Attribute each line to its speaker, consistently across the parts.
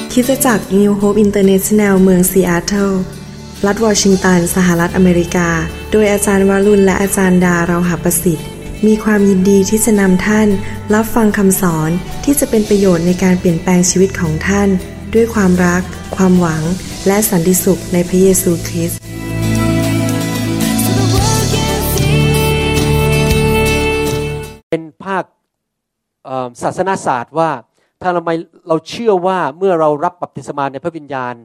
Speaker 1: คริสตจักร New Hope International เมืองซีแอตเทิลรัฐวอชิงตันสหรัฐอเมริกาโดยอาจารย์วรุณและอาจารย์ดาเราหประสิทธิ์มีความยินดีที่จะนำท่านรับฟังคำสอนที่จะเป็นประโยชน์ในการเปลี่ยนแปลงชีวิตของท่านด้วยความรักความหวังและสันติสุขในพระเยซูคริสต์
Speaker 2: เป็นภาคศาสนาศาสตร์ว่าถ้าเราเชื่อว่าเมื่อเรารับบัพติศมาในพระวิญญาณ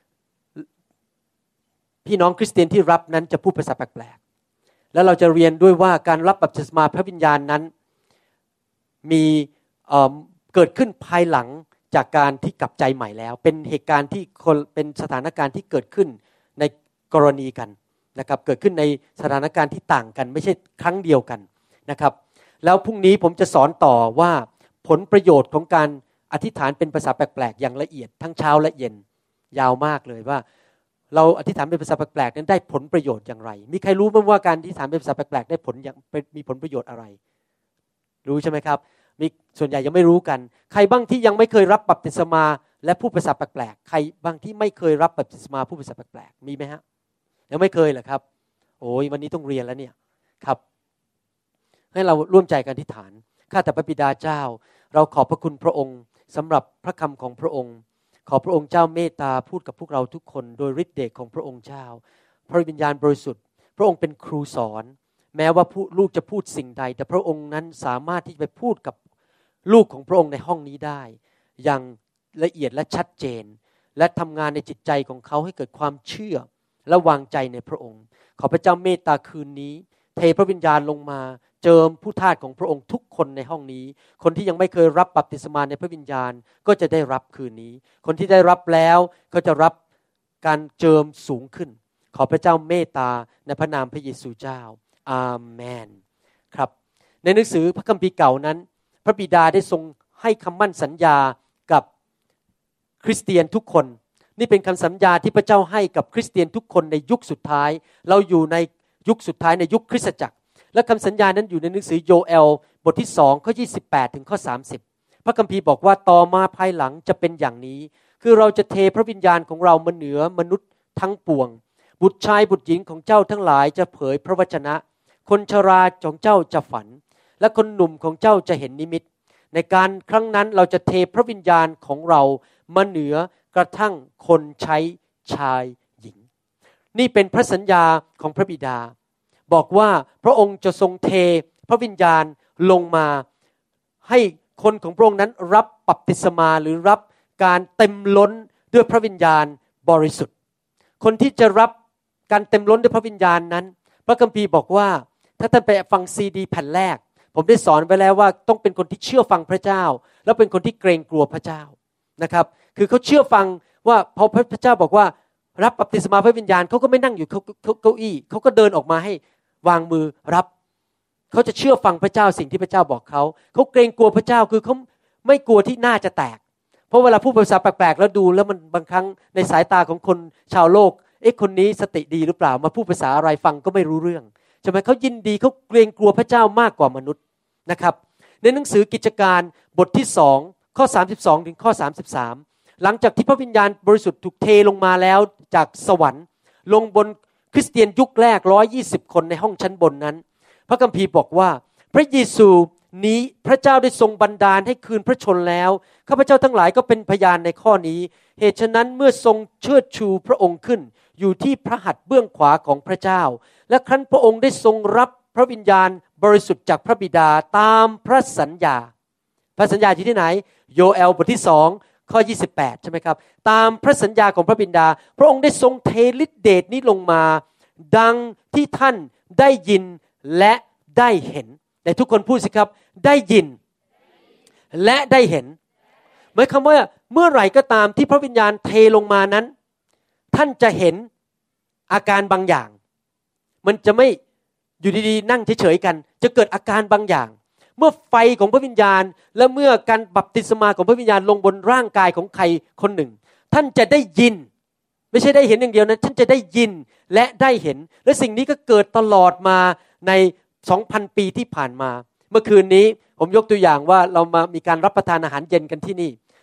Speaker 2: พี่น้องคริสเตียนที่รับนั้นจะพูดภาษาแปลกๆแล้วเราจะเรียนด้วยว่าการรับบัพติศมาพระวิญญาณนั้นมีเกิดขึ้นภายหลังจากการที่กลับใจใหม่แล้วเป็นเหตุการณ์ที่เป็นสถานการณ์ที่เกิดขึ้นในกรณีกันนะครับเกิดขึ้นในสถานการณ์ที่ต่างกันไม่ใช่ครั้งเดียวกันนะครับแล้วพรุ่งนี้ผมจะสอนต่อว่าผลประโยชน์ของการอธิษฐานเป็นภาษาแปลกๆอย่างละเอียดทั้งเช้าและเย็นยาวมากเลยว่าเราอธิษฐานเป็นภาษาแปลกๆนั้นได้ผลประโยชน์อย่างไรมีใครรู้บ้างว่าการอธิษฐานเป็นภาษาแปลกๆได้ผลมีผลประโยชน์อะไรรู้ใช่ไหมครับมีส่วนใหญ่ยังไม่รู้กันใครบ้างที่ยังไม่เคยรับบัพติศมาและพูดภาษาแปลกๆใครบ้างที่ไม่เคยรับบัพติศมาพูดภาษาแปลกๆมีไหมฮะยังไม่เคยเหรอครับโอ้ยวันนี้ต้องเรียนแล้วเนี่ยครับให้เราร่วมใจกันอธิษฐานข้าแต่พระบิดาเจ้าเราขอบพระคุณพระองค์สำหรับพระคำของพระองค์ขอพระองค์เจ้าเมตตาพูดกับพวกเราทุกคนโดยฤทธิ์เดชของพระองค์เจ้าพระวิญญาณบริสุทธิ์พระองค์เป็นครูสอนแม้ว่าลูกจะพูดสิ่งใดแต่พระองค์นั้นสามารถที่จะไปพูดกับลูกของพระองค์ในห้องนี้ได้อย่างละเอียดและชัดเจนและทำงานในจิตใจของเขาให้เกิดความเชื่อและวางใจในพระองค์ขอพระเจ้าเมตตาคืนนี้เทพระวิญญาณลงมาเจิมผู้ทาสของพระองค์ทุกคนในห้องนี้คนที่ยังไม่เคยรับบัพติศมาในพระวิญญาณก็จะได้รับคืนนี้คนที่ได้รับแล้วก็จะรับการเจิมสูงขึ้นขอพระเจ้าเมตตาในพระนามพระเยซูเจ้าอาเมนครับในหนังสือพระคัมภีร์เก่านั้นพระบิดาได้ทรงให้คำมั่นสัญญากับคริสเตียนทุกคนนี่เป็นคำสัญญาที่พระเจ้าให้กับคริสเตียนทุกคนในยุคสุดท้ายเราอยู่ในยุคสุดท้ายในยุคคริสตจักรและคำสัญญานั้นอยู่ในหนังสือโยเอลบทที่2ข้อ28ถึงข้อ30พระคัมภีร์บอกว่าต่อมาภายหลังจะเป็นอย่างนี้คือเราจะเทพระวิญญาณของเรามาเหนือมนุษย์ทั้งปวงบุตรชายบุตรหญิงของเจ้าทั้งหลายจะเผยพระวจนะคนชราของเจ้าจะฝันและคนหนุ่มของเจ้าจะเห็นนิมิตในการครั้งนั้นเราจะเทพระวิญญาณของเรามาเหนือกระทั่งคนใช้ชายหญิงนี่เป็นพระสัญญาของพระบิดาบอกว่าพระองค์จะทรงเทพระวิญญาณลงมาให้คนของพระองค์นั้นรับบัพติศมาหรือรับการเต็มล้นด้วยพระวิญญาณบริสุทธิ์คนที่จะรับการเต็มล้นด้วยพระวิญญาณนั้นพระคัมภีร์บอกว่าถ้าท่านไปฟังซีดีแผ่นแรกผมได้สอนไว้แล้วว่าต้องเป็นคนที่เชื่อฟังพระเจ้าแล้วเป็นคนที่เกรงกลัวพระเจ้านะครับคือเขาเชื่อฟังว่าพอพระเจ้าบอกว่ารับบัพติศมาพระวิญญาณเขาก็ไม่นั่งอยู่เก้าอี้เขาก็เดินออกมาให้วางมือรับเขาจะเชื่อฟังพระเจ้าสิ่งที่พระเจ้าบอกเขาเกรงกลัวพระเจ้าคือเขาไม่กลัวที่หน้าจะแตกเพราะเวลาพูดภาษาแปลกๆแล้วดูแล้วมันบางครั้งในสายตาของคนชาวโลกคนนี้สติดีหรือเปล่ามาพูดภาษาอะไรฟังก็ไม่รู้เรื่องใช่ไหมเขายินดีเขาเกรงกลัวพระเจ้ามากกว่ามนุษย์นะครับในหนังสือกิจการบทที่2ข้อ32ถึงข้อ33หลังจากที่พระวิญญาณบริสุทธิ์ถูกเทลงมาแล้วจากสวรรค์ลงบนคริสเตียนยุคแรก120คนในห้องชั้นบนนั้นพระคัมภีร์บอกว่าพระเยซูนี้พระเจ้าได้ทรงบันดาลให้คืนพระชนแล้วข้าพเจ้าทั้งหลายก็เป็นพยานในข้อนี้เหตุฉะนั้นเมื่อทรงเชิดชูพระองค์ขึ้นอยู่ที่พระหัตถ์เบื้องขวาของพระเจ้าและครั้นพระองค์ได้ทรงรับพระวิญญาณบริสุทธิ์จากพระบิดาตามพระสัญญาพระสัญญาอยู่ที่ไหนโยเอลบทที่2ข้อ28ใช่ไหมครับตามพระสัญญาของพระบิดาพระองค์ได้ทรงเทฤทธิเดชนี้ลงมาดังที่ท่านได้ยินและได้เห็นแต่ทุกคนพูดสิครับได้ยินและได้เห็นหมายความว่าเมื่อไหร่ก็ตามที่พระวิญญาณเทลงมานั้นท่านจะเห็นอาการบางอย่างมันจะไม่อยู่ดีๆนั่งเฉยๆกันจะเกิดอาการบางอย่างเมื่อไฟของพระวิญญาณและเมื่อการบัพติศมาของพระวิญญาณลงบนร่างกายของใครคนหนึ่งท่านจะได้ยินไม่ใช่ได้เห็นอย่างเดียวนะท่านจะได้ยินและได้เห็นและสิ่งนี้ก็เกิดตลอดมาใน 2,000 ปีที่ผ่านมาเมื่อคืนนี้ผมยกตัวอย่างว่าเรามามีการรับประทานอาหารเย็นกันที่นี่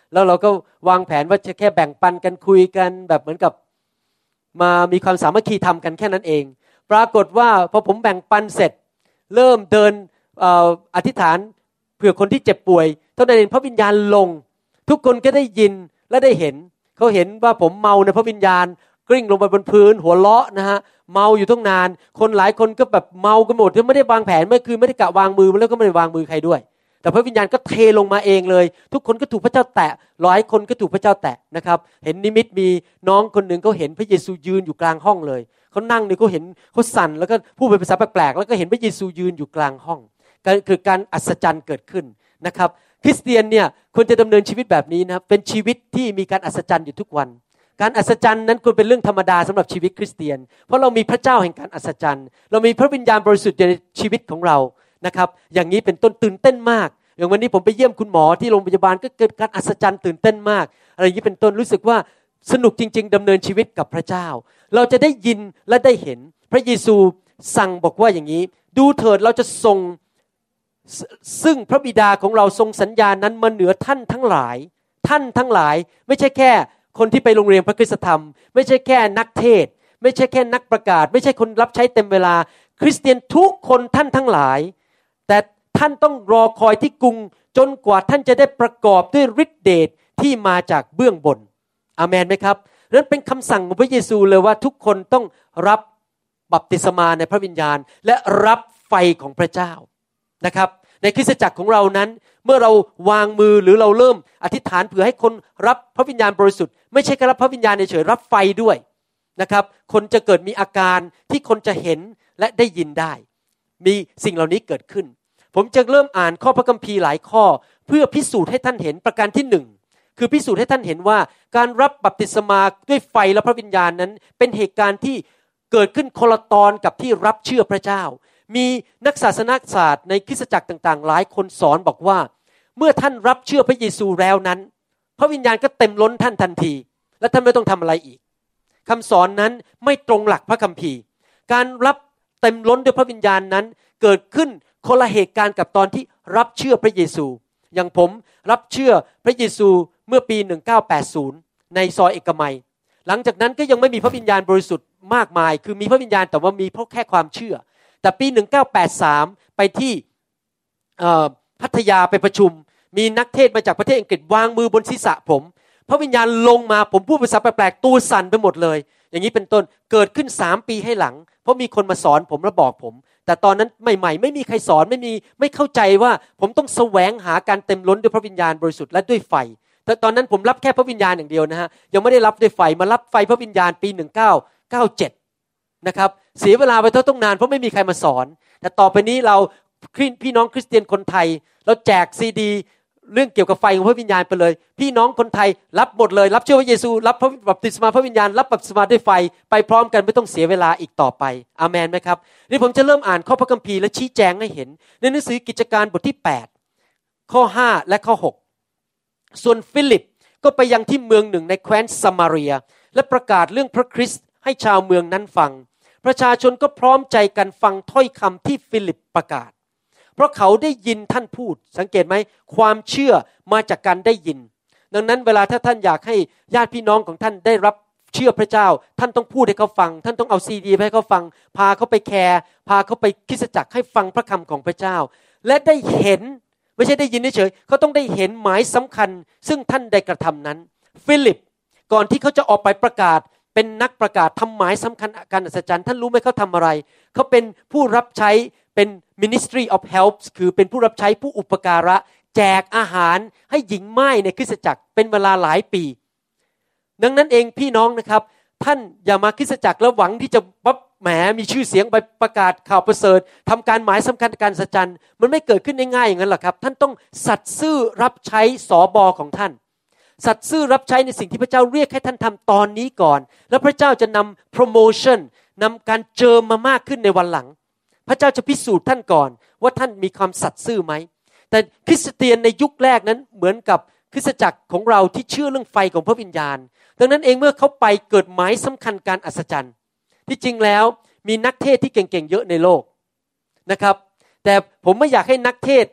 Speaker 2: แล้วเราก็วางแผนว่าจะแค่แบ่งปันกันคุยกันแบบเหมือนกับมามีความสามัคคีทำกันแค่นั้นเองปรากฏว่าพอผมแบ่งปันเสร็จเริ่มเดินอธิษฐานเผื่อคนที่เจ็บป่วยเท่านั้นเองพระวิญญาณลงทุกคนก็ได้ยินและได้เห็นเขาเห็นว่าผมเมาในพระวิญญาณกลิ้งลงไปบนพื้นหัวเราะนะฮะเมาอยู่ตั้งนานคนหลายคนก็แบบเมากันหมดไม่ได้วางแผนเมื่อคืนไม่ได้กะวางมือแล้วก็ไม่ได้วางมือใครด้วยแต่พระวิญญาณก็เทลงมาเองเลยทุกคนก็ถูกพระเจ้าแตะหลายคนก็ถูกพระเจ้าแตะนะครับเห็นนิมิตมีน้องคนหนึ่งเขาเห็นพระเยซูยืนอยู่กลางห้องเลยเขานั่งเนี่ยเขาเห็นเขาสั่นแล้วก็พูดเป็นภาษาแปลกๆแล้วก็เห็นพระเยซูยืนอยู่กลางห้องคือการอัศจรรย์เกิดขึ้นนะครับคริสเตียนเนี่ยควรจะดำเนินชีวิตแบบนี้นะครับเป็นชีวิตที่มีการอัศจรรย์อยู่ทุกวันการอัศจรรย์นั้นควรเป็นเรื่องธรรมดาสำหรับชีวิตคริสเตียนเพราะเรามีพระเจ้าแห่งการอัศจรรย์เรามีพระวิญญาณบริสุทธิ์ในชีวิตของเรานะครับอย่างนี้เป็นต้นตื่นเต้นมากอย่างวันนี้ผมไปเยี่ยมคุณหมอที่โรงพยาบาลก็เกิดการอัศจรรย์ตื่นเต้นมากอะไรอย่างนี้เป็นต้นรู้สึกว่าสนุกจริงๆดำเนินชีวิตกับพระเจ้าเราจะได้ยินและได้เห็นพระเยซูสั่งบอกว่าอย่างนี้ดูเถิดเราจะส่งซึ่งพระบิดาของเราทรงสัญญานั้นมาเหนือท่านทั้งหลายท่านทั้งหลายไม่ใช่แค่คนที่ไปโรงเรียนพระคริสตธรรมไม่ใช่แค่นักเทศไม่ใช่แค่นักประกาศไม่ใช่คนรับใช้เต็มเวลาคริสเตียนทุกคนท่านทั้งหลายแต่ท่านต้องรอคอยที่กรุงจนกว่าท่านจะได้ประกอบด้วยฤทธิเดชที่มาจากเบื้องบนอาเมนไหมครับนั้นเป็นคำสั่งของพระเยซูเลยว่าทุกคนต้องรับบัพติศมาในพระวิญญาณและรับไฟของพระเจ้านะครับในคริสตจักรของเรานั้นเมื่อเราวางมือหรือเราเริ่มอธิษฐานเผื่อให้คนรับพระวิญญาณบริสุทธิ์ไม่ใช่แค่รับพระวิญญาณเฉยๆรับไฟด้วยนะครับคนจะเกิดมีอาการที่คนจะเห็นและได้ยินได้มีสิ่งเหล่านี้เกิดขึ้นผมจะเริ่มอ่านข้อพระคัมภีร์หลายข้อเพื่อพิสูจน์ให้ท่านเห็นประการที่หนึ่งคือพิสูจน์ให้ท่านเห็นว่าการรับบัพติศมาด้วยไฟและพระวิญญาณนั้นเป็นเหตุการณ์ที่เกิดขึ้นคนละตอนกับที่รับเชื่อพระเจ้ามีนักศาสนศาสตร์ในคริสตจักรต่างๆหลายคนสอนบอกว่าเมื่อท่านรับเชื่อพระเยซูแล้วนั้นพระวิญญาณก็เต็มล้นท่านทันทีและท่านไม่ต้องทำอะไรอีกคำสอนนั้นไม่ตรงหลักพระคัมภีร์การรับเต็มล้นด้วยพระวิญญาณนั้นเกิดขึ้นคนละเหตุการณ์กับตอนที่รับเชื่อพระเยซูอย่างผมรับเชื่อพระเยซูเมื่อปี1980ในซอยเอกมัยหลังจากนั้นก็ยังไม่มีพระวิญญาณบริสุทธิ์มากมายคือมีพระวิญญาณแต่ว่ามีเพราะแค่ความเชื่อแต่ปี1983ไปที่พัทยาไปประชุมมีนักเทศมาจากประเทศอังกฤษวางมือบนศีรษะผมพระวิญญาณลงมาผมพูดภาษาแปลกๆตัวสั่นไปหมดเลยอย่างนี้เป็นต้นเกิดขึ้น3ปีให้หลังเพราะมีคนมาสอนผมและบอกผมแต่ตอนนั้นใหม่ๆไม่มีใครสอนไม่เข้าใจว่าผมต้องแสวงหาการเต็มล้นด้วยพระวิญญาณบริสุทธิ์และด้วยไฟแต่ตอนนั้นผมรับแค่พระวิญญาณอย่างเดียวนะฮะยังไม่ได้รับด้วยไฟมารับไฟพระวิญญาณปี1997นะครับเสียเวลาไปต้องนานเพราะไม่มีใครมาสอนแต่ต่อไปนี้เราพี่น้องคริสเตียนคนไทยเราแจกซีดีเรื่องเกี่ยวกับไฟของพระวิญญาณไปเลยพี่น้องคนไทยรับหมดเลยรับเชื่อพระเยซูรับพระบัพติศมาพระวิญญาณรับบัพติศมาด้วยไฟไปพร้อมกันไม่ต้องเสียเวลาอีกต่อไปอาเมนไหมครับนี่ผมจะเริ่มอ่านข้อพระคัมภีร์และชี้แจงให้เห็นในหนังสือกิจการบทที่8ข้อ5และข้อ6ส่วนฟิลิปก็ไปยังที่เมืองหนึ่งในแคว้นซามาเรียและประกาศเรื่องพระคริสต์ให้ชาวเมืองนั้นฟังประชาชนก็พร้อมใจกันฟังถ้อยคำที่ฟิลิปประกาศเพราะเขาได้ยินท่านพูดสังเกตไหมความเชื่อมาจากการได้ยินดังนั้นเวลาถ้าท่านอยากให้ญาติพี่น้องของท่านได้รับเชื่อพระเจ้าท่านต้องพูดให้เขาฟังท่านต้องเอาซีดีให้เขาฟังพาเขาไปแคร์พาเขาไปคริสตจักรให้ฟังพระคำของพระเจ้าและได้เห็นไม่ใช่ได้ยินเฉยๆเขาต้องได้เห็นหมายสำคัญซึ่งท่านได้กระทำนั้นฟิลิปก่อนที่เขาจะออกไปประกาศเป็นนักประกาศทำหมายสำคัญการอัศจรรย์ท่านรู้ไหมเขาทำอะไรเขาเป็นผู้รับใช้เป็น Ministry of Help คือเป็นผู้รับใช้ผู้อุปการะแจกอาหารให้หญิงม่ายในคริสตจักรเป็นเวลาหลายปีดังนั้นเองพี่น้องนะครับท่านอย่ามาคริสตจักรแล้วหวังที่จะปั๊บแหมมีชื่อเสียงไปประกาศข่าวประเสริฐทำการหมายสำคัญการอัศจรรย์มันไม่เกิดขึ้นง่ายๆอย่างนั้นหรอกครับท่านต้องสัตย์ซื่อรับใช้สบของท่านสัตย์ซื่อรับใช้ในสิ่งที่พระเจ้าเรียกให้ท่านทำตอนนี้ก่อนแล้วพระเจ้าจะนำโปรโมชั่นนำการเจิมมามากขึ้นในวันหลังพระเจ้าจะพิสูจน์ท่านก่อนว่าท่านมีความสัตย์ซื่อไหมแต่คริสเตียนในยุคแรกนั้นเหมือนกับคริสตจักรของเราที่เชื่อเรื่องไฟของพระวิญญาณดังนั้นเองเมื่อเขาไปเกิดหมายสำคัญการอัศจรรย์ที่จริงแล้วมีนักเทศที่เก่งๆเยอะในโลกนะครับแต่ผมไม่อยากให้นักเทศ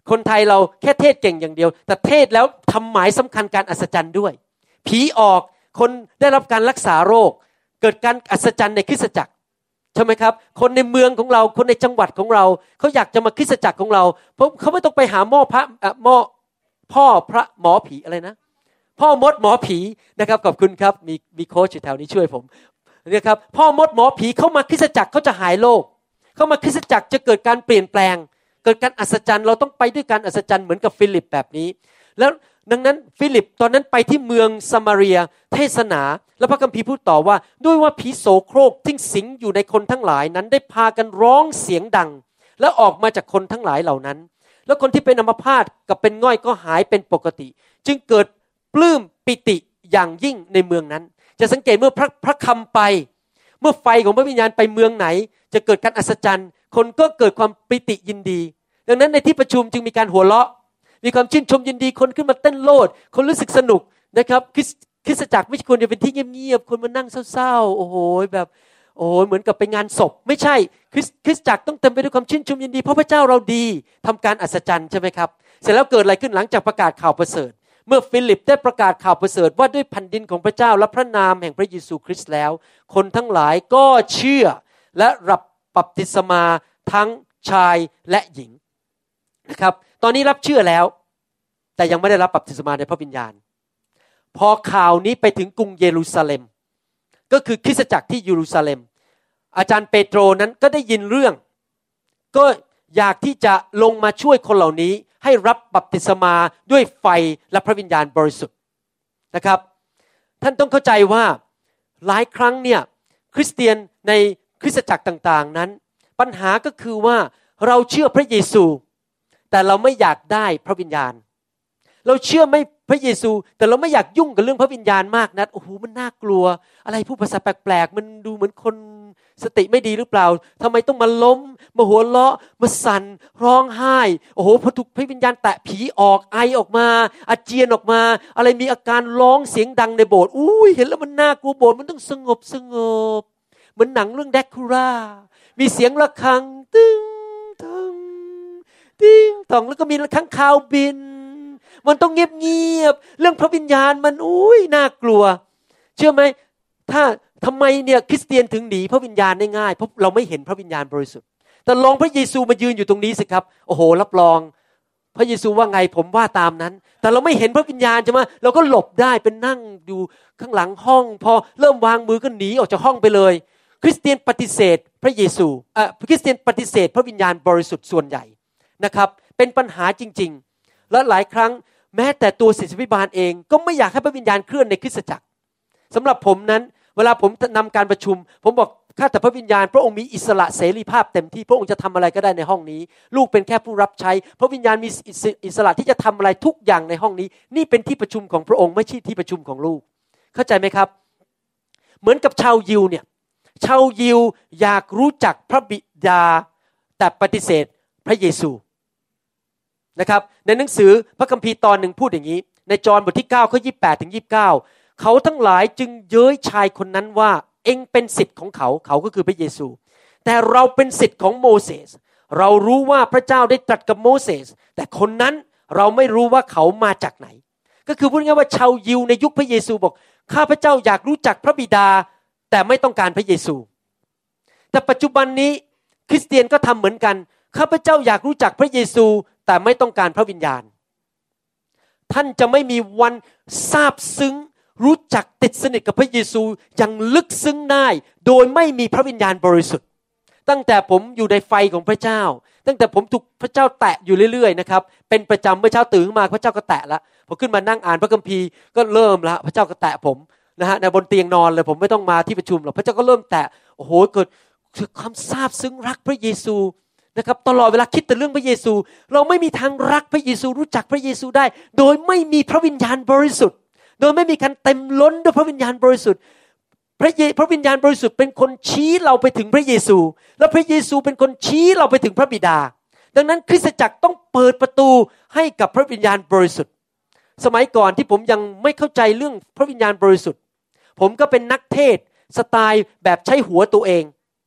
Speaker 2: คนไทยเราแค่เทศเก่งอย่างเดียวแต่เทศแล้วทำหมายสำคัญการอัศจรรย์ด้วยผีออกคนได้รับการรักษาโรคเกิดการอัศจรรย์ในคริสตจักรใช่ไหมครับคนในเมืองของเราคนในจังหวัดของเราเขาอยากจะมาคริสตจักรของเราเพราะเขาไม่ต้องไปหาพ่อพระหมอผีอะไรนะพ่อมดหมอผีนะครับขอบคุณครับมีโค้ชอยู่แถวนี้ช่วยผมนะครับพ่อมดหมอผีเข้ามาคริสตจักรเขาจะหายโรคเข้ามาคริสตจักรจะเกิดการเปลี่ยนแปลงเกิดการอัศจรรย์เราต้องไปด้วยการอัศจรรย์เหมือนกับฟิลิปแบบนี้แล้วดังนั้นฟิลิปตอนนั้นไปที่เมืองซามาเรียเทศนาแล้วพระคัมภีร์พูดต่อว่าด้วยว่าผีโสโครกที่สิงอยู่ในคนทั้งหลายนั้นได้พากันร้องเสียงดังและออกมาจากคนทั้งหลายเหล่านั้นแล้วคนที่เป็นอัมพาตกับเป็นง่อยก็หายเป็นปกติจึงเกิดปลื้มปิติอย่างยิ่งในเมืองนั้นจะสังเกตเมื่อพระคำไปเมื่อไฟของพระวิญญาณไปเมืองไหนจะเกิดการอัศจรรย์คนก็เกิดความปิติยินดีดังนั้นในที่ประชุมจึงมีการหัวเราะมีความชื่นชมยินดีคนขึ้นมาเต้นโลดคนรู้สึกสนุกนะครับคริสตจักรไม่ควรจะเป็นที่เงียบๆคนมานั่งเศร้าๆโอ้โหแบบโอ้เหมือนกับไปงานศพไม่ใช่คริสตจักรต้องเต็มไปด้วยความชื่นชมยินดีเพราะพระเจ้าเราดีทำการอัศจรรย์ใช่ไหมครับเสร็จแล้วเกิดอะไรขึ้นหลังจากประกาศข่าวประเสริฐเมื่อฟิลิปได้ประกาศข่าวประเสริฐว่าด้วยแผ่นดินของพระเจ้าและพระนามแห่งพระเยซูคริสต์แล้วคนทั้งหลายก็เชื่อและรับบัพติศมาทั้งชายและหญิงนะครับตอนนี้รับเชื่อแล้วแต่ยังไม่ได้รับบัพติศมาในพระวิญญาณพอข่าวนี้ไปถึงกรุงเยรูซาเล็มก็คือคริสตจักรที่เยรูซาเล็มอาจารย์เปโตรนั้นก็ได้ยินเรื่องก็อยากที่จะลงมาช่วยคนเหล่านี้ให้รับบัพติศมาด้วยไฟและพระวิญญาณบริสุทธิ์นะครับท่านต้องเข้าใจว่าหลายครั้งเนี่ยคริสเตียนในคริสตจักรต่างๆนั้นปัญหาก็คือว่าเราเชื่อพระเยซูแต่เราไม่อยากได้พระวิญญาณเราเชื่อไม่พระเยซูแต่เราไม่อยากยุ่งกับเรื่องพระวิญญาณมากนักโอ้โหมันน่ากลัวอะไรพูดภาษาแปลกๆมันดูเหมือนคนสติไม่ดีหรือเปล่าทำไมต้องมาล้มมาหัวเราะมาสั่นร้องไห้โอ้โหพอถูกพระวิญญาณแตะผีออกไอออกมาอาเจียนออกมาอะไรมีอาการร้องเสียงดังในโบสถ์อุ้ยเห็นแล้วมันน่ากลัวโบสถ์มันต้องสงบเหมือนหนังเรื่องแดกคูล่ามีเสียงระฆังตึ้งตึ้งติ้งต่องแล้วก็มีค้างคาวบินมันต้องเงียบๆเรื่องพระวิญญาณมันอุ้ยน่ากลัวเชื่อไหมทำไมเนี่ยคริสเตียนถึงหนีพระวิญญาณได้ง่ายเพราะเราไม่เห็นพระวิญญาณบริสุทธิ์แต่ลองพระเยซูมายืนอยู่ตรงนี้สิครับโอ้โหรับรองพระเยซูว่าไงผมว่าตามนั้นแต่เราไม่เห็นพระวิญญาณใช่ไหมเราก็หลบได้เป็นนั่งอยู่ข้างหลังห้องพอเริ่มวางมือก็หนีออกจากห้องไปเลยคริสเตียนปฏิเสธพระเยซูคริสเตียนปฏิเสธพระวิญญาณบริสุทธิ์ส่วนใหญ่นะครับเป็นปัญหาจริงๆและหลายครั้งแม้แต่ตัวศิษยาภิบาลเองก็ไม่อยากให้พระวิญญาณเคลื่อนในคริสตจักรสำหรับผมนั้นเวลาผมนำการประชุมผมบอกข้าแต่พระวิญญาณพระองค์มีอิสระเสรีภาพเต็มที่พระองค์จะทำอะไรก็ได้ในห้องนี้ลูกเป็นแค่ผู้รับใช้พระวิญญาณมีอิสระที่จะทำอะไรทุกอย่างในห้องนี้นี่เป็นที่ประชุมของพระองค์ไม่ใช่ที่ประชุมของลูกเข้าใจไหมครับเหมือนกับชาวยิวเนี่ยชาวยิวอยากรู้จักพระบิดาแต่ปฏิเสธพระเยซูนะครับในหนังสือพระคัมภีร์ตอนหนึ่งพูดอย่างนี้ในจอห์นบทที่9ข้อ28ถึง29เขาทั้งหลายจึงเย้ยชายคนนั้นว่าเอ็งเป็นศิษย์ของเขาก็คือพระเยซูแต่เราเป็นศิษย์ของโมเสสเรารู้ว่าพระเจ้าได้ตรัสกับโมเสสแต่คนนั้นเราไม่รู้ว่าเขามาจากไหนก็คือพูดง่ายๆว่าชาวยิวในยุคพระเยซูบอกข้าพระเจ้าอยากรู้จักพระบิดาแต่ไม่ต้องการพระเยซูแต่ปัจจุบันนี้คริสเตียนก็ทำเหมือนกันข้าพเจ้าอยากรู้จักพระเยซูแต่ไม่ต้องการพระวิญญาณท่านจะไม่มีวันซาบซึ้งรู้จักติดสนิทกับพระเยซูอย่างลึกซึ้งได้โดยไม่มีพระวิญญาณบริสุทธิ์ตั้งแต่ผมอยู่ในไฟของพระเจ้าตั้งแต่ผมถูกพระเจ้าแตะอยู่เรื่อยๆนะครับเป็นประจำเมื่อเช้าตื่นขึ้นมาพระเจ้าก็แตะละพอขึ้นมานั่งอ่านพระคัมภีร์ก็เริ่มละพระเจ้าก็แตะผมนะฮะในบนเตียงนอนเลยผมไม่ต้องมาที่ประชุมหรอกพระเจ้าก็เริ่มแตะโอ้โหเกิดความซาบซึ้งรักพระเยซูนะครับตลอดเวลาคิดแต่เรื่องพระเยซูเราไม่มีทางรักพระเยซูรู้จักพระเยซูได้โดยไม่มีพระวิญญาณบริสุทธิ์โดยไม่มีการเต็มล้นด้วยพระวิญญาณบริสุทธิ์พระวิญญาณบริสุทธิ์เป็นคนชี้เราไปถึงพระเยซูและพระเยซูเป็นคนชี้เราไปถึงพระบิดาดังนั้นคริสตจักรต้องเปิดประตูให้กับพระวิญญาณบริสุทธิ์สมัยก่อนที่ผมยังไม่เข้าใจเรื่องพระวิญญาณบริสุทธิ์ผมก็เป็นนักเทศสไตล์แบบใช้หัวตัวเอง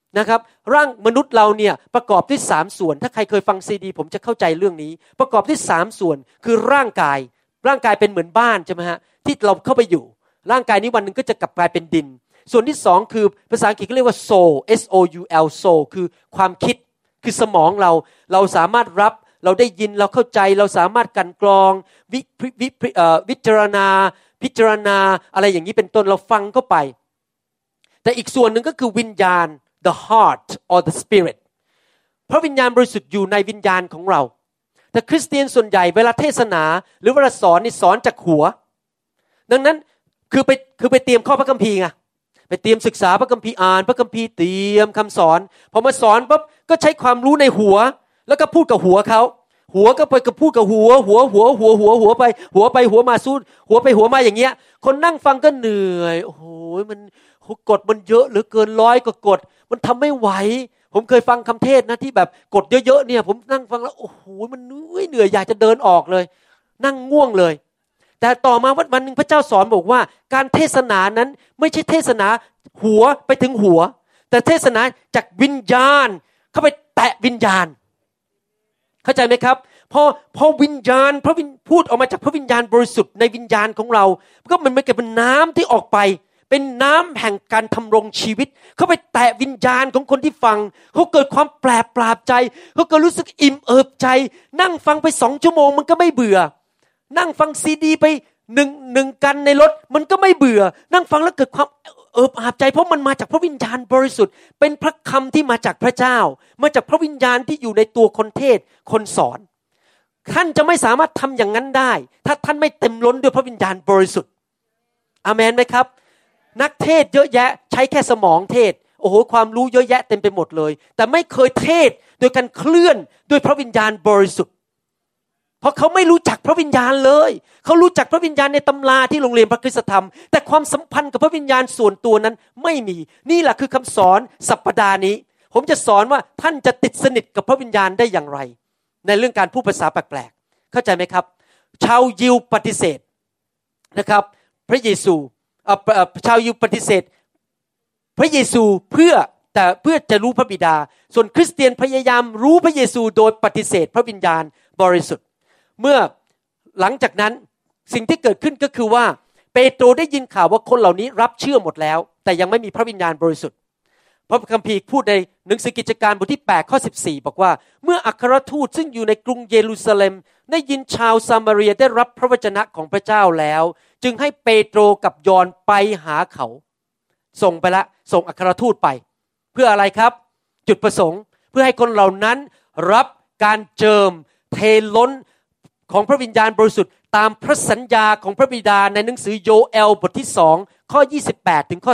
Speaker 2: นะครับร่างมนุษย์เราเนี่ยประกอบด้วย3ส่วนถ้าใครเคยฟังซีดีผมจะเข้าใจเรื่องนี้ประกอบด้วย3ส่วนคือร่างกายเป็นเหมือนบ้านใช่ไหมฮะที่เราเข้าไปอยู่ร่างกายนี้วันนึงก็จะกลับกลายเป็นดินส่วนที่2คือภาษาอังกฤษเขาเรียกว่า soul S O U L soul คือความคิดคือสมองเราสามารถรับเราได้ยินเราเข้าใจเราสามารถกลั่นกรองพิจารณาอะไรอย่างนี้เป็นต้นเราฟังเข้าไปแต่อีกส่วนหนึ่งก็คือวิญญาณ the heart or the spirit พระวิญญาณบริสุทธิ์อยู่ในวิญญาณของเราแต่คริสเตียนส่วนใหญ่เวลาเทศนาหรือเวลาสอนนี่สอนจากหัวดังนั้นคือไปเตรียมข้อพระคัมภีร์ไงไปเตรียมศึกษาพระคัมภีร์อ่านพระคัมภีร์เตรียมคำสอนพอมาสอนปั๊บก็ใช้ความรู้ในหัวแล้วก็พูดกับหัวเขาหัวก็ไปกับพูดกับหัวไปหัวมาสู้หัวไปหัวมาอย่างเงี้ยคนนั่งฟังก็เหนื่อยโอ้โหมันกฎมันเยอะเหลือเกิน100กว่ากฎมันทำไม่ไหวผมเคยฟังคำเทศนะที่แบบกฎเยอะๆเนี่ยผมนั่งฟังแล้วโอ้โหมันเหนื่อยอยากจะเดินออกเลยนั่งง่วงเลยแต่ต่อมาวันนึงพระเจ้าสอนบอกว่าการเทศนานั้นไม่ใช่เทศนาหัวไปถึงหัวแต่เทศนาจากวิญญาณเข้าไปแตะวิญญาณเข้าใจไหมครับพอวิญญาณพูดออกมาจากพระวิญญาณบริสุทธิ์ในวิญญาณของเราก็มันไม่เกิดเป็นน้ำที่ออกไปเป็นน้ำแห่งการทำรงชีวิตเข้าไปแตะวิญญาณของคนที่ฟังเขาเกิดความแปลกปราบใจเขาก็รู้สึกอิ่มเอิบใจนั่งฟังไป2 ชั่วโมงมันก็ไม่เบื่อนั่งฟังซีดีไปหนึ่งกันในรถมันก็ไม่เบื่อนั่งฟังแล้วเกิดความเอิบอาบใจเพราะมันมาจากพระวิญญาณบริสุทธิ์เป็นพระคำที่มาจากพระเจ้ามาจากพระวิญญาณที่อยู่ในตัวคนเทศคนสอนท่านจะไม่สามารถทำอย่างนั้นได้ถ้าท่านไม่เต็มล้นด้วยพระวิญญาณบริสุทธิ์อาเมนไหมครับนักเทศเยอะแยะใช้แค่สมองเทศโอ้โหความรู้เยอะแยะเต็มไปหมดเลยแต่ไม่เคยเทศโดยการเคลื่อนด้วยพระวิญญาณบริสุทธิ์เพราะเขาไม่รู้จักพระวิญญาณเลยเขารู้จักพระวิญญาณในตำราที่โรงเรียนพระคริสตธรรมแต่ความสัมพันธ์กับพระวิญญาณส่วนตัวนั้นไม่มีนี่แหละคือคำสอนสัปดาห์นี้ผมจะสอนว่าท่านจะติดสนิทกับพระวิญญาณได้อย่างไรในเรื่องการพูดภาษาแปลกๆเข้าใจไหมครับชาวยิวปฏิเสธนะครับพระเยซูชาวยิวปฏิเสธพระเยซูเพื่อจะรู้พระบิดาส่วนคริสเตียนพยายามรู้พระเยซูโดยปฏิเสธพระวิญญาณบริสุทธิ์เมื่อหลังจากนั้นสิ่งที่เกิดขึ้นก็คือว่าเปโตรได้ยินข่าวว่าคนเหล่านี้รับเชื่อหมดแล้วแต่ยังไม่มีพระวิญญาณบริสุทธิ์พระคัมภีร์พูดในหนังสือกิจการบทที่8ข้อ14บอกว่าเมื่ออัครทูตซึ่งอยู่ในกรุงเยรูซาเล็มได้ยินชาวซามารียได้รับพระวจนะของพระเจ้าแล้วจึงให้เปโตรกับยอห์นไปหาเขาส่งอัครทูตไปเพื่ออะไรครับจุดประสงค์เพื่อให้คนเหล่านั้นรับการเจิมเทล้นของพระวิญญาณบริสุทธิ์ตามพระสัญญาของพระบิดาในหนังสือโยเอลบทที่2ข้อ28ถึงข้อ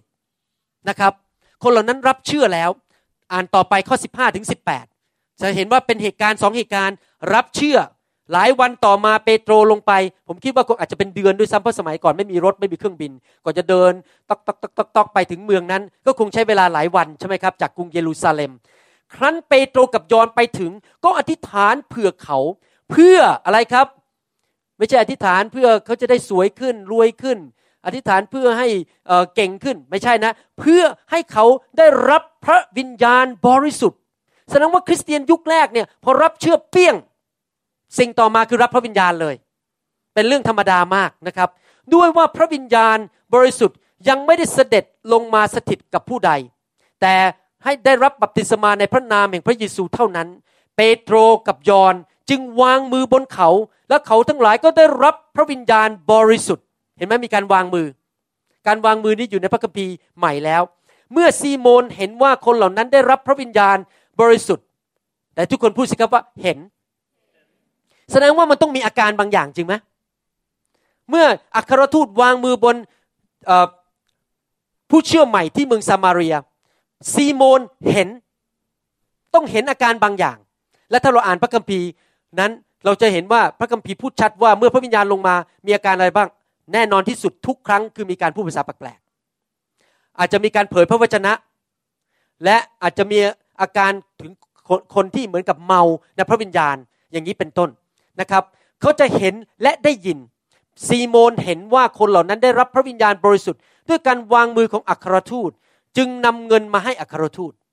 Speaker 2: 30นะครับคนเหล่านั้นรับเชื่อแล้วอ่านต่อไปข้อ15ถึง18จะเห็นว่าเป็นเหตุการณ์2เหตุการณ์รับเชื่อหลายวันต่อมาเปโตรลงไปผมคิดว่าคงอาจจะเป็นเดือนด้วยซ้ำเพราะสมัยก่อนไม่มีรถไม่มีเครื่องบินก่อนจะเดินตอกไปถึงเมืองนั้นก็คงใช้เวลาหลายวันใช่ไหมครับจากกรุงเยรูซาเล็มครั้นเปโตรกับยอห์นไปถึงก็อธิษฐานเผื่อเขาเพื่ออะไรครับไม่ใช่อธิษฐานเพื่อเขาจะได้สวยขึ้นรวยขึ้นอธิษฐานเพื่อให้เก่งขึ้นไม่ใช่นะเพื่อให้เขาได้รับพระวิญญาณบริสุทธิ์แสดงว่าคริสเตียนยุคแรกเนี่ยพอรับเชื่อเปี้ยงสิ่งต่อมาคือรับพระวิญญาณเลยเป็นเรื่องธรรมดามากนะครับด้วยว่าพระวิญญาณบริสุทธิ์ยังไม่ได้เสด็จลงมาสถิตกับผู้ใดแต่ให้ได้รับบัพติศมาในพระนามแห่งพระเยซูเท่านั้นเปโตรกับยอห์นจึงวางมือบนเขาและเขาทั้งหลายก็ได้รับพระวิญญาณบริสุทธิ์เห็นไหมมีการวางมือนี้อยู่ในพระคัมภีร์ใหม่แล้วเมื่อซีโมนเห็นว่าคนเหล่านั้นได้รับพระวิญญาณบริสุทธิ์แต่ทุกคนพูดสิครับว่าเห็นแสดงว่ามันต้องมีอาการบางอย่างจริงไหมเมื่ออัครทูตวางมือบนผู้เชื่อใหม่ที่เมืองซามารียซีโมนต้องเห็นอาการบางอย่างและถ้าเราอ่านพระคัมภีร์นั้นเราจะเห็นว่าพระคัมภีร์พูดชัดว่าเมื่อพระวิญญาณลงมามีอาการอะไรบ้างแน่นอนที่สุดทุกครั้งคือมีการพูดภาษาแปลกๆอาจจะมีการเผยพระวจนะและอาจจะมีอาการถึงคนที่เหมือนกับเมาในพระวิญญาณอย่างนี้เป็นต้นนะครับเขาจะเห็นและได้ยินซีโมนเห็นว่าคนเหล่านั้นได้รับพระวิญญาณบริสุทธิ์ด้วยการวางมือของอัครทูตจึงนำเงินมาให้อัครทูต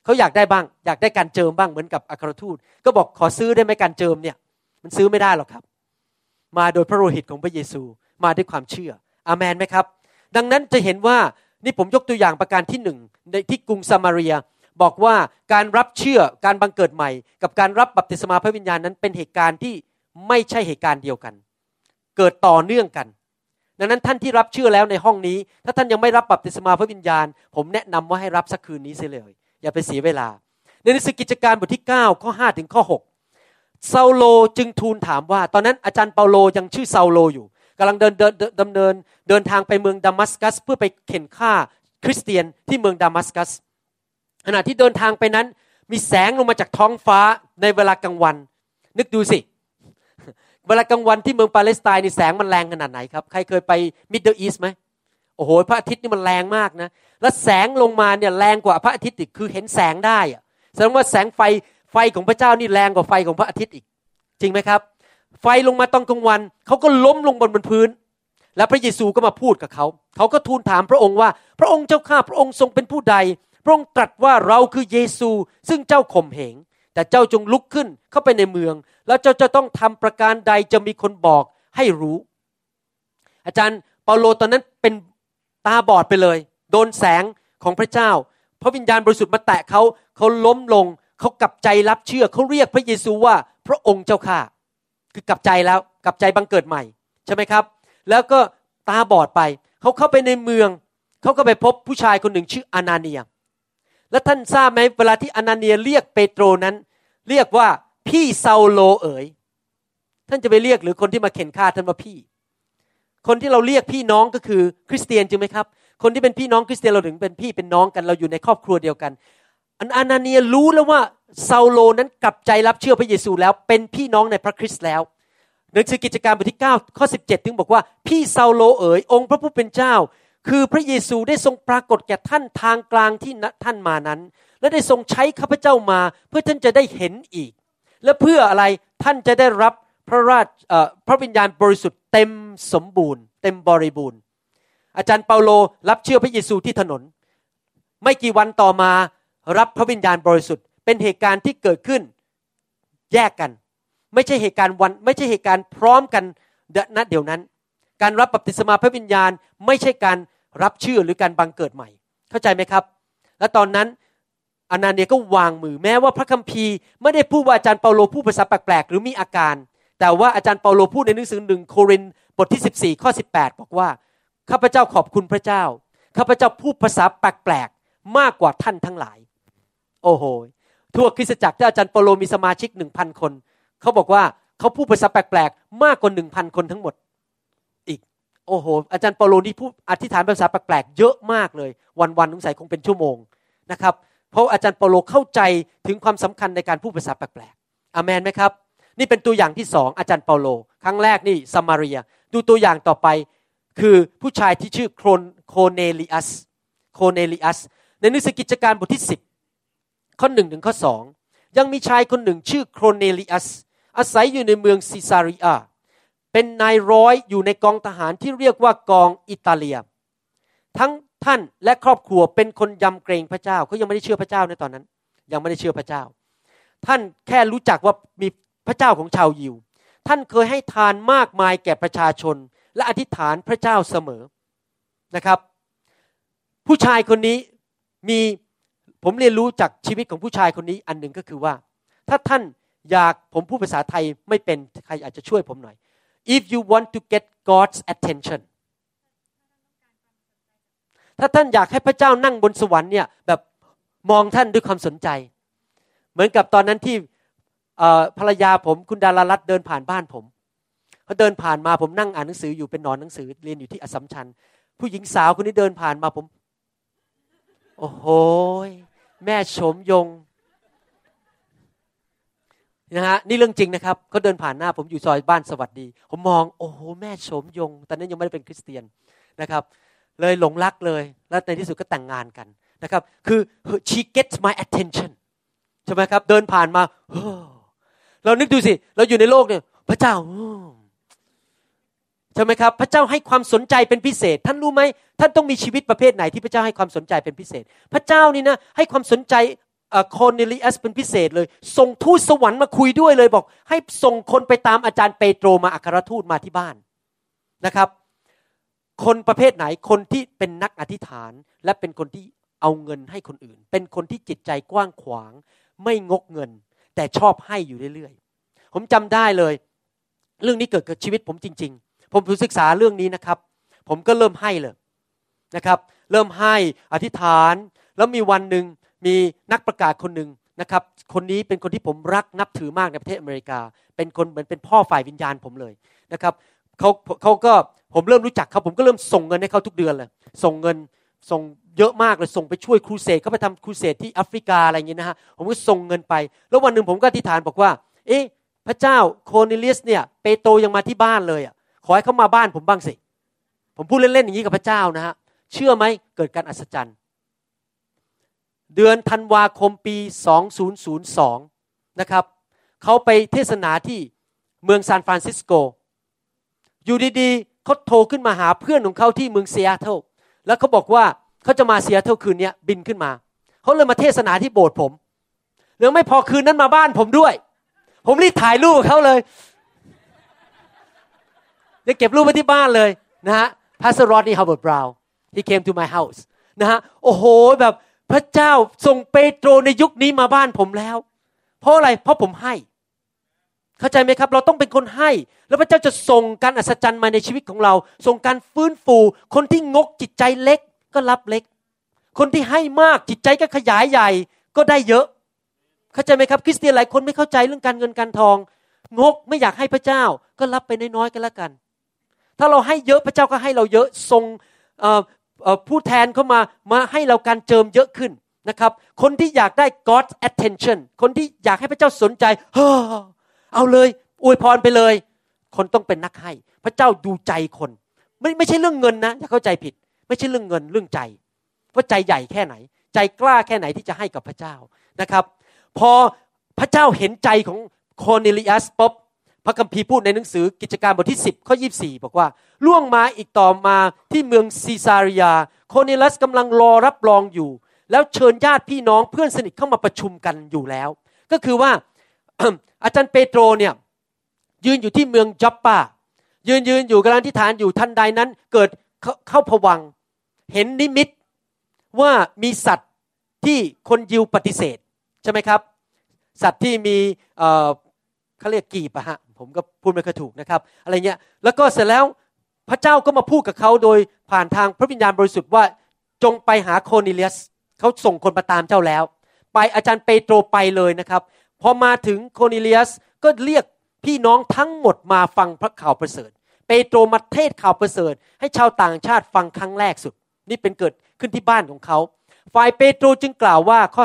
Speaker 2: เขาอยากได้บ้างอยากได้การเจิมบ้างเหมือนกับอัครทูตก็บอกขอซื้อได้ไหมการเจิมเนี่ยมันซื้อไม่ได้หรอกครับมาโดยพระโลหิตของพระเยซูมาด้วยความเชื่ออาเมนไหมครับดังนั้นจะเห็นว่านี่ผมยกตัวอย่างประการที่1ในที่กรุงซามารียบอกว่าการรับเชื่อการบังเกิดใหม่กับการรับบัพติศมาพระวิญญาณนั้นเป็นเหตุการณ์ที่ไม่ใช่เหตุการณ์เดียวกันเกิดต่อเนื่องกันดังนั้นท่านที่รับเชื่อแล้วในห้องนี้ถ้าท่านยังไม่รับบัพติศมาพระวิญญาณผมแนะนำว่าให้รับสักคืนนี้เสียเลยอย่าไปเสียเวลาในหนังสือกิจการบทที่9ข้อ5ถึงข้อ6ซาโลจึงทูลถามว่าตอนนั้นอาจารย์เปาโลยังชื่อซาโลอยู่กำลังเดินทางไปเมืองดามัสกัสเพื่อไปเข็นฆ่าคริสเตียนที่เมืองดามัสกัสขณะที่เดินทางไปนั้นมีแสงลงมาจากท้องฟ้าในเวลากลางวันนึกดูสิเวลากลางวันที่เมืองปาเลสไตน์นี่แสงมันแรงขนาดไหนครับใครเคยไปมิดเดิลอีสต์ไหมโอ้โหพระอาทิตย์นี่มันแรงมากนะแล้วแสงลงมาเนี่ยแรงกว่าพระอาทิตย์อีกคือเห็นแสงได้อะแสดงว่าแสงไฟของพระเจ้านี่แรงกว่าไฟของพระอาทิตย์อีกจริงไหมครับไฟลงมาตอนกลางวันเขาก็ล้มลงบนพื้นแล้วพระเยซูก็มาพูดกับเขาก็ทูลถามพระองค์ว่าพระองค์เจ้าข้าพระองค์ทรงเป็นผู้ใดพระองค์ตรัสว่าเราคือเยซูซึ่งเจ้าข่มเหงแต่เจ้าจงลุกขึ้นเข้าไปในเมืองแล้วเจ้าจะต้องทำประการใดจะมีคนบอกให้รู้อาจารย์เปาโลตอนนั้นเป็นตาบอดไปเลยโดนแสงของพระเจ้าพระวิญญาณบริสุทธิ์มาแตะเขาล้มลงเขากลับใจรับเชื่อเขาเรียกพระเยซูว่าพระองค์เจ้าข้าคือกลับใจแล้วกลับใจบังเกิดใหม่ใช่ไหมครับแล้วก็ตาบอดไปเขาเข้าไปในเมืองเขาก็ไปพบผู้ชายคนหนึ่งชื่ออานาเนียแล้วท่านทราบไหมเวลาที่อานาเนียเรียกเปโตรนั้นเรียกว่าพี่ซาโลเอ๋ยท่านจะไปเรียกหรือคนที่มาเข็นฆ่าท่านว่าพี่คนที่เราเรียกพี่น้องก็คือคริสเตียนจริงไหมครับคนที่เป็นพี่น้องคริสเตียนเราถึงเป็นพี่เป็นน้องกันเราอยู่ในครอบครัวเดียวกันอานาเนียรู้แล้วว่าซาโลนั้นกลับใจรับเชื่อพระเยซูแล้วเป็นพี่น้องในพระคริสต์แล้วหนังสือกิจการบทที่9ข้อ17ถึงบอกว่าพี่ซาโลเอ๋ยองค์พระผู้เป็นเจ้าคือพระเยซูได้ทรงปรากฏแก่ท่านทางกลางที่ท่านมานั้นและได้ทรงใช้ข้าพเจ้ามาเพื่อท่านจะได้เห็นอีกและเพื่ออะไรท่านจะได้รับพระวิญญาณบริสุทธิ์เต็มสมบูรณ์เต็มบริบูรณ์อาจารย์เปาโลรับเชื่อพระเยซูที่ถนนไม่กี่วันต่อมารับพระวิญญาณบริสุทธิ์เป็นเหตุการณ์ที่เกิดขึ้นแยกกันไม่ใช่เหตุการณ์พร้อมกันณเดี๋ยวนั้นการรับบัพติศมาพระวิญญาณไม่ใช่การรับเชื่อหรือการบังเกิดใหม่เข้าใจไหมครับและตอนนั้นอานาเนียก็วางมือแม้ว่าพระคัมภีร์ไม่ได้พูดว่าอาจารย์เปาโลพูดภาษาแปลกๆหรือมีอาการแต่ว่าอาจารย์เปาโลพูดในหนังสือ1โครินธ์บทที่14ข้อ18บอกว่าข้าพเจ้าขอบคุณพระเจ้าข้าพเจ้าพูดภาษาแปลกๆมากกว่าท่านทั้งหลายโอ้โหทั่วคริสตจักรที่อาจารย์เปาโลมีสมาชิก 1,000 คนเขาบอกว่าเขาพูดภาษาแปลกๆมากกว่า 1,000 คนทั้งหมดอีกโอ้โหอาจารย์เปาโลนี่พูดอธิษฐานภาษาแปลกๆเยอะมากเลยวันๆสงสัยคงเป็นชั่วโมงนะครับเพราะอาจารย์เปาโลเข้าใจถึงความสำคัญในการพูดภาษาแปลกๆอาเมนไหมครับนี่เป็นตัวอย่างที่2อาจารย์เปาโลครั้งแรกนี่ซามารียดูตัวอย่างต่อไปคือผู้ชายที่ชื่อโคเนลิอัสในหนังสือกิจการบทที่10ข้อ1ถึงข้อ2ยังมีชายคนหนึ่งชื่อโคเนลิอัสอาศัยอยู่ในเมืองซิซาริอาเป็นนายร้อยอยู่ในกองทหารที่เรียกว่ากองอิตาเลียทั้งท่านและครอบครัวเป็นคนยำเกรงพระเจ้าเขายังไม่ได้เชื่อพระเจ้าในตอนนั้นยังไม่ได้เชื่อพระเจ้าท่านแค่รู้จักว่ามีพระเจ้าของชาวยิวท่านเคยให้ทานมากมายแก่ประชาชนและอธิษฐานพระเจ้าเสมอนะครับผู้ชายคนนี้ผมเรียนรู้จากชีวิตของผู้ชายคนนี้อันหนึ่งก็คือว่าถ้าท่านอยากผมพูดภาษาไทยไม่เป็นใครอาจจะช่วยผมหน่อย if you want to get God's attention ถ้าท่านอยากให้พระเจ้านั่งบนสวรรค์เนี่ยแบบมองท่านด้วยความสนใจเหมือนกับตอนนั้นที่ภรรยาผมคุณดารารัตน์เดินผ่านบ้านผมเขาเดินผ่านมาผมนั่งอ่านหนังสืออยู่เป็นหนอนหนังสือเรียนอยู่ที่อัสสัมชัญผู้หญิงสาวคนนี้เดินผ่านมาผมโอ้โหแม่โฉมยงนะฮะนี่เรื่องจริงนะครับเขาเดินผ่านหน้าผมอยู่ซอยบ้านสวัสดีผมมองโอ้โหแม่โฉมยงตอนนั้นยังไม่ได้เป็นคริสเตียนนะครับเลยหลงรักเลยแล้วในที่สุดก็แต่งงานกันนะครับคือ she gets my attention ใช่ไหมครับเดินผ่านมาเรานึกดูสิเราอยู่ในโลกเนี่ยพระเจ้าใช่ไหมครับพระเจ้าให้ความสนใจเป็นพิเศษท่านรู้ไหมท่านต้องมีชีวิตประเภทไหนที่พระเจ้าให้ความสนใจเป็นพิเศษพระเจ้านี่นะให้ความสนใจโคเนลิอัสเป็นพิเศษเลยส่งทูตสวรรค์มาคุยด้วยเลยบอกให้ส่งคนไปตามอาจารย์เปโตรมาอัครทูตมาที่บ้านนะครับคนประเภทไหนคนที่เป็นนักอธิษฐานและเป็นคนที่เอาเงินให้คนอื่นเป็นคนที่จิตใจกว้างขวางไม่งกเงินแต่ชอบให้อยู่เรื่อยๆผมจำได้เลยเรื่องนี้เกิดกับชีวิตผมจริงๆผมศึกษาเรื่องนี้นะครับผมก็เริ่มให้เลยนะครับเริ่มให้อธิษฐานแล้วมีวันหนึ่งมีนักประกาศคนหนึ่งนะครับคนนี้เป็นคนที่ผมรักนับถือมากในประเทศอเมริกาเป็นคนเหมือนเป็นพ่อฝ่ายวิญญาณผมเลยนะครับเขาก็ผมเริ่มรู้จักเขาผมก็เริ่มส่งเงินให้เขาทุกเดือนเลยส่งเงินส่งเยอะมากเลยส่งไปช่วยครูเสดเขาไปทำครูเสดที่แอฟริกาอะไรอย่างเงี้ยนะฮะผมก็ส่งเงินไปแล้ววันหนึ่งผมก็อธิษฐานบอกว่าเอ๊ะพระเจ้าโคเนเลียสเนี่ยเปโตรยังมาที่บ้านเลยอ่ะขอให้เขามาบ้านผมบ้างสิผมพูดเล่นๆอย่างนี้กับพระเจ้านะฮะเชื่อไหมเกิดการอัศจรรย์เดือนธันวาคมปี2002นะครับเขาไปเทศนาที่เมืองซานฟรานซิสโกอยู่ดีๆเขาโทรขึ้นมาหาเพื่อนของเขาที่เมืองซีแอตเทิลแล้วเขาบอกว่าเขาจะมาซีแอตเทิลคืนนี้บินขึ้นมาเขาเลยมาเทศนาที่โบสถ์ผมแล้วไม่พอคืนนั้นมาบ้านผมด้วยผมรีบถ่ายรูปเขาเลยเดี๋ยวเก็บรูปไว้ที่บ้านเลยนะฮะ Pastor Rodney Howard Brown he came to my house นะฮะโอ้โหแบบพระเจ้าส่งเปโตรในยุคนี้มาบ้านผมแล้วเพราะอะไรเพราะผมให้เข้าใจไหมครับเราต้องเป็นคนให้แล้วพระเจ้าจะส่งการอัศจรรย์มาในชีวิตของเราส่งการฟื้นฟูคนที่งกจิตใจเล็กก็รับเล็กคนที่ให้มากจิตใจก็ขยายใหญ่ก็ได้เยอะเข้าใจไหมครับคริสเตียนหลายคนไม่เข้าใจเรื่องการเงินการทองงกไม่อยากให้พระเจ้าก็รับไปน้อยๆกันละกันถ้าเราให้เยอะพระเจ้าก็ให้เราเยอะส่งผู้แทนเข้ามาให้เราการเจิมเยอะขึ้นนะครับคนที่อยากได้ God's attention คนที่อยากให้พระเจ้าสนใจเอาเลยอวยพรไปเลยคนต้องเป็นนักให้พระเจ้าดูใจคนไม่ใช่เรื่องเงินนะอย่าเข้าใจผิดไม่ใช่เรื่องเงินเรื่องใจว่าใจใหญ่แค่ไหนใจกล้าแค่ไหนที่จะให้กับพระเจ้านะครับพอพระเจ้าเห็นใจของโคเนลิอัสปุ๊บพระคัมภีร์พูดในหนังสือกิจการบทที่10ข้อ24บอกว่าล่วงมาอีกต่อมาที่เมืองซีซาริยาโคเนลิอัสกำลังรอรับรองอยู่แล้วเชิญญาติพี่น้องเพื่อนสนิทเข้ามาประชุมกันอยู่แล้วก็คือว่า อาจารย์เปโตรเนี่ยยืนอยู่ที่เมืองจ็อปปายืนอยู่กำลังอธิษฐานอยู่ทันใดนั้นเกิดเข้าผวังค์เห็นนิมิตว่ามีสัตว์ที่คนยิวปฏิเสธใช่ไหมครับสัตว์ที่มีเขาเรียกกีบอะฮะผมก็พูดไม่ค่อยถูกนะครับอะไรเงี้ยแล้วก็เสร็จแล้วพระเจ้าก็มาพูดกับเขาโดยผ่านทางพระวิญญาณบริสุทธิ์ว่าจงไปหาโคเนเลียสเขาส่งคนมาตามเจ้าแล้วไปอาจารย์เปโตรไปเลยนะครับพอมาถึงโคเนเลียสก็เรียกพี่น้องทั้งหมดมาฟังพระข่าวประเสริฐเปโตรมาเทศข่าวประเสริฐให้ชาวต่างชาติฟังครั้งแรกสุดนี่เป็นเกิดขึ้นที่บ้านของเขาฝ่ายเปโตรจึงกล่าวว่าข้อ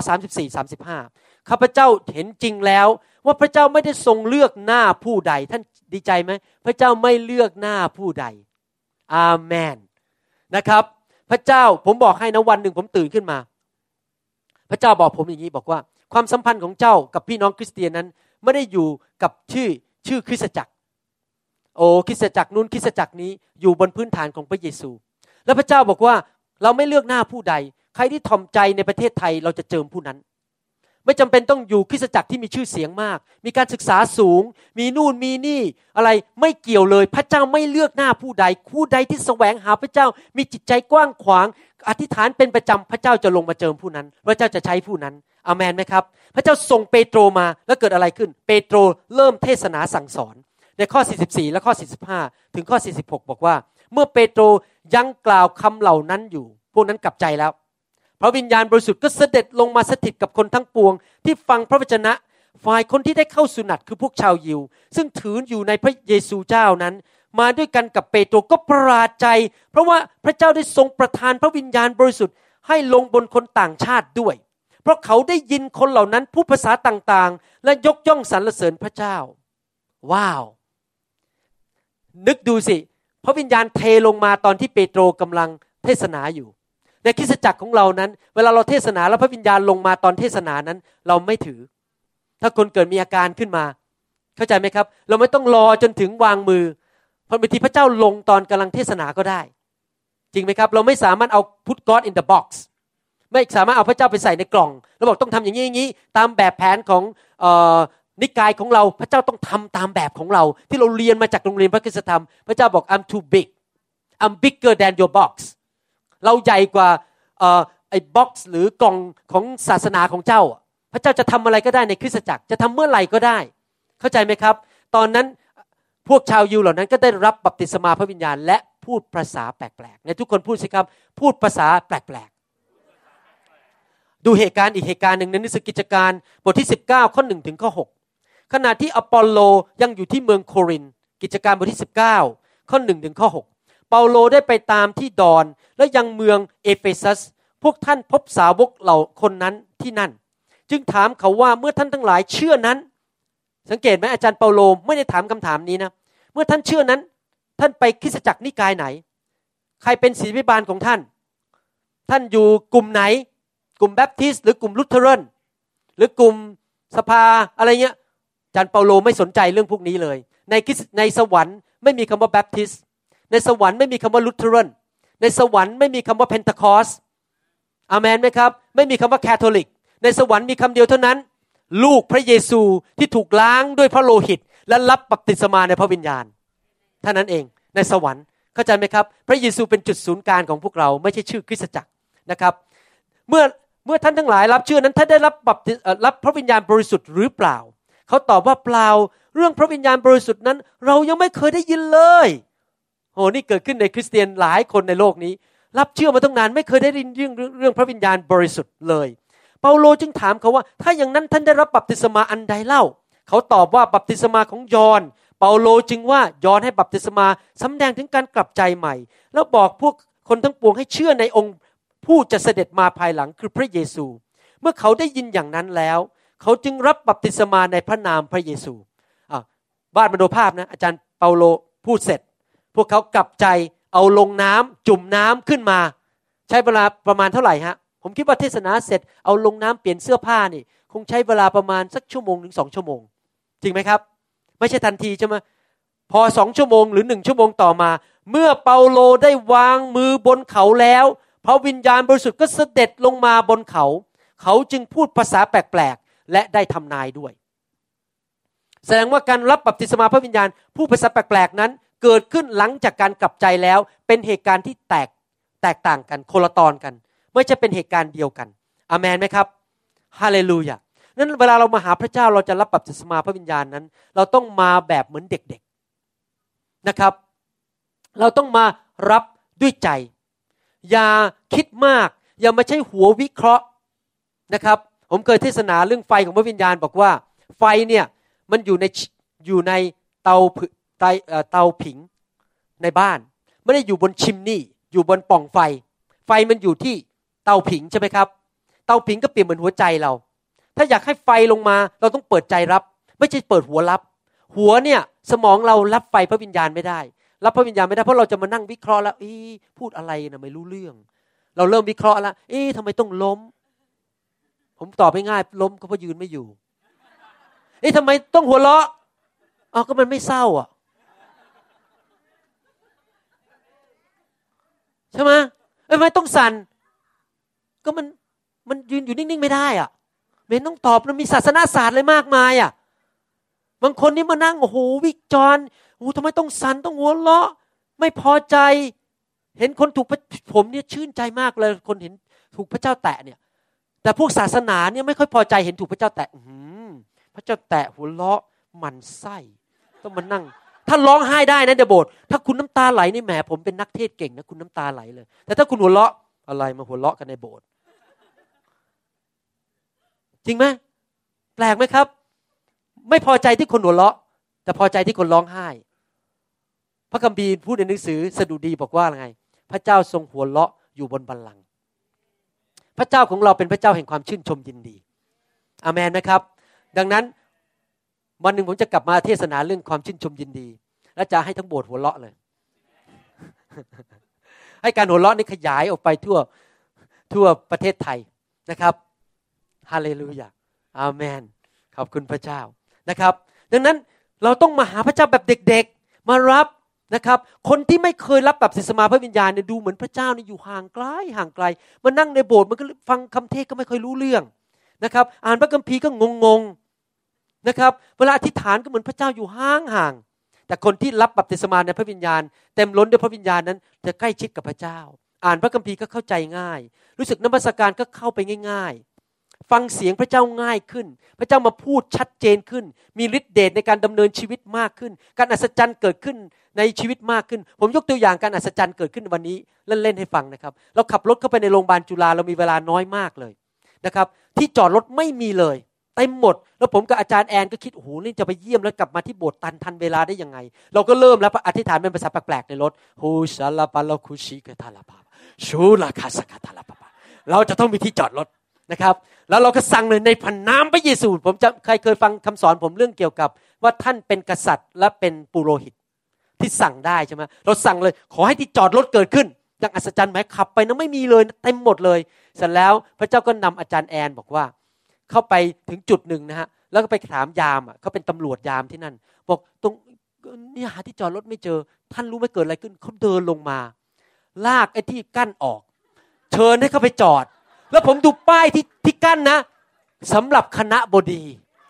Speaker 2: 34-35ข้าพเจ้าเห็นจริงแล้วว่าพระเจ้าไม่ได้ทรงเลือกหน้าผู้ใดท่านดีใจไหมพระเจ้าไม่เลือกหน้าผู้ใดอาเมนนะครับพระเจ้าผมบอกให้นะวันหนึ่งผมตื่นขึ้นมาพระเจ้าบอกผมอย่างนี้บอกว่าความสัมพันธ์ของเจ้ากับพี่น้องคริสเตียนนั้นไม่ได้อยู่กับชื่อคริสตจักรคริสตจักรนู้นคริสตจักรนี้อยู่บนพื้นฐานของพระเยซูแล้วพระเจ้าบอกว่าเราไม่เลือกหน้าผู้ใดใครที่ถ่อมใจในประเทศไทยเราจะเจิมผู้นั้นไม่จำเป็นต้องอยู่คริสตจักรที่มีชื่อเสียงมากมีการศึกษาสูงมีนู่นมีนี่อะไรไม่เกี่ยวเลยพระเจ้าไม่เลือกหน้าผู้ใดที่แสวงหาพระเจ้ามีจิตใจกว้างขวางอธิษฐานเป็นประจำพระเจ้าจะลงมาเจิมผู้นั้นพระเจ้าจะใช้ผู้นั้นอาเมนไหมครับพระเจ้าส่งเปโตรมาแล้วเกิดอะไรขึ้นเปโตรเริ่มเทศนาสั่งสอนในข้อ44และข้อ45ถึงข้อ46บอกว่าเมื่อเปโตรยังกล่าวคำเหล่านั้นอยู่พวกนั้นกลับใจแล้วพระวิญญาณบริสุทธิ์ก็เสด็จลงมาสถิตกับคนทั้งปวงที่ฟังพระวจนะฝ่ายคนที่ได้เข้าสุนัตคือพวกชาวยิวซึ่งถืออยู่ในพระเยซูเจ้านั้นมาด้วยกันกับเปโตรก็ประหลาดใจเพราะว่าพระเจ้าได้ทรงประทานพระวิญญาณบริสุทธิ์ให้ลงบนคนต่างชาติด้วยเพราะเขาได้ยินคนเหล่านั้นพูดภาษาต่างๆและยกย่องสรรเสริญพระเจ้าว้าวนึกดูสิพระวิญญาณเทลงมาตอนที่เปโตรกำลังเทศนาอยู่ในคริสตจักรของเรานั้นเวลาเราเทศนาแล้วพระวิญญาณลงมาตอนเทศนานั้นเราไม่ถือถ้าคนเกิดมีอาการขึ้นมาเข้าใจไหมครับเราไม่ต้องรอจนถึงวางมือเพราะบางทีพระเจ้าลงตอนกำลังเทศนาก็ได้จริงไหมครับเราไม่สามารถเอา put God in the box ไม่สามารถเอาพระเจ้าไปใส่ในกล่องแล้วบอกต้องทำอย่างนี้อย่างนี้ตามแบบแผนของนิกายของเราพระเจ้าต้องทำตามแบบของเราที่เราเรียนมาจากโรงเรียนพระคริสตธรรมพระเจ้าบอก I'm too big I'm bigger than your box เราใหญ่กว่าไอ้บ็อกซ์หรือกล่องของศาสนาของเจ้าพระเจ้าจะทำอะไรก็ได้ในคริสตจักรจะทำเมื่อไหร่ก็ได้เข้าใจไหมครับตอนนั้นพวกชาวยิวเหล่านั้นก็ได้รับบัพติศมาพระวิญญาณและพูดภาษาแปลกๆในทุกคนพูดสิครับพูดภาษาแปลกๆดูเหตุการณ์อีกเหตุการณ์หนึ่งในหนังสือกิจการบทที่19ข้อ1ถึงข้อ6ขณะที่อปอลโลยังอยู่ที่เมืองโครินธ์กิจการบทที่19ข้อ1ถึงข้อ6เปาโลได้ไปตามที่ดอนและยังเมืองเอเฟซัสพวกท่านพบสาวกเหล่าคนนั้นที่นั่นจึงถามเขาว่าเมื่อท่านทั้งหลายเชื่อนั้นสังเกตไหมอาจารย์เปาโลไม่ได้ถามคำถามนี้นะเมื่อท่านเชื่อนั้นท่านไปคริสตจักรนิกายไหนใครเป็นศิษยาภิบาลของท่านท่านอยู่กลุ่มไหนกลุ่มแบปทิสต์หรือกลุ่มลุเทอรันหรือกลุ่มสภาอะไรเงี้ยอาจารย์เปาโลไม่สนใจเรื่องพวกนี้เลยในสวรรค์ไม่มีคำว่าแบปทิสต์ในสวรรค์ไม่มีคำว่าลุเทอรันในสวรรค์ไม่มีคำว่าเพนทาคอสต์อาเมนไหมครับไม่มีคำว่าแคทอลิกในสวรรค์มีคำเดียวเท่านั้นลูกพระเยซูที่ถูกล้างด้วยพระโลหิตและรับบัพติศมาในพระวิญญาณเท่านั้นเองในสวรรค์เข้าใจไหมครับพระเยซูเป็นจุดศูนย์กลางของพวกเราไม่ใช่ชื่อคริสตจักรนะครับเมื่อท่านทั้งหลายรับเชื่อนั้นท่านได้รับพระวิญญาณบริสุทธิ์หรือเปล่าเขาตอบว่าเปล่าเรื่องพระวิญญาณบริสุทธิ์นั้นเรายังไม่เคยได้ยินเลยโหนี่เกิดขึ้นในคริสเตียนหลายคนในโลกนี้รับเชื่อมาตั้งนานไม่เคยได้ยินเรื่องพระวิญญาณบริสุทธิ์เลยเปาโลจึงถามเขาว่าถ้าอย่างนั้นท่านได้รับบัพติศมาอันใดเล่าเขาตอบว่าบัพติศมาของยอห์นเปาโลจึงว่ายอห์นให้บัพติศมาสำแดงถึงการกลับใจใหม่แล้วบอกพวกคนทั้งปวงให้เชื่อในองค์ผู้จะเสด็จมาภายหลังคือพระเยซูเมื่อเขาได้ยินอย่างนั้นแล้วเขาจึงรับบัพติศมาในพระนามพระเยซูวาดมโนภาพนะอาจารย์เปาโลพูดเสร็จพวกเขากลับใจเอาลงน้ำจุ่มน้ำขึ้นมาใช้เวลาประมาณเท่าไหร่ฮะผมคิดว่าเทศนาเสร็จเอาลงน้ำเปลี่ยนเสื้อผ้านี่คงใช้เวลาประมาณสัก1 ชั่วโมงถึง2 ชั่วโมงจริงไหมครับไม่ใช่ทันทีใช่ไหมพอ2 ชั่วโมงหรือ1 ชั่วโมงต่อมาเมื่อเปาโลได้วางมือบนเขาแล้วพระวิญญาณบริสุทธิ์ก็เสด็จลงมาบนเขาเขาจึงพูดภาษาแปลกๆและได้ทำนายด้วยแสดงว่าการรับบัพติศมาพระวิญญาณผู้ภาษาแปลกๆนั้นเกิดขึ้นหลังจากการกลับใจแล้วเป็นเหตุการณ์ที่แตกต่างกันคนละตอนกันไม่ใช่เป็นเหตุการณ์เดียวกันอาเมนไหมครับฮาเลลูยานั้นเวลาเรามาหาพระเจ้าเราจะรับบัพติศมาพระวิญญาณนั้นเราต้องมาแบบเหมือนเด็กๆนะครับเราต้องมารับด้วยใจอย่าคิดมากอย่ามาใช้หัววิเคราะห์นะครับผมเคยเทศนาเรื่องไฟของพระวิญญาณบอกว่าไฟเนี่ยมันอยู่ในเตาผิงในบ้านไม่ได้อยู่บนชิมนี่อยู่บนปล่องไฟไฟมันอยู่ที่เตาผิงใช่ไหมครับเตาผิงก็เปรียบเหมือนหัวใจเราถ้าอยากให้ไฟลงมาเราต้องเปิดใจรับไม่ใช่เปิดหัวรับหัวเนี่ยสมองเรารับไฟพระวิญญาณไม่ได้รับพระวิญญาณไม่ได้เพราะเราจะมานั่งวิเคราะห์แล้วพูดอะไรนะไม่รู้เรื่องเราเริ่มวิเคราะห์แล้วทำไมต้องล้มผมตอบง่ายๆล้มก็เพราะยืนไม่อยู่ทำไมต้องหัวเราะก็มันไม่เศร้าใช่ไหมทำไมต้องสั่นก็มันยืนอยู่นิ่งๆไม่ได้ไม่ต้องตอบมันมีศาสนาศาสตร์เลยมากมายบางคนนี่มานั่งโอ้โหวิจารณ์ทำไมต้องสั่นต้องหัวเราะไม่พอใจเห็นคนถูกผมเนี่ยชื่นใจมากเลยคนเห็นถูกพระเจ้าแตะเนี่ยแต่พวกศาสนาเนี่ยไม่ค่อยพอใจเห็นถูกพระเจ้าแตะพระเจ้าแตะหัวเราะหมั่นไส้ต้องมานั่งถ้าร้องไห้ได้นะเดี๋ยวโบสถ์ถ้าคุณน้ำตาไหลนี่แหมผมเป็นนักเทศเก่งนะคุณน้ำตาไหลเลยแต่ถ้าคุณหัวเราะอะไรมาหัวเราะกันในโบสถ์จริงไหมแปลกไหมครับไม่พอใจที่คนหัวเราะแต่พอใจที่คนร้องไห้พระคัมภีร์พูดในหนังสือสดุดีบอกว่าไงพระเจ้าทรงหัวเราะอยู่บนบัลลังก์พระเจ้าของเราเป็นพระเจ้าแห่งความชื่นชมยินดีอาเมนไหมครับดังนั้นวันหนึ่งผมจะกลับมาเทศนาเรื่องความชื่นชมยินดีและจะให้ทั้งโบสถ์หัวเราะเลย ให้การหัวเราะนี้ขยายออกไปทั่วประเทศไทยนะครับฮาเลลูยาอาเมนขอบคุณพระเจ้านะครับดังนั้นเราต้องมาหาพระเจ้าแบบเด็กๆมารับนะครับคนที่ไม่เคยรับบัพติศมาพระวิญญาณเนี่ยดูเหมือนพระเจ้านี่อยู่ห่างไกลห่างไกลมานั่งในโบสถ์มันก็ฟังคำเทศก็ไม่ค่อยรู้เรื่องนะครับอ่านพระคัมภีร์ก็งงๆนะครับเวลาอธิษฐานก็เหมือนพระเจ้าอยู่ห่างๆแต่คนที่รับบัพติศมาในพระวิญญาณเต็มล้นด้วยพระวิญญาณนั้นจะใกล้ชิดกับพระเจ้าอ่านพระคัมภีร์ก็เข้าใจง่ายรู้สึกนมัสการก็เข้าไปง่ายๆฟังเสียงพระเจ้าง่ายขึ้นพระเจ้ามาพูดชัดเจนขึ้นมีฤทธิ์เดชในการดำเนินชีวิตมากขึ้นการอัศจรรย์เกิดขึ้นในชีวิตมากขึ้นผมยกตัวอย่างการอัศจรรย์เกิดขึ้นวันนี้เล่นๆให้ฟังนะครับเราขับรถเข้าไปในโรงพยาบาลจุฬาเรามีเวลาน้อยมากเลยนะครับที่จอดรถไม่มีเลยเต็มหมดแล้วผมกับอาจารย์แอนก็คิดโอ้โหนี่จะไปเยี่ยมแล้วกลับมาที่โบสถ์ทันเวลาได้ยังไงเราก็เริ่มแล้วอธิษฐานเป็นภาษาแปลกๆในรถฮูชาลาปาลาคุชิกะทาลาปาชูลาคาสกะทาลาปาเราจะต้องมีที่จอดรถนะครับแล้วเราก็สั่งเลยในพระนามพระเยซูผมจะใครเคยฟังคำสอนผมเรื่องเกี่ยวกับว่าท่านเป็นกษัตริย์และเป็นปุโรหิตที่สั่งได้ใช่ไหมเราสั่งเลยขอให้ที่จอดรถเกิดขึ้นอย่างอัศจรรย์ไหมขับไปนะไม่มีเลยเต็มหมดเลยเสร็จแล้วพระเจ้าก็นำอาจารย์แอนบอกว่าเข้าไปถึงจุดหนึ่งนะฮะแล้วก็ไปถามยามเขาเป็นตำรวจยามที่นั่นบอกตรงนี่หาที่จอดรถไม่เจอท่านรู้ไหมเกิดอะไรขึ้นเขาเดินลงมาลากไอ้ที่กั้นออกเชิญให้เขาไปจอดแล้วผมดูป้ายที่กั้นนะสำหรับคณะบดี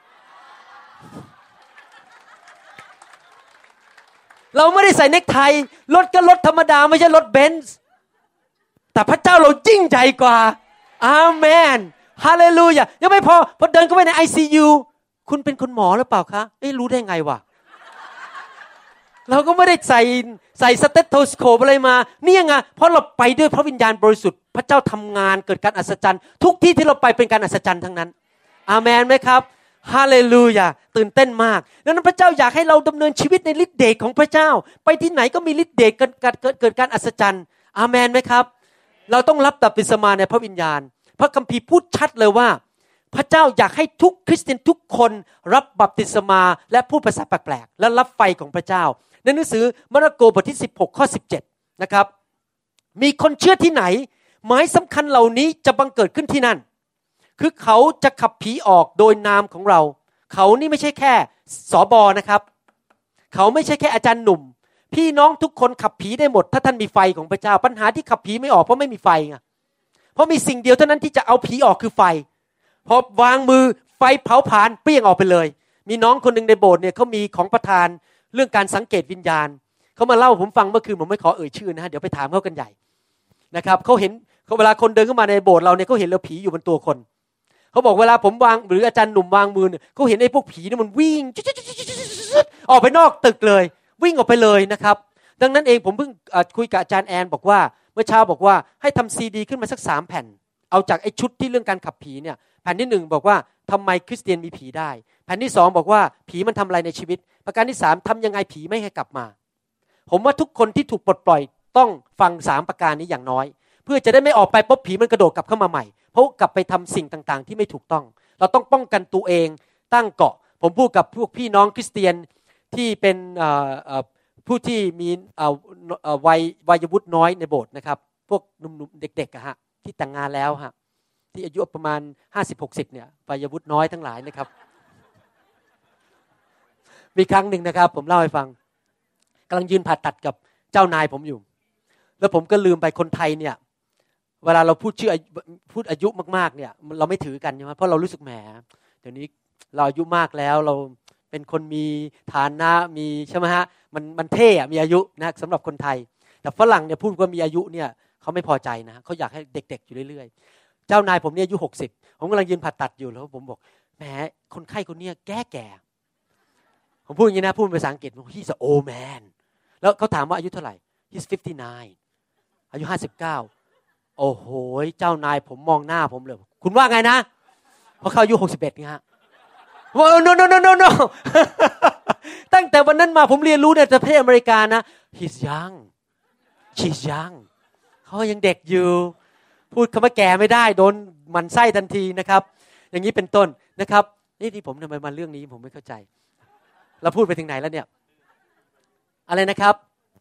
Speaker 2: เราไม่ได้ใส่เนคไทรถก็รถธรรมดาไม่ใช่รถเบนซ์แต่พระเจ้าเรายิ่งใหญ่กว่าอาเมนฮาเลลูยายังไม่พอเดินเข้าไปใน ICU คุณเป็นคุณหมอหรือเปล่าคะรู้ได้ไงวะเราก็ไม่ได้ใส่สเตโทสโคปอะไรมานี่ยังไงเพราะเราไปด้วยพระวิญญาณบริสุทธิ์พระเจ้าทำงานเกิดการอัศจรรย์ทุกที่ที่เราไปเป็นการอัศจรรย์ทั้งนั้นอาเมนไหมครับฮาเลลูยาตื่นเต้นมากดังนั้นพระเจ้าอยากให้เราดำเนินชีวิตในฤทธิ์เดชของพระเจ้าไปที่ไหนก็มีฤทธิ์เดชเกิดการอัศจรรย์อาเมนไหมครับเราต้องรับบัพติศมาในพระวิญญาณพระคัมภีร์พูดชัดเลยว่าพระเจ้าอยากให้ทุกคริสเตียนทุกคนรับบัพติศมาและพูดภาษาแปลกๆและรับไฟของพระเจ้าในหนังสือมาระโกบทที่16ข้อ17นะครับมีคนเชื่อที่ไหนหมายสำคัญเหล่านี้จะบังเกิดขึ้นที่นั่นคือเขาจะขับผีออกโดยนามของเราเขานี่ไม่ใช่แค่สบนะครับเขาไม่ใช่แค่อาจารย์หนุ่มพี่น้องทุกคนขับผีได้หมดถ้าท่านมีไฟของพระเจ้าปัญหาที่ขับผีไม่ออกเพราะไม่มีไฟไงเพราะมีสิ่งเดียวเท่านั้นที่จะเอาผีออกคือไฟพอวางมือไฟเผาผลาญเปรี้ยงออกไปเลยมีน้องคนนึงในโบสถ์เนี่ยเขามีของประทานเรื่องการสังเกตวิญญาณเขามาเล่าผมฟังเมื่อคืนผมไม่ขอเอ่ยชื่อนะฮะเดี๋ยวไปถามเขากันใหญ่นะครับเขาเห็นเวลาคนเดินเข้ามาในโบสถ์เราเนี่ยเขาเห็นแล้วผีอยู่บนตัวคนเขาบอกเวลาผมวางหรืออาจารย์หนุ่มวางมือเนี่ยเขาเห็นไอ้พวกผีเนี่ยมันวิ่งออกไปนอกตึกเลยวิ่งออกไปเลยนะครับดังนั้นเองผมเพิ่งคุยกับอาจารย์แอนบอกว่าเมื่อเช้าบอกว่าให้ทำซีดีขึ้นมาสัก3แผ่นเอาจากไอ้ชุดที่เรื่องการขับผีเนี่ยแผ่นที่1บอกว่าทำไมคริสเตียนมีผีได้แผ่นที่2บอกว่าผีมันทำอะไรในชีวิตประการที่3ทำยังไงผีไม่ให้กลับมาผมว่าทุกคนที่ถูกปลดปล่อยต้องฟัง3ประการนี้อย่างน้อยเพื่อจะได้ไม่ออกไปปุ๊บผีมันกระโดดกลับเข้ามาใหม่เพราะกลับไปทำสิ่งต่างๆที่ไม่ถูกต้องเราต้องป้องกันตัวเองตั้งเกาะผมพูดกับพวกพี่น้องคริสเตียนที่เป็นผู้ที่มีวัยวุฒิน้อยในโบสถ์นะครับพวกหนุ่มๆเด็กๆอะฮะที่แต่งงานแล้วฮะที่อายุประมาณ50-60เนี่ยวัยวุฒิน้อยทั้งหลายนะครับมีครั้งหนึ่งนะครับผมเล่าให้ฟังกำลังยืนผ่าตัดกับเจ้านายผมอยู่แล้วผมก็ลืมไปคนไทยเนี่ยเวลาเราพูดอายุมากๆเนี่ยเราไม่ถือกันใช่ไหมเพราะเรารู้สึกแหมเดี๋ยวนี้เราอายุมากแล้วเราเป็นคนมีฐานะมีใช่ไหมฮะมันเท่อะมีอายุนะสำหรับคนไทยแต่ฝรั่งเนี่ยพูดว่ามีอายุเนี่ยเขาไม่พอใจนะเขาอยากให้เด็กๆอยู่เรื่อยๆเจ้านายผมเนี่ยอายุ60ผมกำลังยืนผ่าตัดอยู่แล้วผมบอกแหมคนไข้คนนี้แก่ผมพูดอย่างนี้นะพูดภาษาอังกฤษบอก he's an old man แล้วเขาถามว่าอายุเท่าไหร่ he's 59อายุ59โอ้โหเจ้านายผมมองหน้าผมเลยคุณว่าไงนะเพราะเขาอายุ61ไงฮะว่า no ตั้งแต่วันนั้นมาผมเรียนรู้ในประเทศอเมริกานะ he's young she's young เขายังเด็กอยู่พูดคำว่าแก่ไม่ได้โดนหมั่นไส้ทันทีนะครับอย่างนี้เป็นต้นนะครับนี่ที่ผมทำไมมาเรื่องนี้ผมไม่เข้าใจเราพูดไปถึงไหนแล้วเนี่ยอะไรนะครับ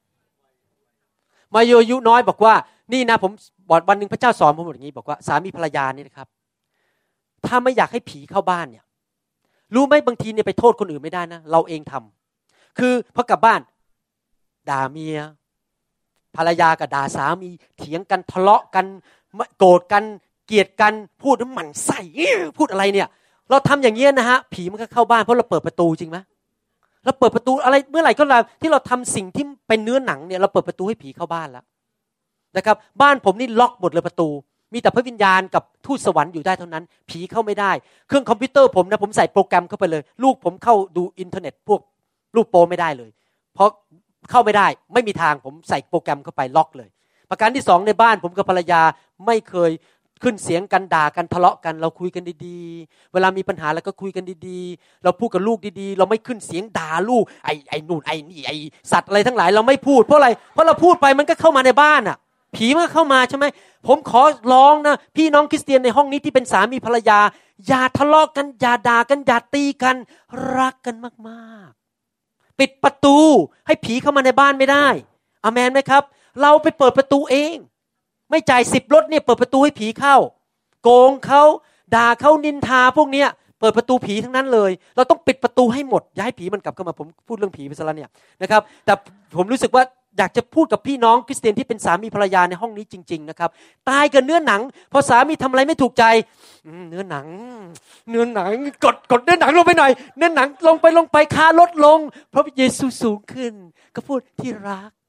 Speaker 2: มาอายุน้อยบอกว่านี่นะผมบอกวันนึงพระเจ้าสอนผมอย่างนี้บอกว่าสามีภรรยานี่นะครับถ้าไม่อยากให้ผีเข้าบ้านเนี่ยรู้ไหมบางทีเนี่ยไปโทษคนอื่นไม่ได้นะเราเองทำคือพอกลับบ้านด่าเมียภรรยากับด่าสามีเถียงกันทะเลาะกันโกรธกันเกลียดกันพูดหมั่นไส้พูดอะไรเนี่ยเราทำอย่างนี้นะฮะผีมันก็เข้าบ้านเพราะเราเปิดประตูจริงไหมเราเปิดประตูอะไรเมื่อไหร่ก็ตามที่เราทำสิ่งที่เป็นเนื้อหนังเนี่ยเราเปิดประตูให้ผีเข้าบ้านแล้วนะครับบ้านผมนี่ล็อกหมดเลยประตูมีแต่พระวิญญาณกับทูตสวรรค์อยู่ได้เท่านั้นผีเข้าไม่ได้เครื่องคอมพิวเตอร์ผมนะผมใส่โปรแกรมเข้าไปเลยลูกผมเข้าดูอินเทอร์เน็ตพวกรูปโป๊ไม่ได้เลยเพราะเข้าไม่ได้ไม่มีทางผมใส่โปรแกรมเข้าไปล็อกเลยประการที่2ในบ้านผมกับภรรยาไม่เคยขึ้นเสียงกันด่ากันทะเลาะกันเราคุยกันดีๆเวลามีปัญหาแล้วก็คุยกันดีๆเราพูดกับลูกดีๆเราไม่ขึ้นเสียงด่าลูกไอ้นู่นไอ้นี่ไอ้สัตว์อะไรทั้งหลายเราไม่พูดเพราะอะไรเพราะเราพูดไปมันก็เข้ามาในบ้านอ่ะผีมันก็เข้ามาใช่ไหมผมขอร้องนะพี่น้องคริสเตียนในห้องนี้ที่เป็นสามีภรรยาอย่าทะเลาะกันอย่าด่ากันอย่าตีกันรักกันมากๆปิดประตูให้ผีเข้ามาในบ้านไม่ได้อาเมนไหมครับเราไปเปิดประตูเองไม่จ่าย10 รถเนี่ยเปิดประตูให้ผีเข้าโกงเขาด่าเขานินทาพวกเนี้ยเปิดประตูผีทั้งนั้นเลยเราต้องปิดประตูให้หมดอย่าให้ผีมันกลับเข้ามาผมพูดเรื่องผีไปซะแล้วเนี่ยนะครับแต่ผมรู้สึกว่าอยากจะพูดกับพี่น้องคริสเตียนที่เป็นสามีภรรยาในห้องนี้จริงๆนะครับตายกับเนื้อหนังพอสามีทำอะไรไม่ถูกใจเนื้อหนังกดเนื้อหนังลงไปหน่อยเนื้อหนังลงไปค่าลดลงเพราะเยซูสูงขึ้นก็พูดที่รัก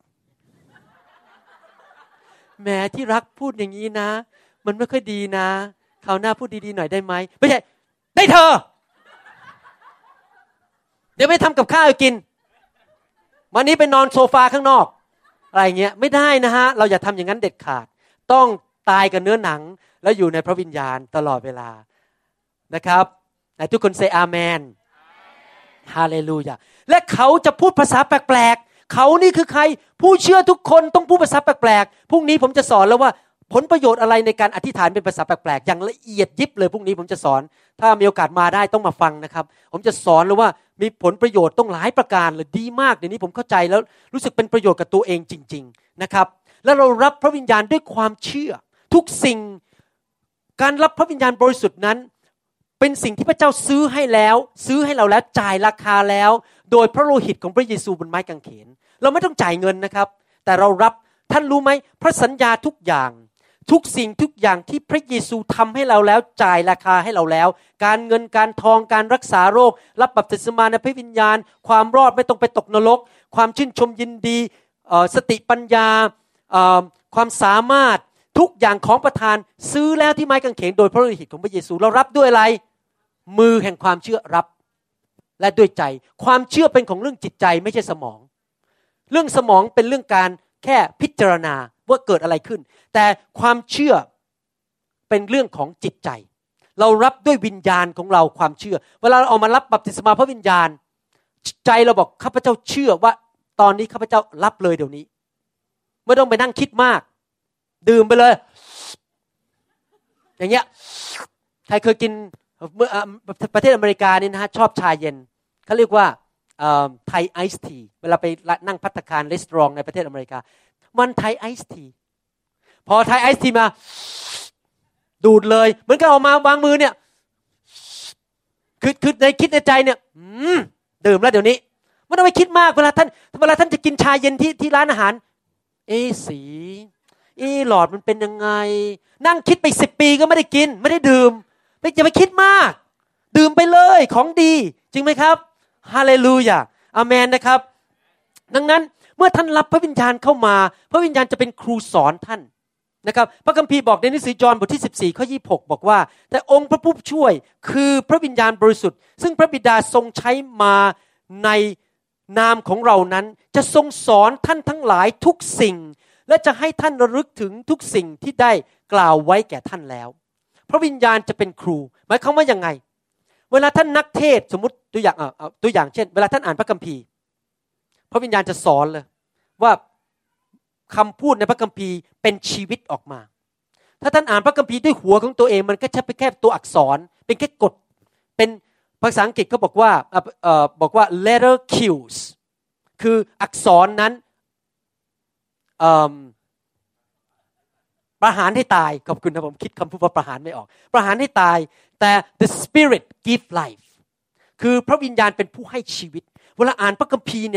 Speaker 2: แม้ที่รักพูดอย่างนี้นะมันไม่ค่อยดีนะคราวหน้าพูดดีๆหน่อยได้ไหมไม่ใช่ได้เธอเดี๋ยวไม่ทำกับข้าวให้กินวันนี้ไปนอนโซฟาข้างนอกอะไรเงี้ยไม่ได้นะฮะเราอย่าทำอย่างนั้นเด็ดขาดต้องตายกับเนื้อหนังแล้วอยู่ในพระวิญญาณตลอดเวลานะครับแต่ทุกคนเซอาเมนฮาเลลูยาและเขาจะพูดภาษาแปลกๆเขานี่คือใครผู้เชื่อทุกคนต้องพูดภาษาแปลกๆพรุ่งนี้ผมจะสอนแล้วว่าผลประโยชน์อะไรในการอธิษฐานเป็นภาษาแปลกๆอย่างละเอียดยิบเลยพรุ่งนี้ผมจะสอนถ้ามีโอกาสมาได้ต้องมาฟังนะครับผมจะสอนเลยว่ามีผลประโยชน์ต้องหลายประการเลยดีมากเดี๋ยวนี้ผมเข้าใจแล้วรู้สึกเป็นประโยชน์กับตัวเองจริงๆนะครับแล้วเรารับพระวิญญาณด้วยความเชื่อทุกสิ่งการรับพระวิญญาณบริสุทธิ์นั้นเป็นสิ่งที่พระเจ้าซื้อให้เราแล้วจ่ายราคาแล้วโดยพระโลหิตของพระเยซูบนไม้กางเขนเราไม่ต้องจ่ายเงินนะครับแต่เรารับท่านรู้ไหมพระสัญญาทุกอย่างทุกสิ่งทุกอย่างที่พระเยซูทำให้เราแล้วจ่ายราคาให้เราแล้วการเงินการทองการรักษาโรครับบัพติศมาในพระวิญญาณความรอดไม่ต้องไปตกนรกความชื่นชมยินดีสติปัญญาความสามารถทุกอย่างของประทานซื้อแล้วที่ไม้กางเขนโดยพระโลหิตของพระเยซูเรารับด้วยอะไรมือแห่งความเชื่อรับและด้วยใจความเชื่อเป็นของเรื่องจิตใจไม่ใช่สมองเรื่องสมองเป็นเรื่องการแค่พิจารณาว่าเกิดอะไรขึ้นแต่ความเชื่อเป็นเรื่องของจิตใจเรารับด้วยวิญญาณของเราความเชื่อเวลาเราออกมารับบัพติศมาพระวิญญาณใจเราบอกข้าพเจ้าเชื่อว่าตอนนี้ข้าพเจ้ารับเลยเดี๋ยวนี้ไม่ต้องไปนั่งคิดมากดื่มไปเลยอย่างเงี้ยใครเคยกินเมื่อประเทศอเมริกานี่นะฮะชอบชาเย็นเขาเรียกว่าไทยไอซ์ทีเวลาไปนั่งภัตตาคารรีสอร์ทในประเทศอเมริกามันไทยไอซ์ทีพอไทยไอซ์ทีมาดูดเลยเหมือนกับเอามาวางมือเนี่ยคือในคิดในใจเนี่ยดื่มแล้วเดี๋ยวนี้ไม่ต้องไปคิดมากเวลาท่านจะกินชาเย็นที่ร้านอาหารสีหลอดมันเป็นยังไงนั่งคิดไป10 ปีก็ไม่ได้กินไม่ได้ดื่มไม่อย่าไปคิดมากดื่มไปเลยของดีจริงไหมครับฮาเลลูยาอาเมนนะครับดังนั้นเมื่อท่านรับพระวิญญาณเข้ามาพระวิญญาณจะเป็นครูสอนท่านนะครับพระคัมภีร์บอกในหนังสือจอห์นบทที่14ข้อ26บอกว่าแต่องค์พระผู้ช่วยคือพระวิญญาณบริสุทธิ์ซึ่งพระบิดาทรงใช้มาในนามของเรานั้นจะทรงสอนท่านทั้งหลายทุกสิ่งและจะให้ท่านระลึกถึงทุกสิ่งที่ได้กล่าวไว้แก่ท่านแล้วพระวิญญาณจะเป็นครูหมายความว่ายังไงเวลาท่านนักเทศสมมติตัวอย่างเช่นเวลาท่านอ่านพระคัมภีร์พระวิญญาณจะสอนเลยว่าคำพูดในพระคัมภีร์เป็นชีวิตออกมาถ้าท่านอ่านพระคัมภีร์ด้วยหัวของตัวเองมันก็ใช่เป็นแค่ตัวอักษรเป็นแค่กฎเป็นภาษาอังกฤษเขาบอกว่า letter cues คืออักษรนั้นประหารให้ตายขอบคุณนะผมคิดคำพูดว่าประหารไม่ออกประหารให้ตายแต่ the spirit give life คือพระวิญญาณเป็นผู้ให้ชีวิตเวลาอ่านพระคัมภีร์เนี่ย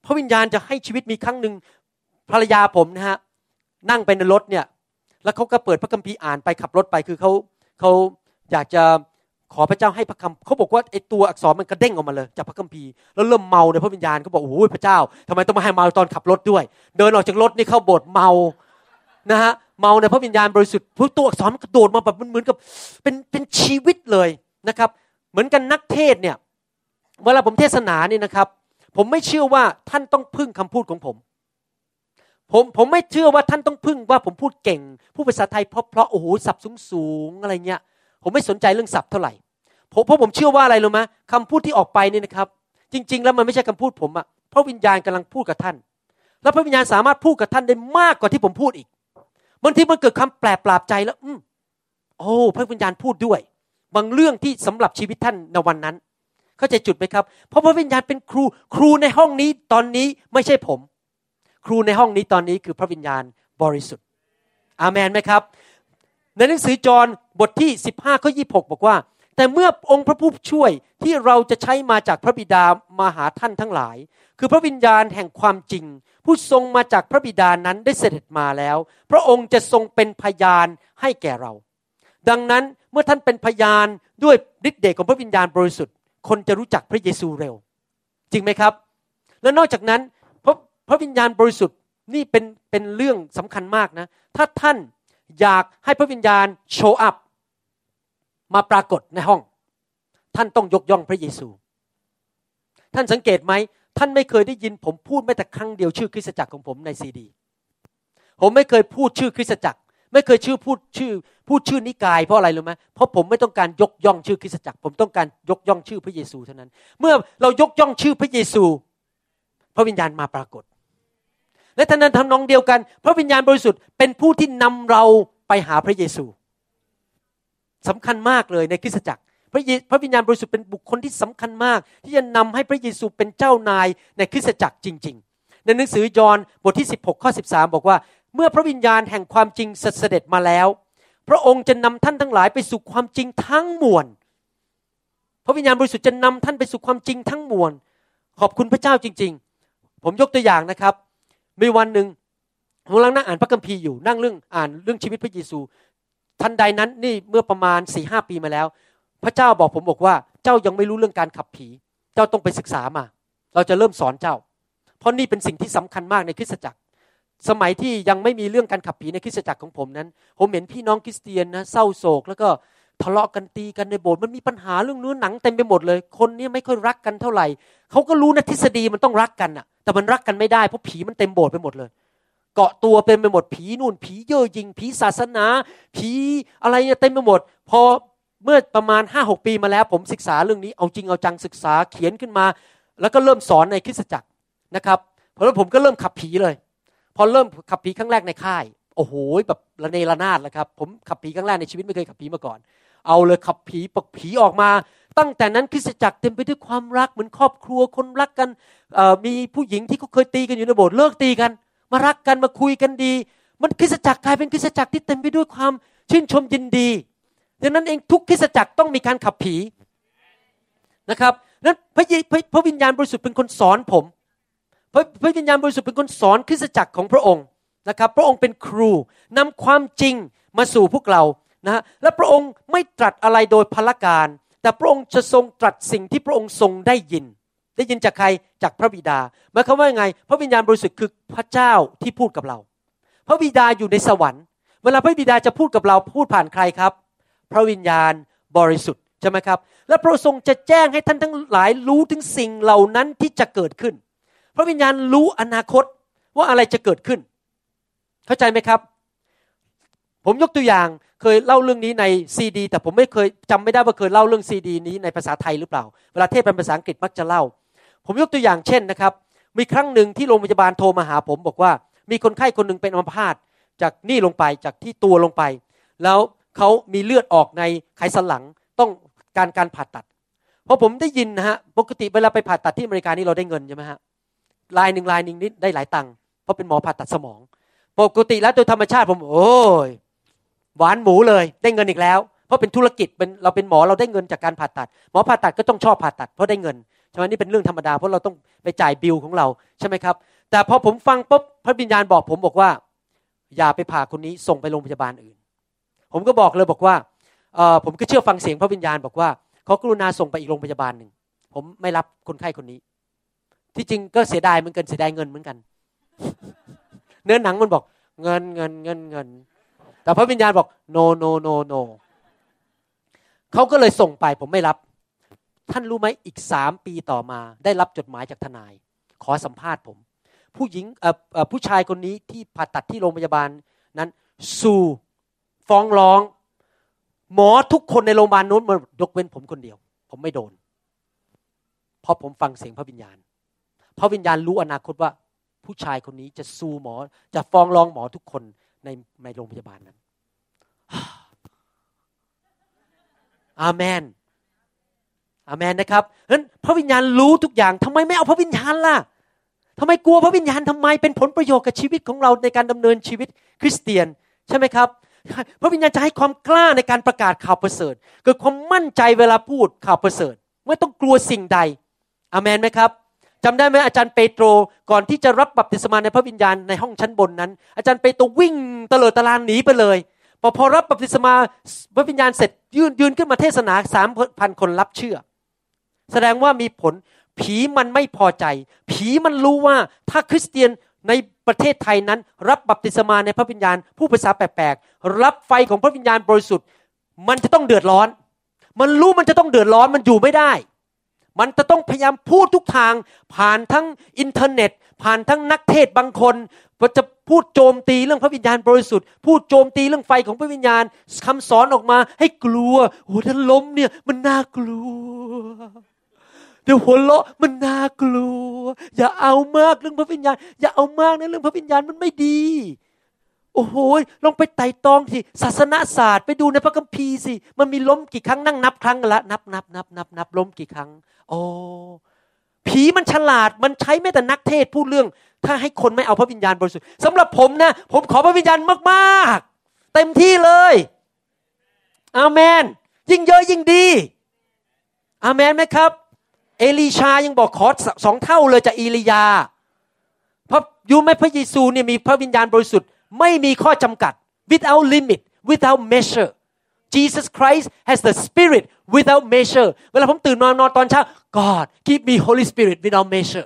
Speaker 2: พระวิญญาณจะให้ชีวิตมีครั้งหนึ่งภรรยาผมนะฮะนั่งไปในรถเนี่ยแล้วเขาก็เปิดพระคัมภีร์อ่านไปขับรถไปคือเขาอยากจะขอพระเจ้าให้พระคำเขาบอกว่าไอ้ตัวอักษรมันกระเด้งออกมาเลยจากพระคัมภีร์แล้วเริ่มเมาในพระวิญญาณเขาบอกโอ้โหพระเจ้าทำไมต้องมาให้เมาตอนขับรถด้วยเดินออกจากรถนี่เข้าโบสถ์เมานะฮะเมาในพระวิญญาณบริสุทธิ์พวกตัวอักษรมันกระโดดมาแบบเหมือนกับเป็นชีวิตเลยนะครับเหมือนกันนักเทศเนี่ยเวลาผมเทศนานี่นะครับผมไม่เชื่อว่าท่านต้องพึ่งคำพูดของผมไม่เชื่อว่าท่านต้องพึ่งว่าผมพูดเก่งพูดภาษาไทยเพราะโอ้โหศัพท์สูงๆอะไรเงี้ยผมไม่สนใจเรื่องศัพท์เท่าไหร่เพราะผมเชื่อว่าอะไรรู้ไหมคำพูดที่ออกไปนี่นะครับจริงๆแล้วมันไม่ใช่คำพูดผมอะพระวิญญาณกำลังพูดกับท่านแล้วพระวิญญาณสามารถพูดกับท่านได้มากกว่าที่ผมพูดอีกบางทีมันเกิดคำแปลกปราบใจแล้วโอ้พระวิญญาณพูดด้วยบางเรื่องที่สำหรับชีวิตท่านในวันนั้นเข้าใจจุดไหมครับเพราะพระวิญญาณเป็นครูในห้องนี้ตอนนี้ไม่ใช่ผมครูในห้องนี้ตอนนี้คือพระวิญญาณบริสุทธิ์อาเมนไหมครับในหนังสือจอห์นบทที่15ข้อ26บอกว่าแต่เมื่อองค์พระผู้ช่วยที่เราจะใช้มาจากพระบิดามาหาท่านทั้งหลายคือพระวิญญาณแห่งความจริงผู้ทรงมาจากพระบิดานั้นได้เสด็จมาแล้วพระองค์จะทรงเป็นพยานให้แก่เราดังนั้นเมื่อท่านเป็นพยานด้วยฤทธิ์เดชของพระวิญญาณบริสุทธิ์คนจะรู้จักพระเยซูเร็วจริงไหมครับและนอกจากนั้นพระวิญญาณบริสุทธิ์นี่เป็นเรื่องสำคัญมากนะถ้าท่านอยากให้พระวิญญาณโชว์อัพมาปรากฏในห้องท่านต้องยกย่องพระเยซูท่านสังเกตไหมท่านไม่เคยได้ยินผมพูดแม้แต่ครั้งเดียวชื่อคริสตจักรของผมในซีดีผมไม่เคยพูดชื่อคริสตจักรไม่เคยพูดชื่อนิกายเพราะอะไรรู้ไหมเพราะผมไม่ต้องการยกย่องชื่อคริสตจักรผมต้องการยกย่องชื่อพระเยซูเท่านั้นเมื่อเรายกย่องชื่อพระเยซูพระวิญญาณมาปรากฏและท่านนั้นทำนองเดียวกันพระวิญญาณบริสุทธิ์เป็นผู้ที่นำเราไปหาพระเยซูสำคัญมากเลยในคริสตจักรพระวิญญาณบริสุทธิ์เป็นบุคคลที่สำคัญมากที่จะนำให้พระเยซูเป็นเจ้านายในคริสตจักรจริงๆในหนังสือยอห์นบทที่16ข้อ13บอกว่าเมื่อพระวิญญาณแห่งความจริงเสด็จมาแล้วพระองค์จะนำท่านทั้งหลายไปสู่ความจริงทั้งมวลพระวิญญาณบริสุทธิ์จะนำท่านไปสู่ความจริงทั้งมวลขอบคุณพระเจ้าจริงๆผมยกตัวอย่างนะครับมีวันหนึ่งผมกำลังนั่งอ่านพระคัมภีร์อยู่นั่งอ่านเรื่องชีวิตพระเยซูทันใดนั้นนี่เมื่อประมาณ 4-5 ปีมาแล้วพระเจ้าบอกว่าเจ้ายังไม่รู้เรื่องการขับผีเจ้าต้องไปศึกษามาเราจะเริ่มสอนเจ้าเพราะนี่เป็นสิ่งที่สำคัญมากในคริสตจักรสมัยที่ยังไม่มีเรื่องการขับผีในคริสตจักรของผมนั้นผมเห็นพี่น้องคริสเตียนนะเศร้าโศกแล้วก็ทะเลาะกันตีกันในโบสถ์มันมีปัญหาเรื่องเนื้อหนังเต็มไปหมดเลยคนนี้ไม่ค่อยรักกันเท่าไหร่เขาก็รู้นะทฤษฎีมันต้องรักกันน่ะแต่มันรักกันไม่ได้เพราะผีมันเต็มโบสถ์ไปหมดเลยเกาะตัวเป็นไปหมดผีนู่นผีเย่อหยิ่งผีศาสนาผีอะไรเนี่ยเต็มไปหมดพอเมื่อประมาณ 5-6 ปีมาแล้วผมศึกษาเรื่องนี้เอาจริงเอาจังศึกษาเขียนขึ้นมาแล้วก็เริ่มสอนในคริสตจักรนะครับเพราะผมก็เริ่มขับผีเลยพอเริ่มขับผีครั้งแรกในค่ายโอ้โหแบบระเนระนาดเลยครับผมขับผีครั้งแรกในชีวิตไม่เคยขับผีมาก่อนเอาเลยขับผีปกผีออกมาตั้งแต่นั้นคริสตจักรเต็มไปด้วยความรักเหมือนครอบครัวคนรักกันมีผู้หญิงที่เขาเคยตีกันอยู่ในโบสถ์เลิกตีกันมารักกันมาคุยกันดีมันคริสตจักรกลายเป็นคริสตจักรที่เต็มไปด้วยความชื่นชมยินดีดังนั้นเองทุกคริสตจักรต้องมีการขับผีนะครับนั้นพระวิญญาณบริสุทธิ์เป็นคนสอนผมพระวิญญาณบริสุทธิ์เป็นคนสอนคริสตจักรของพระองค์นะครับพระองค์เป็นครูนำความจริงมาสู่พวกเรานะและพระองค์ไม่ตรัสอะไรโดยพลการแต่พระองค์จะทรงตรัสสิ่งที่พระองค์ทรงได้ยินจากใครจากพระบิดาหมายความว่าไงพระวิญญาณบริสุทธิ์คือพระเจ้าที่พูดกับเราพระบิดาอยู่ในสวรรค์เวลาพระบิดาจะพูดกับเราพูดผ่านใครครับพระวิญญาณบริสุทธิ์ใช่ไหมครับและพระองค์จะแจ้งให้ท่านทั้งหลายรู้ถึงสิ่งเหล่านั้นที่จะเกิดขึ้นพระวิญญาณรู้อนาคตว่าอะไรจะเกิดขึ้นเข้าใจไหมครับผมยกตัวอย่างเคยเล่าเรื่องนี้ในซีดีแต่ผมไม่เคยจำไม่ได้ว่าเคยเล่าเรื่องซีดีนี้ในภาษาไทยหรือเปล่าเวลาเทศเป็นภาษาอังกฤษมักจะเล่าผมยกตัวอย่างเช่นนะครับมีครั้งหนึ่งที่โรงพยาบาลโทรมาหาผมบอกว่ามีคนไข้คนหนึ่งเป็นอัมพาตจากนี่ลงไปจากที่ตัวลงไปแล้วเขามีเลือดออกในไขสันหลังต้องการผ่าตัดพอผมได้ยินนะฮะปกติเวลาไปผ่าตัดที่อเมริกานี่เราได้เงินใช่ไหมฮะรายหนึ่งนี่ได้หลายตังค์เพราะเป็นหมอผ่าตัดสมองปกติแล้วโดยธรรมชาติผมโอ้ยหวานหมูเลยได้เงินอีกแล้วเพราะเป็นธุรกิจเราเป็นหมอเราได้เงินจากการผ่าตัดหมอผ่าตัดก็ต้องชอบผ่าตัดเพราะได้เงินใช่ไหมนี่เป็นเรื่องธรรมดาเพราะเราต้องไปจ่ายบิลของเราใช่ไหมครับแต่พอผมฟังปุ๊บพระวิญญาณบอกผมบอกว่าอย่าไปผ่าคนนี้ส่งไปโรงพยาบาลอื่นผมก็บอกเลยบอกว่าผมก็เชื่อฟังเสียงพระวิญญาณบอกว่าเขากรุณาส่งไปอีกโรงพยาบาลหนึ่งผมไม่รับคนไข้คนนี้ที่จริงก็เสียดายเหมือนกันเสียดายเงินเหมือนกัน เนื้อหนังมันบอกเงินแต่พระวิญญาณบอก no เขาก็เลยส่งไปผมไม่รับท่านรู้ไหมอีก3 ปีต่อมาได้รับจดหมายจากทนายขอสัมภาษณ์ผมผู้ชายคนนี้ที่ผ่าตัดที่โรงพยาบาลนั้นสู้ฟ้องร้องหมอทุกคนในโรงพยาบาลนู้นยกเว้นผมคนเดียวผมไม่โดนเพราะผมฟังเสียงพระวิญญาณพระวิญญาณรู้อนาคตว่าผู้ชายคนนี้จะสู้หมอจะฟ้องร้องหมอทุกคนในโรงพยาบาลนั้นอาเมนนะครับเพราะฉะนั้นพระวิญญาณรู้ทุกอย่างทำไมไม่เอาพระวิญญาณล่ะทำไมกลัวพระวิญญาณทำไมเป็นผลประโยชน์กับชีวิตของเราในการดำเนินชีวิตคริสเตียนใช่ไหมครับพระวิญญาณจะให้ความกล้าในการประกาศข่าวประเสริฐเกิดความมั่นใจเวลาพูดข่าวประเสริฐไม่ต้องกลัวสิ่งใดอาเมนไหมครับจำได้ไหมอาจารย์เปโตรก่อนที่จะรับบัพติศมาในพระวิญญาณในห้องชั้นบนนั้นอาจารย์เปโตรวิ่งตะเลิดตะลานหนีไปเลยพอรับบัพติศมาพระวิญญาณเสร็จยืนขึ้นมาเทศนา 3,000 คนรับเชื่อแสดงว่ามีผลผีมันไม่พอใจผีมันรู้ว่าถ้าคริสเตียนในประเทศไทยนั้นรับบัพติศมาในพระวิญญาณผู้ภาษาแปลกๆรับไฟของพระวิญญาณบริสุทธิ์มันจะต้องเดือดร้อนมันรู้มันจะต้องเดือดร้อนมันอยู่ไม่ได้มันจะต้องพยายามพูดทุกทางผ่านทั้งอินเทอร์เน็ตผ่านทั้งนักเทศน์บางคนจะพูดโจมตีเรื่องพระวิญญาณบริสุทธิ์พูดโจมตีเรื่องไฟของพระวิญญาณคำสอนออกมาให้กลัวโอ้ถ้าล้มเนี่ยมันน่ากลัวเดี๋ยวหัวเราะมันน่ากลัวอย่าเอามากเรื่องพระวิญญาณอย่าเอามากนะเรื่องพระวิญญาณมันไม่ดีโอ้โหลองไปไต่ตองสิศาสนศาสตร์ไปดูในพระคัมภีร์สิมันมีล้มกี่ครั้งนั่งนับครั้งกันละนับล้มกี่ครั้งโอ้ผีมันฉลาดมันใช้แม้แต่นักเทศพูดเรื่องถ้าให้คนไม่เอาพระวิญญาณบริสุทธิ์สำหรับผมนะผมขอพระวิญญาณมากๆเต็มที่เลยอาเมนยิ่งเยอะยิ่งดีอาเมนไหมครับเอลีชายังบอกขอ2 เท่าเลยจากอีลียาเพราะยูแม่พระเยซูเนี่ยมีพระวิญญาณบริสุทธิ์ไม่มีข้อจำกัด without limit without measure Jesus Christ has the Spirit without measure เวลาผมตื่นนอนตอนเช้า God give me Holy Spirit without measure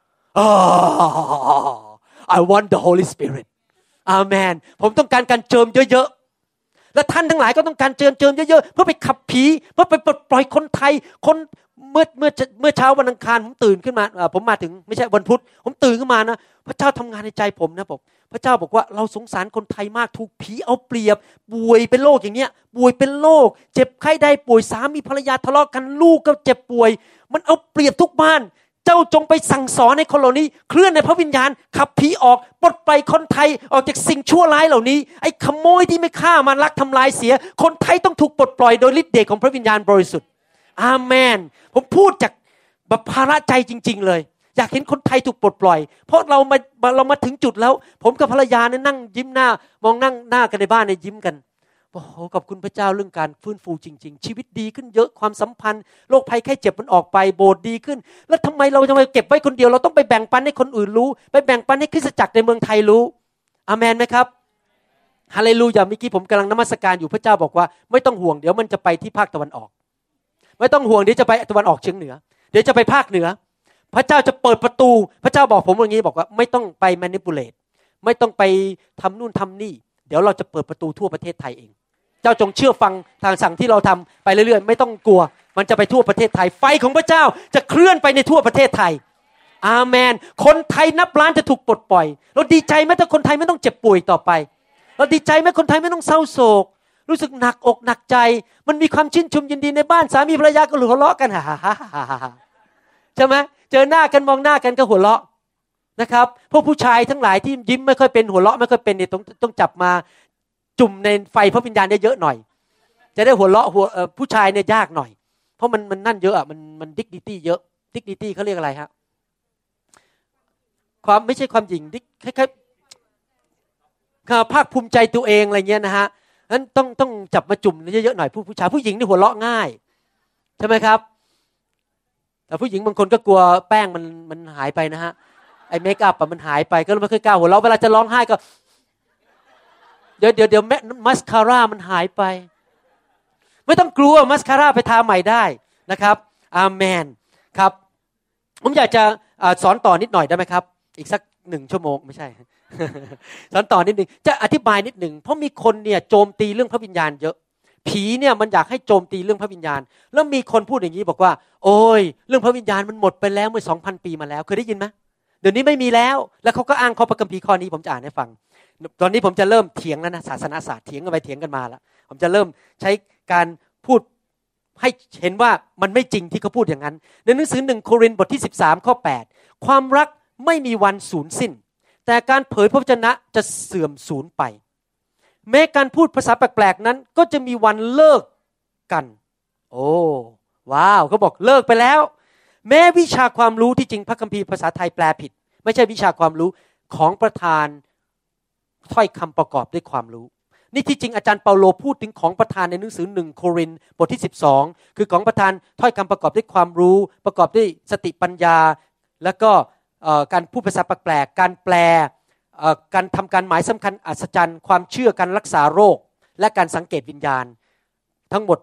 Speaker 2: I want the Holy Spirit Amen ผมต้องการการเจิมเยอะๆและท่านทั้งหลายก็ต้องการเจิมเยอะๆเพื่อไปขับผีเพื่อไปปลดปล่อยคนไทยคนเมื่อเช้าวันอังคารผมตื่นขึ้นมาผมมาถึงไม่ใช่วันพุธผมตื่นขึ้นมานะพระเจ้าทำงานในใจผมนะบอกพระเจ้าบอกว่าเราสงสารคนไทยมากถูกผีเอาเปรียบป่วยเป็นโรคอย่างเงี้ยป่วยเป็นโรคเจ็บไข้ได้ป่วยสามีภรรยาทะเลาะกันลูกก็เจ็บป่วยมันเอาเปรียบทุกบ้านเจ้าจงไปสั่งสอนให้คนเหล่านี้เคลื่อนในพระวิญญาณขับผีออกปลดปล่อยคนไทยออกจากสิ่งชั่วร้ายเหล่านี้ไอ้ขโมยที่ไม่ฆ่ามันลักทำลายเสียคนไทยต้องถูกปลดปล่อยโดยฤทธิ์เดชของพระวิญญาณบริสุทธิ์อาเมนผมพูดจากแบบภาระใจจริงๆเลยอยากเห็นคนไทยถูกปลดปล่อยเพราะเรามาถึงจุดแล้วผมกับภรรยาเนี่ยนั่งยิ้มหน้ามองนั่งหน้ากันในบ้านเนี่ยยิ้มกันโอ้โหขอบคุณพระเจ้าเรื่องการฟื้นฟูจริงๆชีวิตดีขึ้นเยอะความสัมพันธ์โรคภัยไข้เจ็บมันออกไปโบสถ์ดีขึ้นแล้วทำไมเราจะมาเก็บไว้คนเดียวเราต้องไปแบ่งปันให้คนอื่นรู้ไปแบ่งปันให้คริสตจักรในเมืองไทยรู้อาเมนไหมครับฮาเลลูยาเมื่อกี้ผมกำลังนมัสการอยู่พระเจ้าบอกว่าไม่ต้องห่วงเดี๋ยวมันจะไปที่ภาคตะวันออกไม่ต้องห่วงเดี๋ยวจะไปตะวันออกเฉียงเหนือเดี๋ยวจะไปภาคเหนือพระเจ้าจะเปิดประตูพระเจ้าบอกผมอย่างนี้บอกว่าไม่ต้องไป manipulate ไม่ต้องไปทำนู่นทำนี่เดี๋ยวเราจะเปิดประตูทั่วประเทศไทยเองเจ้าจงเชื่อฟังทางสั่งที่เราทำไปเรื่อยๆไม่ต้องกลัวมันจะไปทั่วประเทศไทยไฟของพระเจ้าจะเคลื่อนไปในทั่วประเทศไทยอาเมนคนไทยนับล้านจะถูกปลดปล่อยเราดีใจไหมถ้าคนไทยไม่ต้องเจ็บป่วยต่อไปเราดีใจไหมคนไทยไม่ต้องเศร้าโศกรู้สึกหนักอกหนักใจมันมีความชื่นชมยินดีในบ้านสามีภรรยาก็หัวเราะกันใช่ไหมเจอหน้ากันมองหน้ากันก็หัวเราะนะครับพวกผู้ชายทั้งหลายที่ยิ้มไม่ค่อยเป็นหัวเราะไม่ค่อยเป็นเนี่ยต้องจับมาจุ่มในไฟพระวิญญาณเยอะๆหน่อยจะได้หัวเราะผู้ชายเนี่ยยากหน่อยเพราะมันนั่นเยอะอ่ะมันดิกนิตี้เยอะดิกนิตี้เขาเรียกอะไรฮะความไม่ใช่ความหยิ่งดิกคล้ายๆภาคภูมิใจตัวเองอะไรเงี้ยนะฮะนั้นต้องจับมาจุ่มเยอะๆหน่อยผู้ชายผู้หญิงนี่หัวเราะง่ายใช่ไหมครับแต่ผู้หญิงบางคนก็กลัวแป้งมันหายไปนะฮะไอ้เมคอัพมันหายไปก็ไม่ค่อยกล้าหัวเราะเวลาจะร้องไห้ก็เดี๋ยวมัสคาร่ามันหายไปไม่ต้องกลัวมัสคาร่าไปทาใหม่ได้นะครับอาเมนครับผมอยากจะสอนต่อนิดหน่อยได้ไหมครับอีกสัก1 ชั่วโมงไม่ใช่ สอนต่อนิดนึงจะอธิบายนิดนึงเพราะมีคนเนี่ยโจมตีเรื่องพระวิญญาณเยอะผีเนี่ยมันอยากให้โจมตีเรื่องพระวิญญาณแล้วมีคนพูดอย่างนี้บอกว่าโอ้ยเรื่องพระวิญญาณมันหมดไปแล้วเมื่อ 2,000 ปีมาแล้วเคยได้ยินไหมเดี๋ยวนี้ไม่มีแล้วแล้วเขาก็อ้างข้อพระคัมภีร์ข้อนี้ผมจะอ่านให้ฟังตอนนี้ผมจะเริ่มเถียงแล้วนะศาสนาศาสตร์เถียงกันไปเถียงกันมาแล้วผมจะเริ่มใช้การพูดให้เห็นว่ามันไม่จริงที่เขาพูดอย่างนั้นในหนังสือ1 โครินธ์บทที่13ข้อ8ความรักไม่มีวันสูญสิ้นแต่การเผยพระวจนะจะเสื่อมสูญไปแม้การพูดภาษาแปลกๆนั้นก็จะมีวันเลิกกันโอ้ว้าวเขาบอกเลิกไปแล้วแม้วิชาความรู้ที่จริงพระคัมภีร์ภาษาไทยแปลผิดไม่ใช่วิชาความรู้ของประธานถ้อยคำประกอบด้วยความรู้นี่ที่จริงอาจารย์เปาโลพูดถึงของประธานในหนังสือ1 โครินธ์บทที่12คือของประธานถ้อยคำประกอบด้วยความรู้ประกอบด้วยสติปัญญาแล้วก็การพูดภาษาแปลกๆการแปลการทำการหมายสำคัญอัศจรรย์ความเชื่อการรักษาโรคและการสังเกตวิญญาณทั้งหมด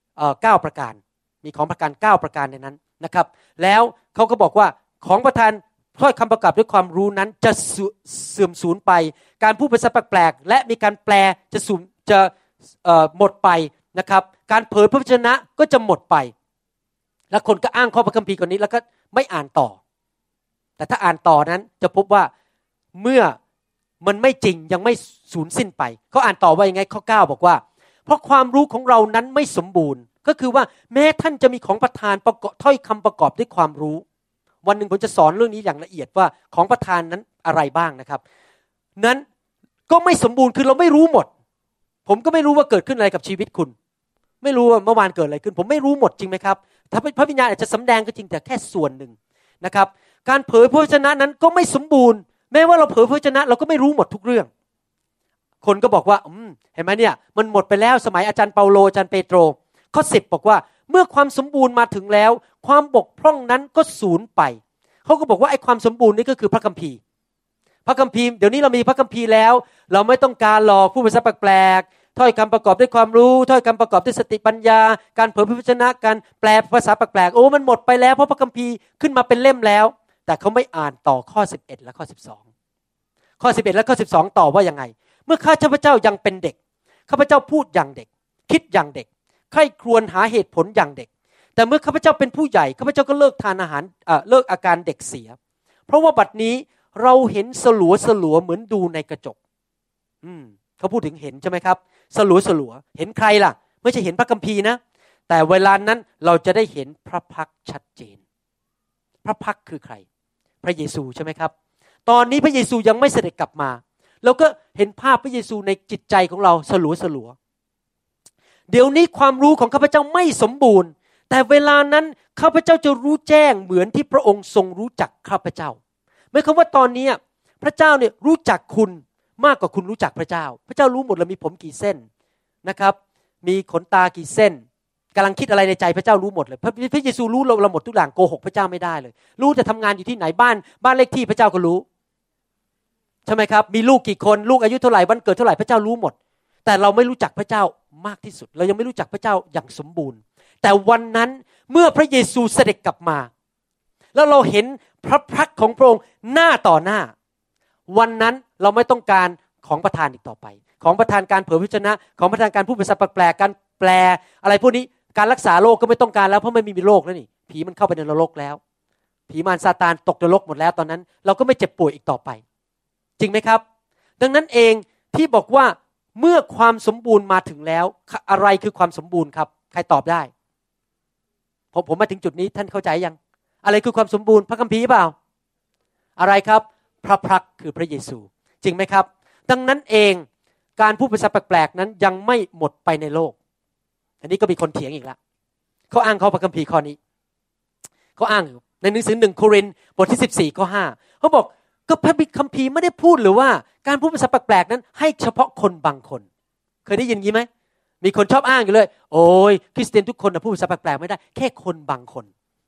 Speaker 2: 9ประการมีของประการ9ประการในนั้นนะครับแล้วเขาก็บอกว่าของประธานถ้อยคำประกอบด้วยความรู้นั้นจะเสื่อมสูญไปการพูดภาษาแปลกๆและมีการแปลจะหมดไปนะครับการเผยพระวจนะก็จะหมดไปและคนก็อ้างข้อพระคัมภีร์คนนี้แล้วก็ไม่อ่านต่อแต่ถ้าอ่านต่อนั้นจะพบว่าเมื่อมันไม่จริงยังไม่สูญสิ้นไปเขาอ่านต่อว่ายังไงข้อ9บอกว่าเพราะความรู้ของเรานั้นไม่สมบูรณ์ก็คือว่าแม้ท่านจะมีของประทานประกอบถ้อยคำประกอบด้วยความรู้วันหนึ่งผมจะสอนเรื่องนี้อย่างละเอียดว่าของประทานนั้นอะไรบ้างนะครับนั้นก็ไม่สมบูรณ์คือเราไม่รู้หมดผมก็ไม่รู้ว่าเกิดขึ้นอะไรกับชีวิตคุณไม่รู้ว่าเมื่อวานเกิดอะไรขึ้นผมไม่รู้หมดจริงไหมครับถ้าพระวิญญาณอาจจะสำแดงก็จริงแต่แค่ส่วนหนึ่งนะครับการเผยพระวจนะนั้นก็ไม่สมบูรณ์แม้ว่าเราเผยพระวจนะเราก็ไม่รู้หมดทุกเรื่องคนก็บอกว่าเห็นไหมเนี่ยมันหมดไปแล้วสมัยอาจารย์เปาโลอาจารย์เปโตรข้อ10บอกว่าเมื่อความสมบูรณ์มาถึงแล้วความบกพร่องนั้นก็สูญไปเขาก็บอกว่าไอ้ความสมบูรณ์นี่ก็คือพระคัมภีร์พระคัมภีร์เดี๋ยวนี้เรามีพระคัมภีร์แล้วเราไม่ต้องการหลอกผู้ภาษาแปลกๆถ้อยคำประกอบด้วยความรู้ถ้อยคำประกอบด้วยสติปัญญาการเผยพระวจนะการแปลภาษาแปลกๆโอ้มันหมดไปแล้วเพราะพระคัมภีร์ขึ้นมาเป็นเล่มแล้วแต่เขาไม่อ่านต่อข้อ11และข้อ12ข้อ11และข้อ12ต่อว่ายังไงเมื่อข้าพเจ้ายังเป็นเด็กข้าพเจ้าพูดอย่างเด็กคิดอย่างเด็กใคร่ครวญหาเหตุผลอย่างเด็กแต่เมื่อข้าพเจ้าเป็นผู้ใหญ่ข้าพเจ้าก็เลิกทานอาหารเลิกอาการเด็กเสียเพราะว่าบัดนี้เราเห็นสลัวเหมือนดูในกระจกเขาพูดถึงเห็นใช่ไหมครับสลัวเห็นใครล่ะไม่ใช่เห็นพระคัมภีร์นะแต่เวลานั้นเราจะได้เห็นพระพักตร์ชัดเจนพระพักตร์คือใครพระเยซูใช่ไหมครับตอนนี้พระเยซูยังไม่เสด็จกลับมาเราก็เห็นภาพพระเยซูในจิตใจของเราสลัวเดี๋ยวนี้ความรู้ของข้าพเจ้าไม่สมบูรณ์แต่เวลานั้นข้าพเจ้าจะรู้แจ้งเหมือนที่พระองค์ทรงรู้จักข้าพเจ้าหมายความว่าตอนนี้พระเจ้าเนี่ยรู้จักคุณมากกว่าคุณรู้จักพระเจ้าพระเจ้ารู้หมดเลยมีผมกี่เส้นนะครับมีขนตากี่เส้นกำลังคิดอะไรในใจพระเจ้ารู้หมดเลยพระเยซูรู้เราหมดทุกอย่างโกหกพระเจ้าไม่ได้เลยรู้จะทำงานอยู่ที่ไหนบ้านเลขที่พระเจ้าก็รู้ใช่ไหมครับมีลูกกี่คนลูกอายุเท่าไหร่วันเกิดเท่าไหร่พระเจ้ารู้หมดแต่เราไม่รู้จักพระเจ้ามากที่สุดเรายังไม่รู้จักพระเจ้าอย่างสมบูรณ์แต่วันนั้นเมื่อพระเยซูเสด็จกลับมาแล้วเราเห็นพระพักตร์ของพระองค์หน้าต่อหน้าวันนั้นเราไม่ต้องการของประทานอีกต่อไปของประทานการเผยพระวจนะของประทานการพูดภาษาแปลกๆการแปลอะไรพวกนี้การรักษาโรคก็ไม่ต้องการแล้วเพราะไม่มีโรคแล้วนี่ผีมันเข้าไปในนรกแล้วผีมารซาตานตกนรกหมดแล้วตอนนั้นเราก็ไม่เจ็บป่วยอีกต่อไปจริงไหมครับดังนั้นเองที่บอกว่าเมื่อความสมบูรณ์มาถึงแล้วอะไรคือความสมบูรณ์ครับใครตอบได้ผมมาถึงจุดนี้ท่านเข้าใจยังอะไรคือความสมบูรณ์พระคัมภีร์เปล่าอะไรครับพระพักตร์คือพระเยซูจริงไหมครับดังนั้นเองการพูดภาษาแปลกๆนั้นยังไม่หมดไปในโลกอันนี้ก็มีคนเถียงอีกแล้วเขาอ้างข้อพระคัมภีร์ข้อนี้เขาอ้างในหนังสือ1 โครินธ์บทที่14ข้อ5เขาบอกก็พระคัมภีร์ไม่ได้พูดหรือว่าการพูดภาษาแปลกๆนั้นให้เฉพาะคนบางคนเคยได้ยินงี้ไหมมีคนชอบอ้างอยู่เลยโอ้ยคริสเตียนทุกคนพูดภาษาแปลกๆไม่ได้แค่คนบางคน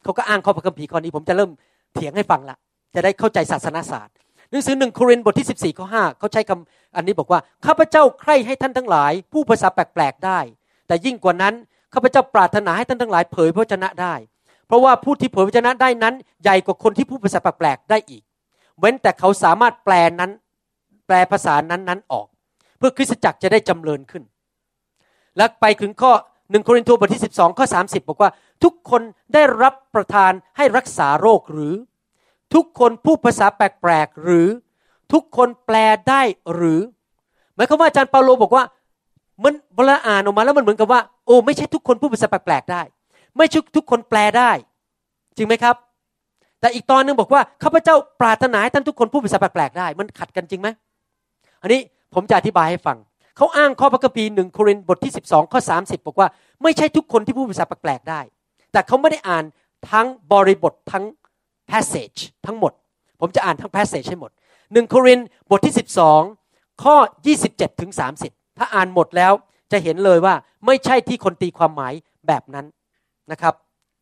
Speaker 2: เขาก็อ้างข้อพระคัมภีร์ข้อนี้ผมจะเริ่มเถียงให้ฟังละจะได้เข้าใจศาสนศาสตร์หนังสือ1 โครินธ์บทที่14ข้อ5เขาใช้คำอันนี้บอกว่าข้าพเจ้าใคร่ให้ท่านทั้งหลายผู้ภาษาแปลกๆได้แต่ยิ่งกว่านั้นข้าพเจ้าปรารถนาให้ท่านทั้งหลายเผยพระวจนะได้เพราะว่าผู้ที่เผยพระวจนะได้นั้นใหญ่กว่าคนที่พูดภาษาแปลกๆได้อีกเว้นแต่เขาสามารถแปลภาษานั้นออกเพื่อคริสตจักรจะได้จำเริญขึ้นและไปถึงข้อ1 โครินธ์บทที่12ข้อ30บอกว่าทุกคนได้รับประทานให้รักษาโรคหรือทุกคนพูดภาษาแปลกๆหรือทุกคนแปลได้หรือหมายความว่าอาจารย์เปาโลบอกว่ามันเวลาอ่านออกมาแล้วมันเหมือนกับว่าโอ้ไม่ใช่ทุกคนพูดภาษาแปลกๆได้ไม่ใช่ทุกคนแปลได้จริงไหมครับแต่อีกตอนนึงบอกว่าข้าพเจ้าปรารถนาให้ท่านทุกคนพูดภาษาแปลกๆได้มันขัดกันจริงไหมอันนี้ผมจะอธิบายให้ฟังเขาอ้างข้อพระคัมภีร์1 โครินธ์บทที่12ข้อ30บอกว่าไม่ใช่ทุกคนที่พูดภาษาแปลกๆได้แต่เขาไม่ได้อ่านทั้งบริบททั้ง passage ทั้งหมดผมจะอ่านทั้ง passage ให้หมด1 โครินธ์บทที่12ข้อ27ถึง30ถ้าอ่านหมดแล้วจะเห็นเลยว่าไม่ใช่ที่คนตีความหมายแบบนั้นนะครับ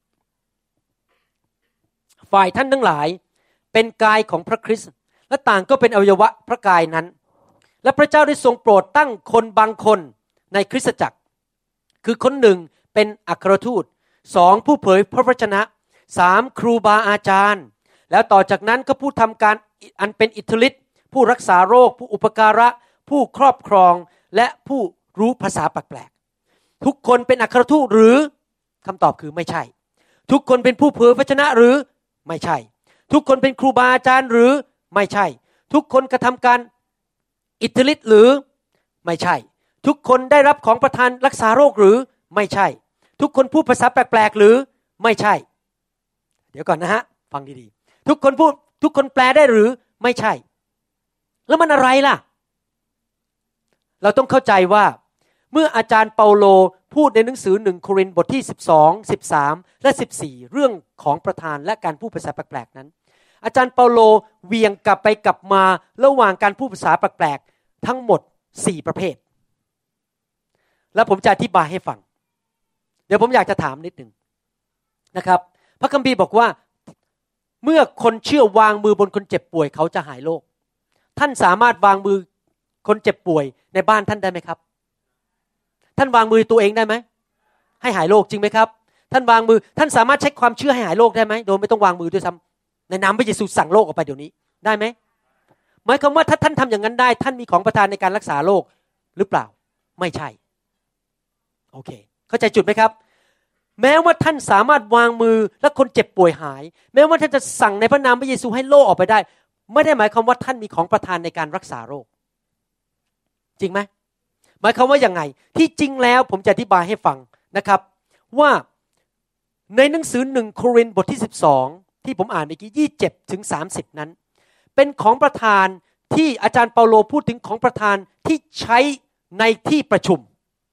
Speaker 2: ฝ่ายท่านทั้งหลายเป็นกายของพระคริสต์และต่างก็เป็นอวัยวะพระกายนั้นและพระเจ้าได้ทรงโปรดตั้งคนบางคนในคริสตจักรคือคนหนึ่งเป็นอัครทูต2ผู้เผยพระวจนะ3ครูบาอาจารย์แล้วต่อจากนั้นก็ผู้ทำการอันเป็นอิทธิฤทธิ์ผู้รักษาโรคผู้อุปการะผู้ครอบครองและผู้รู้ภาษาแปลกๆทุกคนเป็นอัครทูตหรือคำตอบคือไม่ใช่ทุกคนเป็นผู้เผยพระวจนะหรือไม่ใช่ทุกคนเป็นครูบาอาจารย์หรือไม่ใช่ทุกคนกระทำการอิทธิฤทธิ์หรือไม่ใช่ทุกคนได้รับของประทานรักษาโรคหรือไม่ใช่ทุกคนพูดภาษาแปลกๆหรือไม่ใช่เดี๋ยวก่อนนะฮะฟังดีๆทุกคนแปลได้หรือไม่ใช่แล้วมันอะไรล่ะเราต้องเข้าใจว่าเมื่ออาจารย์เปาโลพูดในหนังสือ1 โครินธ์บทที่12 13และ14เรื่องของประธานและการพูดภาษาแปลกๆนั้นอาจารย์เปาโลเวียงกลับไปกลับมาระหว่างการพูดภาษาแปลกๆทั้งหมด4ประเภทแล้วผมจะอธิบายให้ฟังเดี๋ยวผมอยากจะถามนิดนึงนะครับพระคัมภีร์บอกว่าเมื่อคนเชื่อวางมือบนคนเจ็บป่วยเขาจะหายโรคท่านสามารถวางมือคนเจ็บป่วยในบ้านท่านได้ไหมครับท่านวางมือตัวเองได้ไหมให้หายโรคจริงไหมครับท่านวางมือท่านสามารถใช้ความเชื่อให้หายโรคได้ไหมโดยไม่ต้องวางมือด้วยซ้ำในนามพระเยซูสั่งโรคออกไปเดี๋ยวนี้ได้ไหมหมายความว่าถ้าท่านทำอย่างนั้นได้ท่านมีของประทานในการรักษาโรคหรือเปล่าไม่ใช่โอเคเข้าใจจุดไหมครับแม้ว่าท่านสามารถวางมือและคนเจ็บป่วยหายแม้ว่าท่านจะสั่งในพระนามพระเยซูให้โรคออกไปได้ไม่ได้หมายความว่าท่านมีของประทานในการรักษาโรคจริงไหมหมายความว่าอย่างไงที่จริงแล้วผมจะอธิบายให้ฟังนะครับว่าในหนังสือ1 โครินธ์บทที่12ที่ผมอ่านเมื่อกี้27ถึง30นั้นเป็นของประทานที่อาจารย์เปาโลพูดถึงของประทานที่ใช้ในที่ประชุม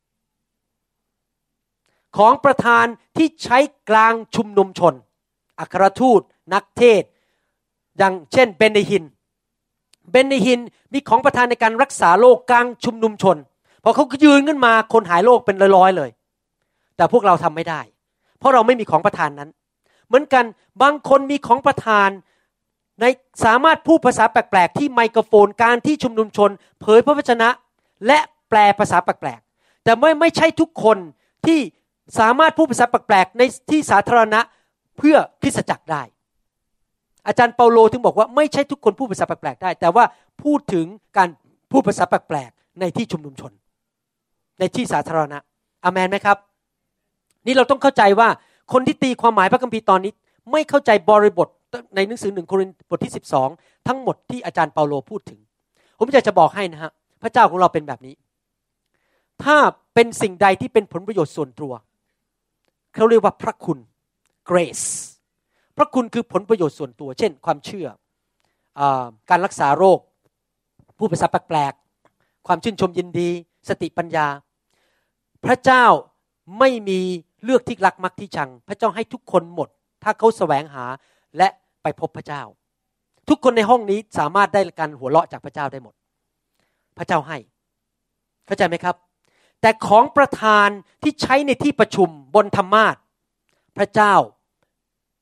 Speaker 2: ของประธานที่ใช้กลางชุมนุมชนอัครทูตนักเทศอย่างเช่นเบนเนฮินมีของประทานในการรักษาโรคกลางชุมนุมชนพอเขายืนขึ้นมาคนหายโรคเป็นร้อยๆเลยแต่พวกเราทำไม่ได้เพราะเราไม่มีของประทานนั้นเหมือนกันบางคนมีของประทานในสามารถพูดภาษาแปลกๆที่ไมโครโฟนการที่ชุมนุมชนเผยพระวจนะและแปลภาษาแปลกๆแต่ไม่ใช่ทุกคนที่สามารถพูดภาษาแปลกๆในที่สาธารณะเพื่อคริสตจักรได้อาจารย์เปาโลถึงบอกว่าไม่ใช่ทุกคนพูดภาษาแปลกๆได้แต่ว่าพูดถึงการพูดภาษาแปลกๆในที่ชุมนุมชนในที่สาธารณะอาเมนไหมครับนี่เราต้องเข้าใจว่าคนที่ตีความหมายพระคัมภีร์ตอนนี้ไม่เข้าใจบริบทในหนังสือ1 โครินธ์บทที่12ทั้งหมดที่อาจารย์เปาโลพูดถึงผมอยากจะบอกให้นะฮะพระเจ้าของเราเป็นแบบนี้ถ้าเป็นสิ่งใดที่เป็นผลประโยชน์ส่วนตัวเขาเรียกว่าพระคุณ grace พระคุณคือผลประโยชน์ส่วนตัวเช่นความเชื่อการรักษาโรคผู้ภาษาแปลกๆความชื่นชมยินดีสติปัญญาพระเจ้าไม่มีเลือกที่รักมักที่ชังพระเจ้าให้ทุกคนหมดถ้าเขาแสวงหาและไปพบพระเจ้าทุกคนในห้องนี้สามารถได้การหัวเราะจากพระเจ้าได้หมดพระเจ้าให้เข้าใจไหมครับแต่ของประทานที่ใช้ในที่ประชุมบนธรรมาสน์พระเจ้า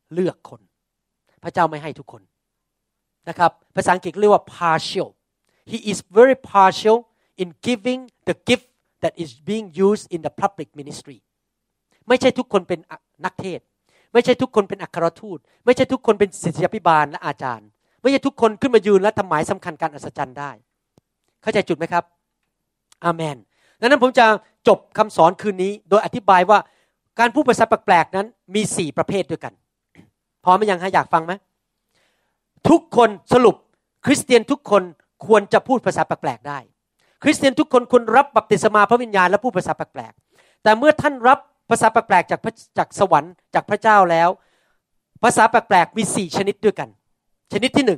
Speaker 2: เลือกคนพระเจ้าไม่ให้ทุกคนนะครับภาษาอังกฤษเรียกว่า partial he is very partial in giving the gift that is being used in the public ministry ไม่ใช่ทุกคนเป็นนักเทศน์ไม่ใช่ทุกคนเป็นอัครทูตไม่ใช่ทุกคนเป็นศิษยาภิบาลและอาจารย์ไม่ใช่ทุกคนขึ้นมายืนและทำหมายสำคัญการอัศจรรย์ได้เข้าใจจุดไหมครับอาเมนดังนั้นผมจะจบคำสอนคืนนี้โดยอธิบายว่าการพูดภาษาแปลกๆนั้นมี4ประเภทด้วยกันพร้อมไหมยังฮะอยากฟังไหมทุกคนสรุปคริสเตียนทุกคนควรจะพูดภาษาแปลกๆได้คริสเตียนทุกคนควรรับบัพติศมาพระวิญญาณและพูดภาษาแปลกๆแต่เมื่อท่านรับภาษาแปลกๆจากสวรรค์จากพระเจ้าแล้วภาษาแปลกๆมี4ชนิดด้วยกันชนิดที่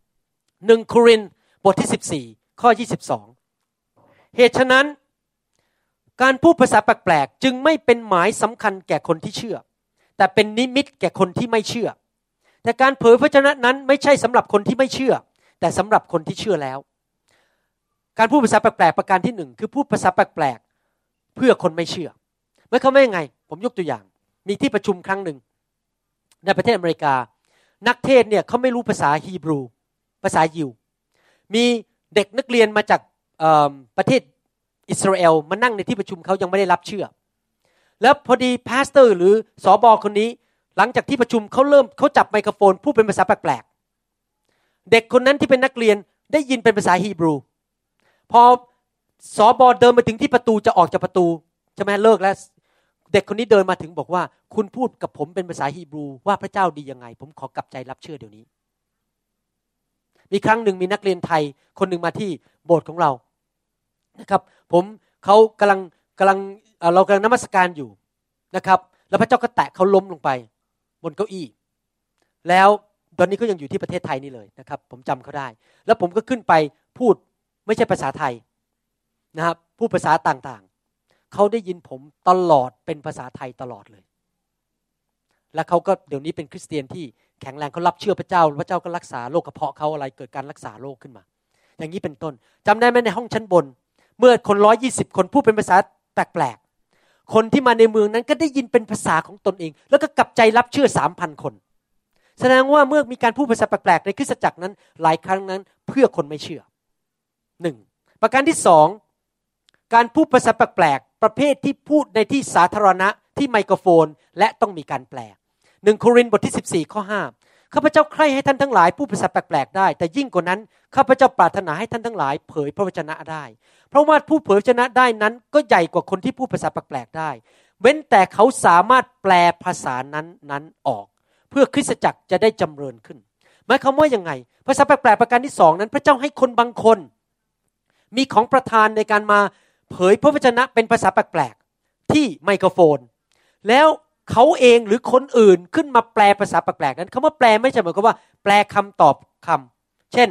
Speaker 2: 1โครินธ์บทที่14ข้อ22เหตุฉะนั้นการพูดภาษาแปลกๆจึงไม่เป็นหมายสำคัญแก่คนที่เชื่อแต่เป็นนิมิตแก่คนที่ไม่เชื่อแต่การเผยพระวจนะนั้นไม่ใช่สำหรับคนที่ไม่เชื่อแต่สำหรับคนที่เชื่อแล้วการพูดภาษาแปลกๆประการที่1คือพูดภาษาแปลกๆเพื่อคนไม่เชื่อเมื่อเขาไม่ยังไงผมยกตัวอย่างมีที่ประชุมครั้งหนึ่งในประเทศอเมริกานักเทศเนี่ยเขาไม่รู้ภาษาฮีบรูภาษายิวมีเด็กนักเรียนมาจากประเทศอิสราเอลมานั่งในที่ประชุมเขายังไม่ได้รับเชื่อแล้วพอดีพาสเตอร์หรือสบคนนี้หลังจากที่ประชุมเขาจับไมโครโฟนพูดเป็นภาษาแปลกๆเด็กคนนั้นที่เป็นนักเรียนได้ยินเป็นภาษาฮีบรูพอสบเดินมาถึงที่ประตูจะออกจากประตูใช่ไหมเลิกแล้วเด็กคนนี้เดินมาถึงบอกว่าคุณพูดกับผมเป็นภาษาฮีบรูว่าพระเจ้าดียังไงผมขอกลับใจรับเชื่อเดี๋ยวนี้มีครั้งหนึ่งมีนักเรียนไทยคนหนึ่งมาที่โบสถ์ของเรานะครับเขากำลังเรากำลังนมัสการอยู่นะครับแล้วพระเจ้าก็แตะเขาล้มลงไปบนเก้าอี้แล้วตอนนี้เขายังอยู่ที่ประเทศไทยนี่เลยนะครับผมจำเขาได้แล้วผมก็ขึ้นไปพูดไม่ใช่ภาษาไทยนะครับพูดภาษาต่างๆเขาได้ยินผมตลอดเป็นภาษาไทยตลอดเลยและเขาก็เดี๋ยวนี้เป็นคริสเตียนที่แข็งแรงเขารับเชื่อพระเจ้าพระเจ้าก็รักษาโรคกระเพาะเขาอะไรเกิดการรักษาโรคขึ้นมาอย่างนี้เป็นต้นจำได้ไหมในห้องชั้นบนเมื่อคน120คนพูดเป็นภาษาแปลกๆคนที่มาในเมืองนั้นก็ได้ยินเป็นภาษาของตนเองแล้วก็กลับใจรับเชื่อ 3,000 คนแสดงว่าเมื่อมีการพูดภาษาแปลกๆในคริสตจักรนั้นหลายครั้งนั้นเพื่อคนไม่เชื่อ1ประการที่2การพูดภาษาแปลกๆประเภทที่พูดในที่สาธารณะที่ไมโครโฟนและต้องมีการแปล1โครินธ์บทที่14ข้อ5ข้าพเจ้าใคร่ให้ท่านทั้งหลายพูดภาษาแปลกๆได้แต่ยิ่งกว่านั้นข้าพเจ้าปรารถนาให้ท่านทั้งหลายเผยพระวจนะได้เพราะว่าผู้เผยพระวจนะได้นั้นก็ใหญ่กว่าคนที่พูดภาษาแปลกๆได้เว้นแต่เขาสามารถแปลภาษานั้นออกเพื่อคริสตจักรจะได้จำเริญขึ้นหมายความว่ายังไงภาษาแปลกๆประการที่2นั้นพระเจ้าให้คนบางคนมีของประทานในการมาเผยพระวจนะเป็นภาษาแปลกๆที่ไมโครโฟนแล้วเขาเองหรือคนอื่นขึ้นมาแปลภาษาแปลกๆนั้นคำว่าแปลไม่ใช่หมายความว่าแปลคำตอบคำเช่น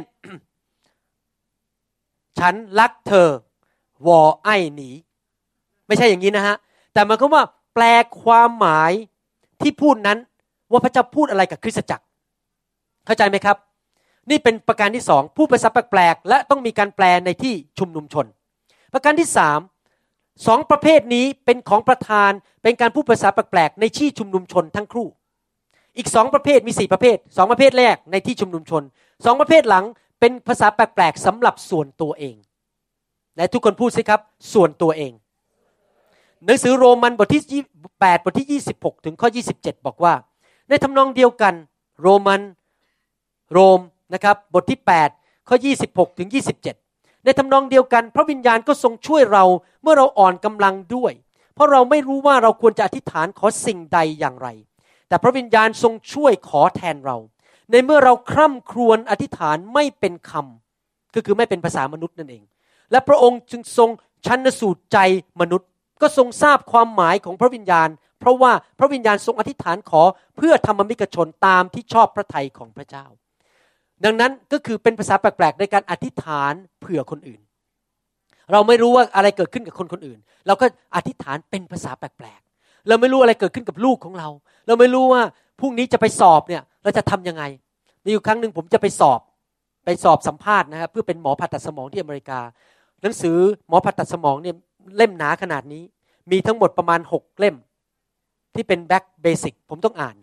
Speaker 2: ฉันรักเธอวอไอหนีไม่ใช่อย่างนี้นะฮะแต่หมายความว่าแปลความหมายที่พูดนั้นว่าพระเจ้าพูดอะไรกับคริสตจักรเข้าใจไหมครับนี่เป็นประการที่2พูดภาษาแปลกๆและต้องมีการแปลในที่ชุมนุมชนประการที่3ประเภทนี้เป็นของประธานเป็นการพูดภาษาแปลกๆในที่ชุมนุมชนทั้งครู่อีก2ประเภทมี4ประเภท2ประเภทแรกในที่ชุมนุมชน2ประเภทหลังเป็นภาษาแปลกๆสำหรับส่วนตัวเองและทุกคนพูดสิครับส่วนตัวเองหนังสือโรมันบทที่8บทที่26ถึงข้อ27บอกว่าในทำนองเดียวกันโรมนะครับบทที่8ข้อ26ถึง27ในทำนองเดียวกันพระวิญญาณก็ทรงช่วยเราเมื่อเราอ่อนกำลังด้วยเพราะเราไม่รู้ว่าเราควรจะอธิษฐานขอสิ่งใดอย่างไรแต่พระวิญญาณทรงช่วยขอแทนเราในเมื่อเราคร่ำครวญอธิษฐานไม่เป็นคำก็คือไม่เป็นภาษามนุษย์นั่นเองและพระองค์จึงทรงชันสูตรใจมนุษย์ก็ทรงทราบความหมายของพระวิญญาณเพราะว่าพระวิญญาณทรงอธิษฐานขอเพื่อธรรมมิกชนตามที่ชอบพระทัยของพระเจ้าดังนั้นก็คือเป็นภาษาแปลกๆในการอธิษฐานเผื่อคนอื่นเราไม่รู้ว่าอะไรเกิดขึ้นกับคนอื่นเราก็อธิษฐานเป็นภาษาแปลกๆเราไม่รู้อะไรเกิดขึ้นกับลูกของเราเราไม่รู้ว่าพรุ่งนี้จะไปสอบเนี่ยเราจะทำยังไงมีอยู่ครั้งนึงผมจะไปสอบสัมภาษณ์นะครับเพื่อเป็นหมอผ่าตัดสมองที่อเมริกาหนังสือหมอผ่าตัดสมองเนี่ยเล่มหนาขนาดนี้มีทั้งหมดประมาณ6เล่มที่เป็นแบ็คเบสิกผมต้องอ่าน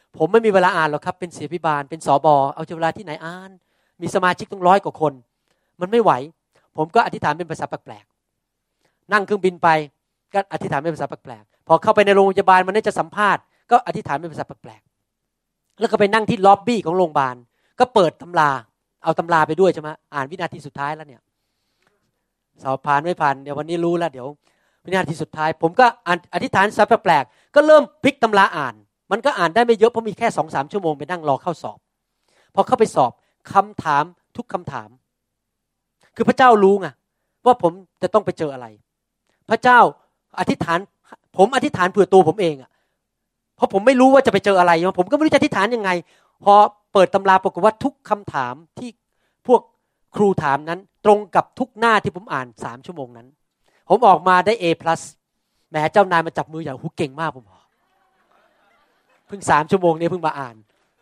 Speaker 2: ผมไม่มีเวลาอ่านหรอกครับเป็นศิษยาภิบาลเป็นสบเอาเวลาที่ไหนอ่านมีสมาชิกต้อง100 กว่าคนมันไม่ไหวผมก็อธิษฐานเป็นภาษาแปลกๆนั่งเครื่องบินไปก็อธิษฐานเป็นภาษาแปลกๆพอเข้าไปในโรงพยาบาลมันน่าจะสัมภาษณ์ก็อธิษฐานเป็นภาษาแปลกๆแล้วก็ไปนั่งที่ล็อบบี้ของโรงพยาบาลก็เปิดตำราเอาตำราไปด้วยใช่ไหมอ่านวินาทีสุดท้ายแล้วเนี่ยสอบผ่านไม่ผ่านเดี๋ยววันนี้รู้แล้วเดี๋ยววินาทีสุดท้ายผมก็อธิษฐานภาษาแปลกๆก็เริ่มพลิกตำราอ่านมันก็อ่านได้ไม่เยอะเพราะมีแค่ 2-3 ชั่วโมงไปนั่งรอเข้าสอบพอเข้าไปสอบคำถามทุกคำถามคือพระเจ้ารู้ไงว่าผมจะต้องไปเจออะไรพระเจ้าอธิษฐานผมอธิษฐานเผื่อตัวผมเองอ่ะเพราะผมไม่รู้ว่าจะไปเจออะไรผมก็ไม่รู้จะอธิษฐานยังไงพอเปิดตำราปรากฏว่าทุกคำถามที่พวกครูถามนั้นตรงกับทุกหน้าที่ผมอ่าน3 ชั่วโมงนั้นผมออกมาได้ A+ แหมเจ้านายมาจับมืออย่างหูเก่งมากผมเพิ่ง3 ชั่วโมงนี้เพิ่งมาอ่าน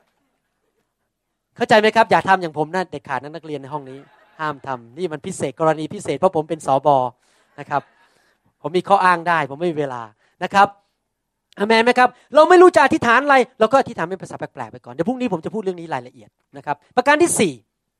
Speaker 2: เข้าใจไหมครับอย่าทำอย่างผมนะเด็กขาดนักเรียนในห้องนี้ห้ามทำนี่มันพิเศษกรณีพิเศษเพราะผมเป็นสบนะครับผมมีข้ออ้างได้ผมไม่มีเวลานะครับอาเมนไหมครับเราไม่รู้จะอธิษฐานอะไรเราก็อธิษฐานเป็นภาษาแปลกๆไปก่อนเดี๋ยวพรุ่งนี้ผมจะพูดเรื่องนี้รายละเอียดนะครับประการที่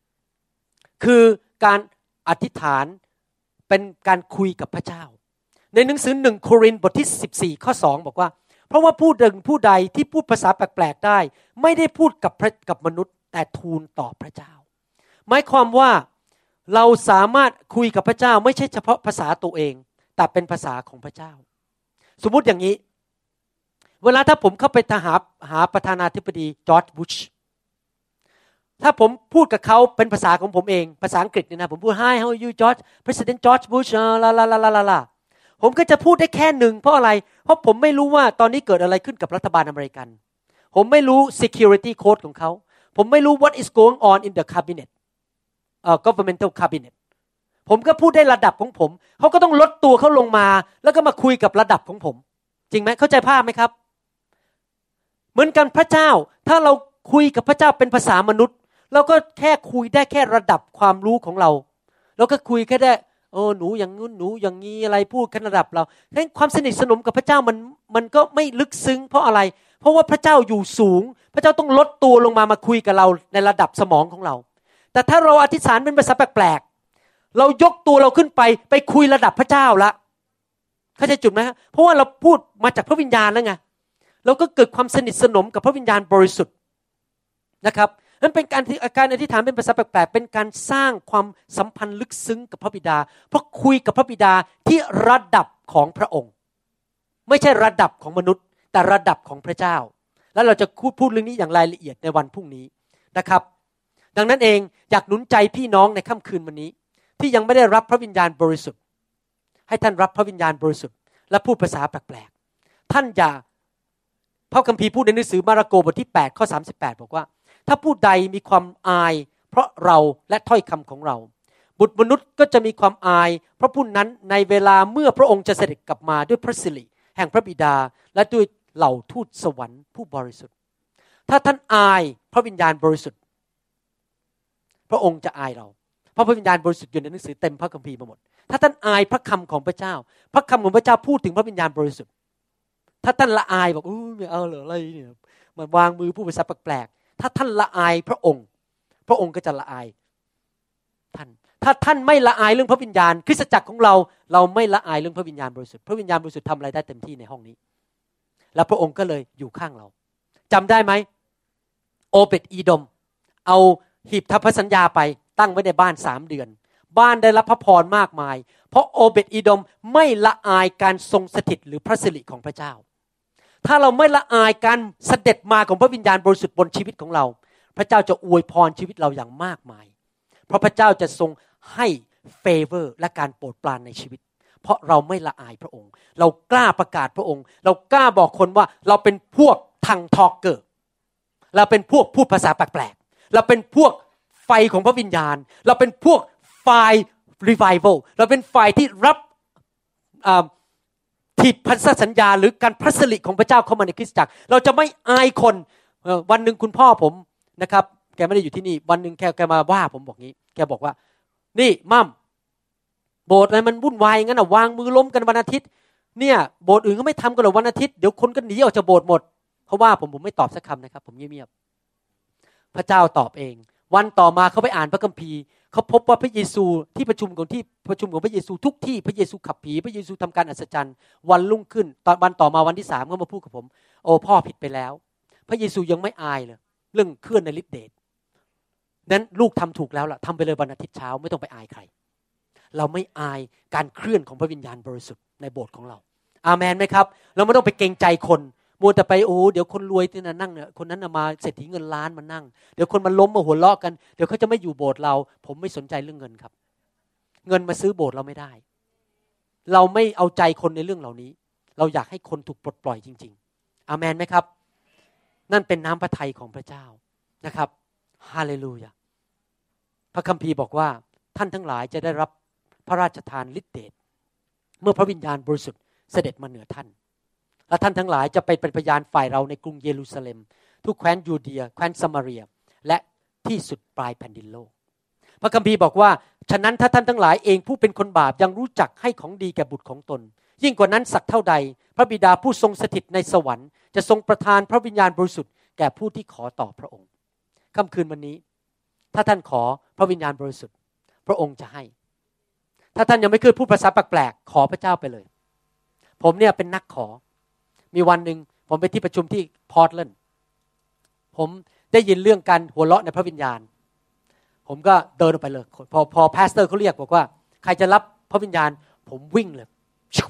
Speaker 2: 4คือการอธิษฐานเป็นการคุยกับพระเจ้าในหนังสือ1 โครินธ์บทที่14ข้อ2บอกว่าเพราะว่าผู้ใดที่พูดภาษาแปลกๆได้ไม่ได้พูดกับมนุษย์แต่ทูลต่อพระเจ้าหมายความว่าเราสามารถคุยกับพระเจ้าไม่ใช่เฉพาะภาษาตัวเองแต่เป็นภาษาของพระเจ้าสมมุติอย่างนี้เวลาถ้าผมเข้าไปหาประธานาธิบดีจอร์จบุชถ้าผมพูดกับเขาเป็นภาษาของผมเองภาษาอังกฤษเนี่ยนะผมพูด Hi how are you George President George Bush ลาผมก็จะพูดได้แค่หนึ่งเพราะอะไรเพราะผมไม่รู้ว่าตอนนี้เกิดอะไรขึ้นกับรัฐบาลอเมริกันผมไม่รู้ security code ของเขาผมไม่รู้ what is going on in the cabinet governmental cabinet ผมก็พูดได้ระดับของผมเขาก็ต้องลดตัวเขาลงมาแล้วก็มาคุยกับระดับของผมจริงไหมเข้าใจภาพไหมครับเหมือนกันพระเจ้าถ้าเราคุยกับพระเจ้าเป็นภาษามนุษย์เราก็แค่คุยได้แค่ระดับความรู้ของเราเราก็คุยแค่ได้หนูอย่างนู้นหนูอย่างนี้อะไรพูดแค่ระดับเราดังนั้นความสนิทสนมกับพระเจ้ามันก็ไม่ลึกซึ้งเพราะอะไรเพราะว่าพระเจ้าอยู่สูงพระเจ้าต้องลดตัวลงมาคุยกับเราในระดับสมองของเราแต่ถ้าเราอธิษฐานเป็นภาษาแปลกๆเรายกตัวเราขึ้นไปคุยระดับพระเจ้าละเข้าใจจุดไหมครับเพราะว่าเราพูดมาจากพระวิญญาณแล้วไงเราก็เกิดความสนิทสนมกับพระวิญญาณบริสุทธิ์นะครับนั่นเป็นการอธิษฐานเป็นภาษาแปลกๆเป็นการสร้างความสัมพันธ์ลึกซึ้งกับพระบิดาเพราะคุยกับพระบิดาที่ระดับของพระองค์ไม่ใช่ระดับของมนุษย์แต่ระดับของพระเจ้าแล้วเราจะพูดเรื่องนี้อย่างรายละเอียดในวันพรุ่งนี้นะครับดังนั้นเองอยากหนุนใจพี่น้องในค่ำคืนวันนี้ที่ยังไม่ได้รับพระวิญญาณบริสุทธิ์ให้ท่านรับพระวิญญาณบริสุทธิ์และพูดภาษาแปลกๆท่านอย่าพระคัมภีร์พูดในหนังสือมาระโกบทที่8ข้อ38บอกว่าถ้าผู้ใดมีความอายเพราะเราและถ้อยคำของเราบุตรมนุษย์ก็จะมีความอายเพราะผู้นั้นในเวลาเมื่อพระองค์จะเสด็จกลับมาด้วยพระสิริแห่งพระบิดาและด้วยเหล่าทูตสวรรค์ผู้บริสุทธิ์ถ้าท่านอายพระวิญญาณบริสุทธิ์พระองค์จะอายเราเพราะพระวิญญาณบริสุทธิ์อยู่ในหนังสือเต็มพระคัมภีร์มาหมดถ้าท่านอายพระคำของพระเจ้าพระคำของพระเจ้าพูดถึงพระวิญญาณบริสุทธิ์ถ้าท่านละอายบอกไม่เอาเหรออะไรเนี่ยมาวางมือพูดภาษาแปลกถ้าท่านละอายพระองค์พระองค์ก็จะละอายท่านถ้าท่านไม่ละอายเรื่องพระวิญญาณคริสตจักรของเราไม่ละอายเรื่องพระวิญญาณบริสุทธิ์พระวิญญาณบริสุทธิ์ทำอะไรได้เต็มที่ในห้องนี้แล้วพระองค์ก็เลยอยู่ข้างเราจำได้ไหมโอเบดอีดอมเอาหีบทัพพระสัญญาไปตั้งไว้ในบ้าน3 เดือนบ้านได้รับพระพรมากมายเพราะโอเบดอีดอมไม่ละอายการทรงสถิตหรือพระสิริของพระเจ้าถ้าเราไม่ละอายการเสด็จมาของพระวิญญาณบริสุทธิ์บนชีวิตของเราพระเจ้าจะอวยพรชีวิตเราอย่างมากมายเพราะพระเจ้าจะทรงให้เฟเวอร์และการโปรดปรานในชีวิตเพราะเราไม่ละอายพระองค์เรากล้าประกาศพระองค์เรากล้าบอกคนว่าเราเป็นพวกทังทอกเกอร์เราเป็นพวกพูดภาษาแปลกๆเราเป็นพวกไฟของพระวิญญาณเราเป็นพวกฝ่ายรีไววัลเราเป็นฝ่ายที่รับที่พันธสัญญาหรือการพระสิริของพระเจ้าเข้ามาในคริสตจักรเราจะไม่อายคนวันนึงคุณพ่อผมนะครับแกไม่ได้อยู่ที่นี่วันนึงแกมาว่าผมบอกงี้แกบอกว่านี่มั่มโบสถ์อะไรมันวุ่นวายงั้นวางมือล้มกันวันอาทิตย์เนี่ยโบสถ์อื่นก็ไม่ทำกันหรอกวันอาทิตย์เดี๋ยวคนก็หนีออกจากโบสถ์หมดเขาว่าผมไม่ตอบสักคำนะครับผมเงียบๆพระเจ้าตอบเองวันต่อมาเขาไปอ่านพระคัมภีร์เขาพบว่าพระเยซูที่ประชุมของพระเยซูทุกที่พระเยซูขับผีพระเยซูทำการอัศจรรย์วันรุ่งขึ้นวันต่อมาวันที่3เขามาพูดกับผมโอ้พ่อผิดไปแล้วพระเยซูยังไม่อายเลยเรื่องเคลื่อนในฤทธิ์เดชนั้นลูกทำถูกแล้วล่ะทำไปเลยวันอาทิตย์เช้าไม่ต้องไปอายใครเราไม่อายการเคลื่อนของพระวิญญาณบริสุทธิ์ในโบสถ์ของเราอาเมนไหมครับเราไม่ต้องไปเกรงใจคนมัวแต่ไปโอ้เดี๋ยวคนรวยที่นั่งเนี่ยคนนั้นมาเศรษฐีเงินล้านมานั่งเดี๋ยวคนมาล้มมาหัวเราะกันเดี๋ยวเขาจะไม่อยู่โบสถ์เราผมไม่สนใจเรื่องเงินครับเงินมาซื้อโบสถ์เราไม่ได้เราไม่เอาใจคนในเรื่องเหล่านี้เราอยากให้คนถูกปลดปล่อยจริงๆอาเมนไหมครับนั่นเป็นน้ำพระทัยของพระเจ้านะครับฮาเลลูยาพระคัมภีร์บอกว่าท่านทั้งหลายจะได้รับพระราชทานฤทธิ์เดชเมื่อพระวิญญาณบริสุทธิ์เสด็จมาเหนือท่านและท่านทั้งหลายจะไปเป็นพยานฝ่ายเราในกรุงเยรูซาเล็มทุกแคว้นยูเดียแคว้นซามาเรียและที่สุดปลายแผ่นดินโลกพระคัมภีร์บอกว่าฉะนั้นถ้าท่านทั้งหลายเองผู้เป็นคนบาปยังรู้จักให้ของดีแก่บุตรของตนยิ่งกว่านั้นสักเท่าใดพระบิดาผู้ทรงสถิตในสวรรค์จะทรงประทานพระวิญญาณบริสุทธิ์แก่ผู้ที่ขอต่อพระองค์ค่ำคืนวันนี้ถ้าท่านขอพระวิญญาณบริสุทธิ์พระองค์จะให้ถ้าท่านยังไม่เคยพูดภาษาแปลกๆขอพระเจ้าไปเลยผมเนี่ยเป็นนักขอมีวันหนึ่งผมไปที่ประชุมที่พอร์ตแลนด์ผมได้ยินเรื่องการหัวเราะในพระวิญญาณผมก็เดินออกไปเลยพอพาสเตอร์เขาเรียกบอกว่าใครจะรับพระวิญญาณผมวิ่งเลย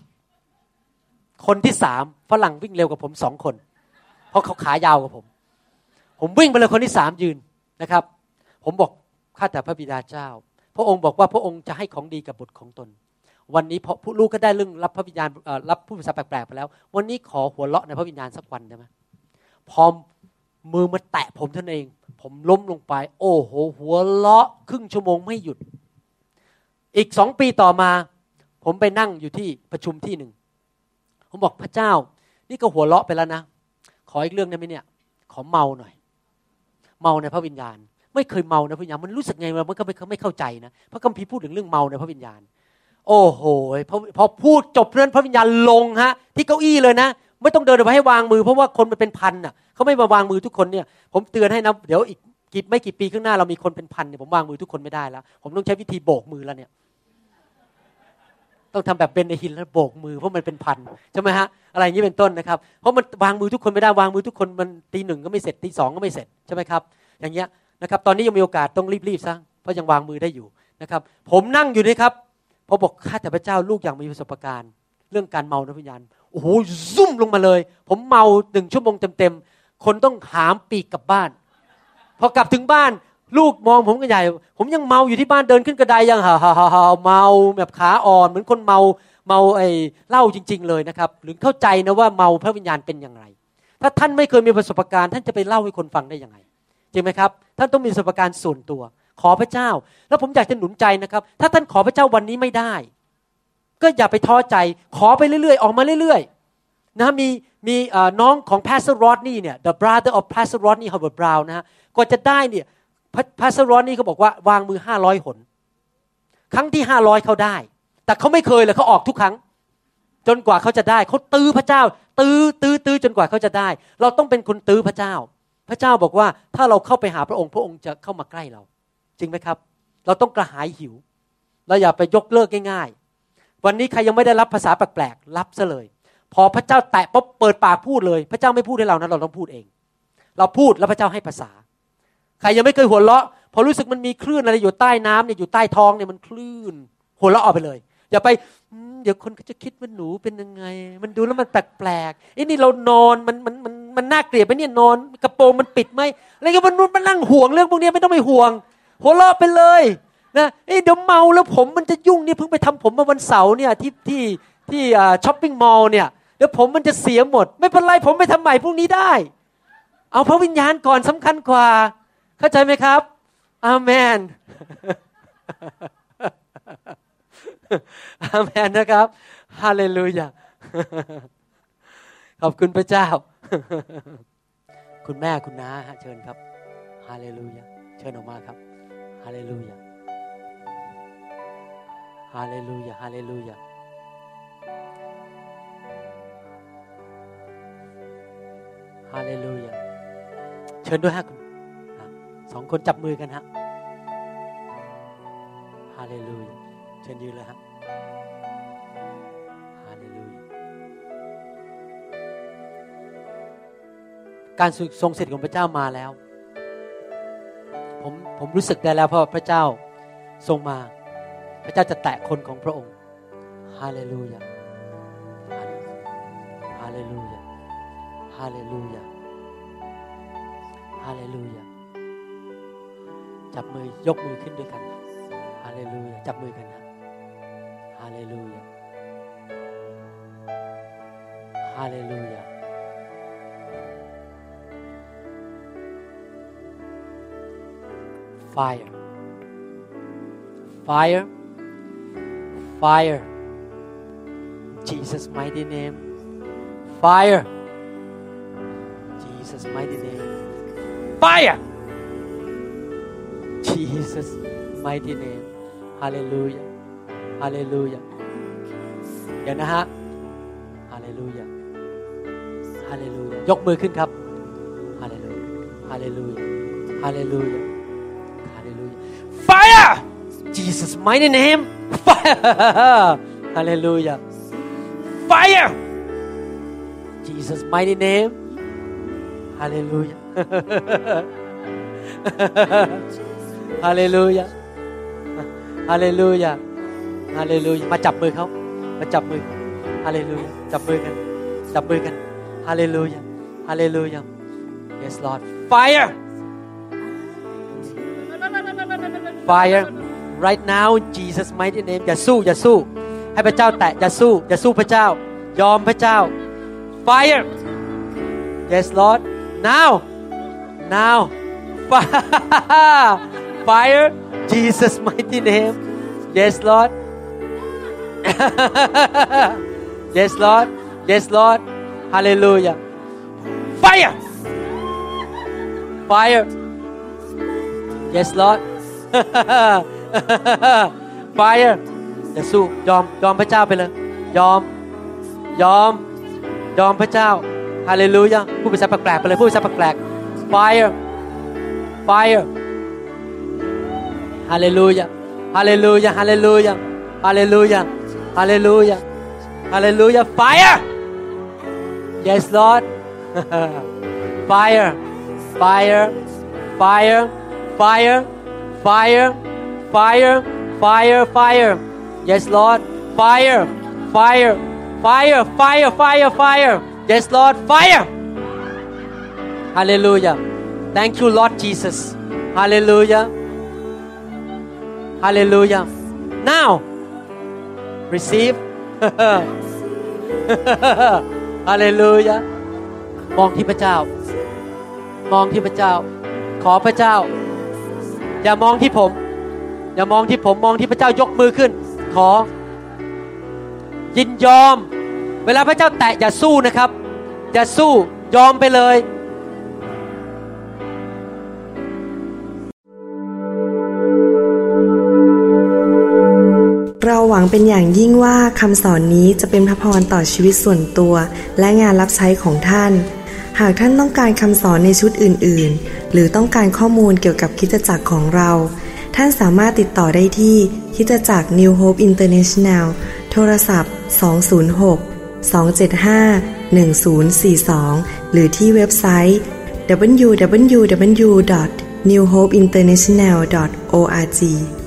Speaker 2: คนที่3ฝรั่งวิ่งเร็วกว่าผม2คนเพราะเขาขายาวกว่าผมวิ่งไปเลยคนที่3ยืนนะครับผมบอกข้าแต่พระบิดาเจ้าพระองค์บอกว่าพระองค์จะให้ของดีกับบุตรของตนวันนี้พอลูกก็ได้เรื่องรับพระวิญญาณรับผู้ภาษาแปลกๆไปแล้ววันนี้ขอหัวเราะในพระวิญญาณสักวันได้ไหมพอมือมาแตะผมท่านเองผมล้มลงไปโอ้โหหัวเราะครึ่งชั่วโมงไม่หยุดอีก2 ปีต่อมาผมไปนั่งอยู่ที่ประชุมที่หนึ่งผมบอกพระเจ้านี่ก็หัวเราะไปแล้วนะขออีกเรื่องได้ไหมเนี่ยขอเมาหน่อยเมาในพระวิญญาณไม่เคยเมาในพระวิญญาณมันรู้สึกไงมันก็ไม่เข้าใจนะพระคัมภีร์พูดถึงเรื่องเมาในพระวิญญาณโอ้โหพอพูดจบเรื่องพระวิญญาณลงฮะที่เก้าอี้เลยนะไม่ต้องเดินไปให้วางมือเพราะว่าคนมันเป็นพันน่ะเขาไม่มาวางมือทุกคนเนี่ยผมเตือนให้นะเดี๋ยวอีกไม่กี่ปีข้างหน้าเรามีคนเป็นพันเนี่ยผมวางมือทุกคนไม่ได้แล้วผมต้องใช้วิธีโบกมือแล้วเนี่ยต้องทำแบบเบนเดฮินแล้วโบกมือเพราะมันเป็นพันใช่ไหมฮะอะไรอย่างนี้เป็นต้นนะครับเพราะมันวางมือทุกคนไม่ได้วางมือทุกคนมันตี 1ก็ไม่เสร็จตี 2ก็ไม่เสร็จใช่ไหมครับอย่างเงี้ยนะครับตอนนี้ยังมีโอกาสต้องรีบซะเพราะยังวางมือได้อยู่นะครับผมนั่งอยู่นี่ครับพอบอกข้าแต่พระเจ้าลูกอยากมีประสบการณ์เรื่องการเมาในวิญญาณโอ้โหซุ่มลงมาเลยผมเมา1 ชั่วโมงเต็มๆคนต้องหามปีกกลับบ้านพอกลับถึงบ้านลูกมองผมกันใหญ่ผมยังเมาอยู่ที่บ้านเดินขึ้นกระไดยังฮ่าเมาแบบขาอ่อนเหมือนคนเมาไอ้เหล้าจริงๆเลยนะครับหรือเข้าใจนะว่าเมาพระวิญญาณเป็นอย่างไรถ้าท่านไม่เคยมีประสบการณ์ท่านจะไปเล่าให้คนฟังได้ยังไงจริงไหมครับท่านต้องมีประสบการณ์ส่วนตัวขอพระเจ้าแล้วผมอยากจะหนุนใจนะครับถ้าท่านขอพระเจ้าวันนี้ไม่ได้ก็อย่าไปท้อใจขอไปเรื่อยๆออกมาเรื่อยๆนะมีน้องของ Pastor Rodney เนี่ย the brother of Pastor Rodney Howard Brown นะฮะกว่าจะได้เนี่ยPastor Rodney เขาบอกว่าวางมือ500 หนครั้งที่500เขาได้แต่เขาไม่เคยเลยเขาออกทุกครั้งจนกว่าเขาจะได้เขาตื้อพระเจ้าตื้อจนกว่าเขาจะได้เราต้องเป็นคนตื้อพระเจ้าพระเจ้าบอกว่าถ้าเราเข้าไปหาพระองค์พระองค์จะเข้ามาใกล้เราจริงไหมครับเราต้องกระหายหิวเราอย่าไปยกเลิกง่ายๆวันนี้ใครยังไม่ได้รับภาษาแปลกๆรับซะเลยพอพระเจ้าแตะปุ๊บเปิดปากพูดเลยพระเจ้าไม่พูดให้เรานะเราต้องพูดเองเราพูดแล้วพระเจ้าให้ภาษาใครยังไม่เคยหัวเราะพอรู้สึกมันมีคลื่นอะไรอยู่ใต้น้ำเนี่ยอยู่ใต้ท้องเนี่ยมันคลื่นหัวเราะออกไปเลยอย่าไปเดี๋ยวคนก็จะคิดว่าหนูเป็นยังไงมันดูแล้วมันแปลกๆไอ้นี่เรานอนมันน่าเกลียดไปเนี่ยนอนกระโปรงมันปิดไหมอะไรก็มันนั่งห่วงเรื่องพวกนี้ไม่ต้องไปห่วงหัวเราะไปเลยนะเดี๋ยวเมาแล้วผมมันจะยุ่งเนี่ยเพิ่งไปทำผมมาวันเสาร์เนี่ยที่ช้อปปิ้งมอลล์เนี่ยเดี๋ยวผมมันจะเสียหมดไม่เป็นไรผมไปทำใหม่พรุ่งนี้ได้เอาพระวิญญาณก่อนสำคัญกว่าเข้าใจไหมครับอาเมนอาเมนนะครับฮาเลลูยาขอบคุณพระเจ้าคุณแม่คุณน้าเชิญครับฮาเลลูยาเชิญออกมาครับฮาเลลูยาฮาเลลูยาฮาเลลูยาฮาเลลูยาเชิญด้วยฮะคุณสองคนจับมือกันฮะฮาเลลูยาเชิญยืนเลยฮะฮาเลลูยาการทรงสถิตของพระเจ้ามาแล้วผมรู้สึกได้แล้วเพราะพระเจ้าทรงมาพระเจ้าจะแตะคนของพระองค์ฮาเลลูยาฮาเลลูยาฮาเลลูยาฮาเลลูยาจับมือยกมือขึ้นด้วยกันฮาเลลูยาจับมือกันนะฮาเลลูยาฮาเลลูยาFire, fire, fire. Jesus' mighty name. Fire. Jesus' mighty name. Fire. Jesus' mighty name. Hallelujah. Hallelujah. เดี๋ยวนะฮะ Hallelujah. Hallelujah. ยกมือขึ้นครับ Hallelujah. Hallelujah. Hallelujah. Fire! Jesus' mighty name. Fire! Hallelujah. Fire! Jesus' mighty name. Hallelujah. Hallelujah. Hallelujah. Hallelujah. มาจับมือเขามาจับมือ Hallelujah. จับมือกันจับมือกัน Hallelujah. Hallelujah. Yes Lord. Fire! Fire right now in Jesus mighty name อย่าสู้อย่าสู้ให้พระเจ้าแตะอย่าสู้อย่าสู้พระเจ้ายอมพระเจ้า Fire Yes Lord now Fire Jesus mighty name Yes Lord Yes Lord Yes Lord Hallelujah Fire Yes Lord Fire อย่าสู้ยอมพระเจ้าไปเลยยอมพระเจ้าฮาเลลูยาพูดภาษาแปลกๆไปเลยพูดภาษาแปลกๆ Fireฮาเลลูยาฮาเลลูยาฮาเลลูยาฮาเลลูยาฮาเลลูยาฮาเลลูยา Fire Yes Lord Fire Yes Lord Fire Yes Lord Fire Hallelujah Thank you Lord Jesus Hallelujah Now Receive Hallelujah มองที่พระเจ้ามองที่พระเจ้าขอพระเจ้าอย่ามองที่ผมมองที่พระเจ้ายกมือขึ้นขอยินยอมเวลาพระเจ้าแตะอย่าสู้นะครับอย่าสู้ยอมไปเลย
Speaker 1: เราหวังเป็นอย่างยิ่งว่าคำสอนนี้จะเป็นพระพรต่อชีวิตส่วนตัวและงานรับใช้ของท่านหากท่านต้องการคำสอนในชุดอื่นๆหรือต้องการข้อมูลเกี่ยวกับคริสตจักรของเราท่านสามารถติดต่อได้ที่คริสตจักร New Hope International โทรศัพท์206-275-1042 หรือที่เว็บไซต์ www.newhopeinternational.org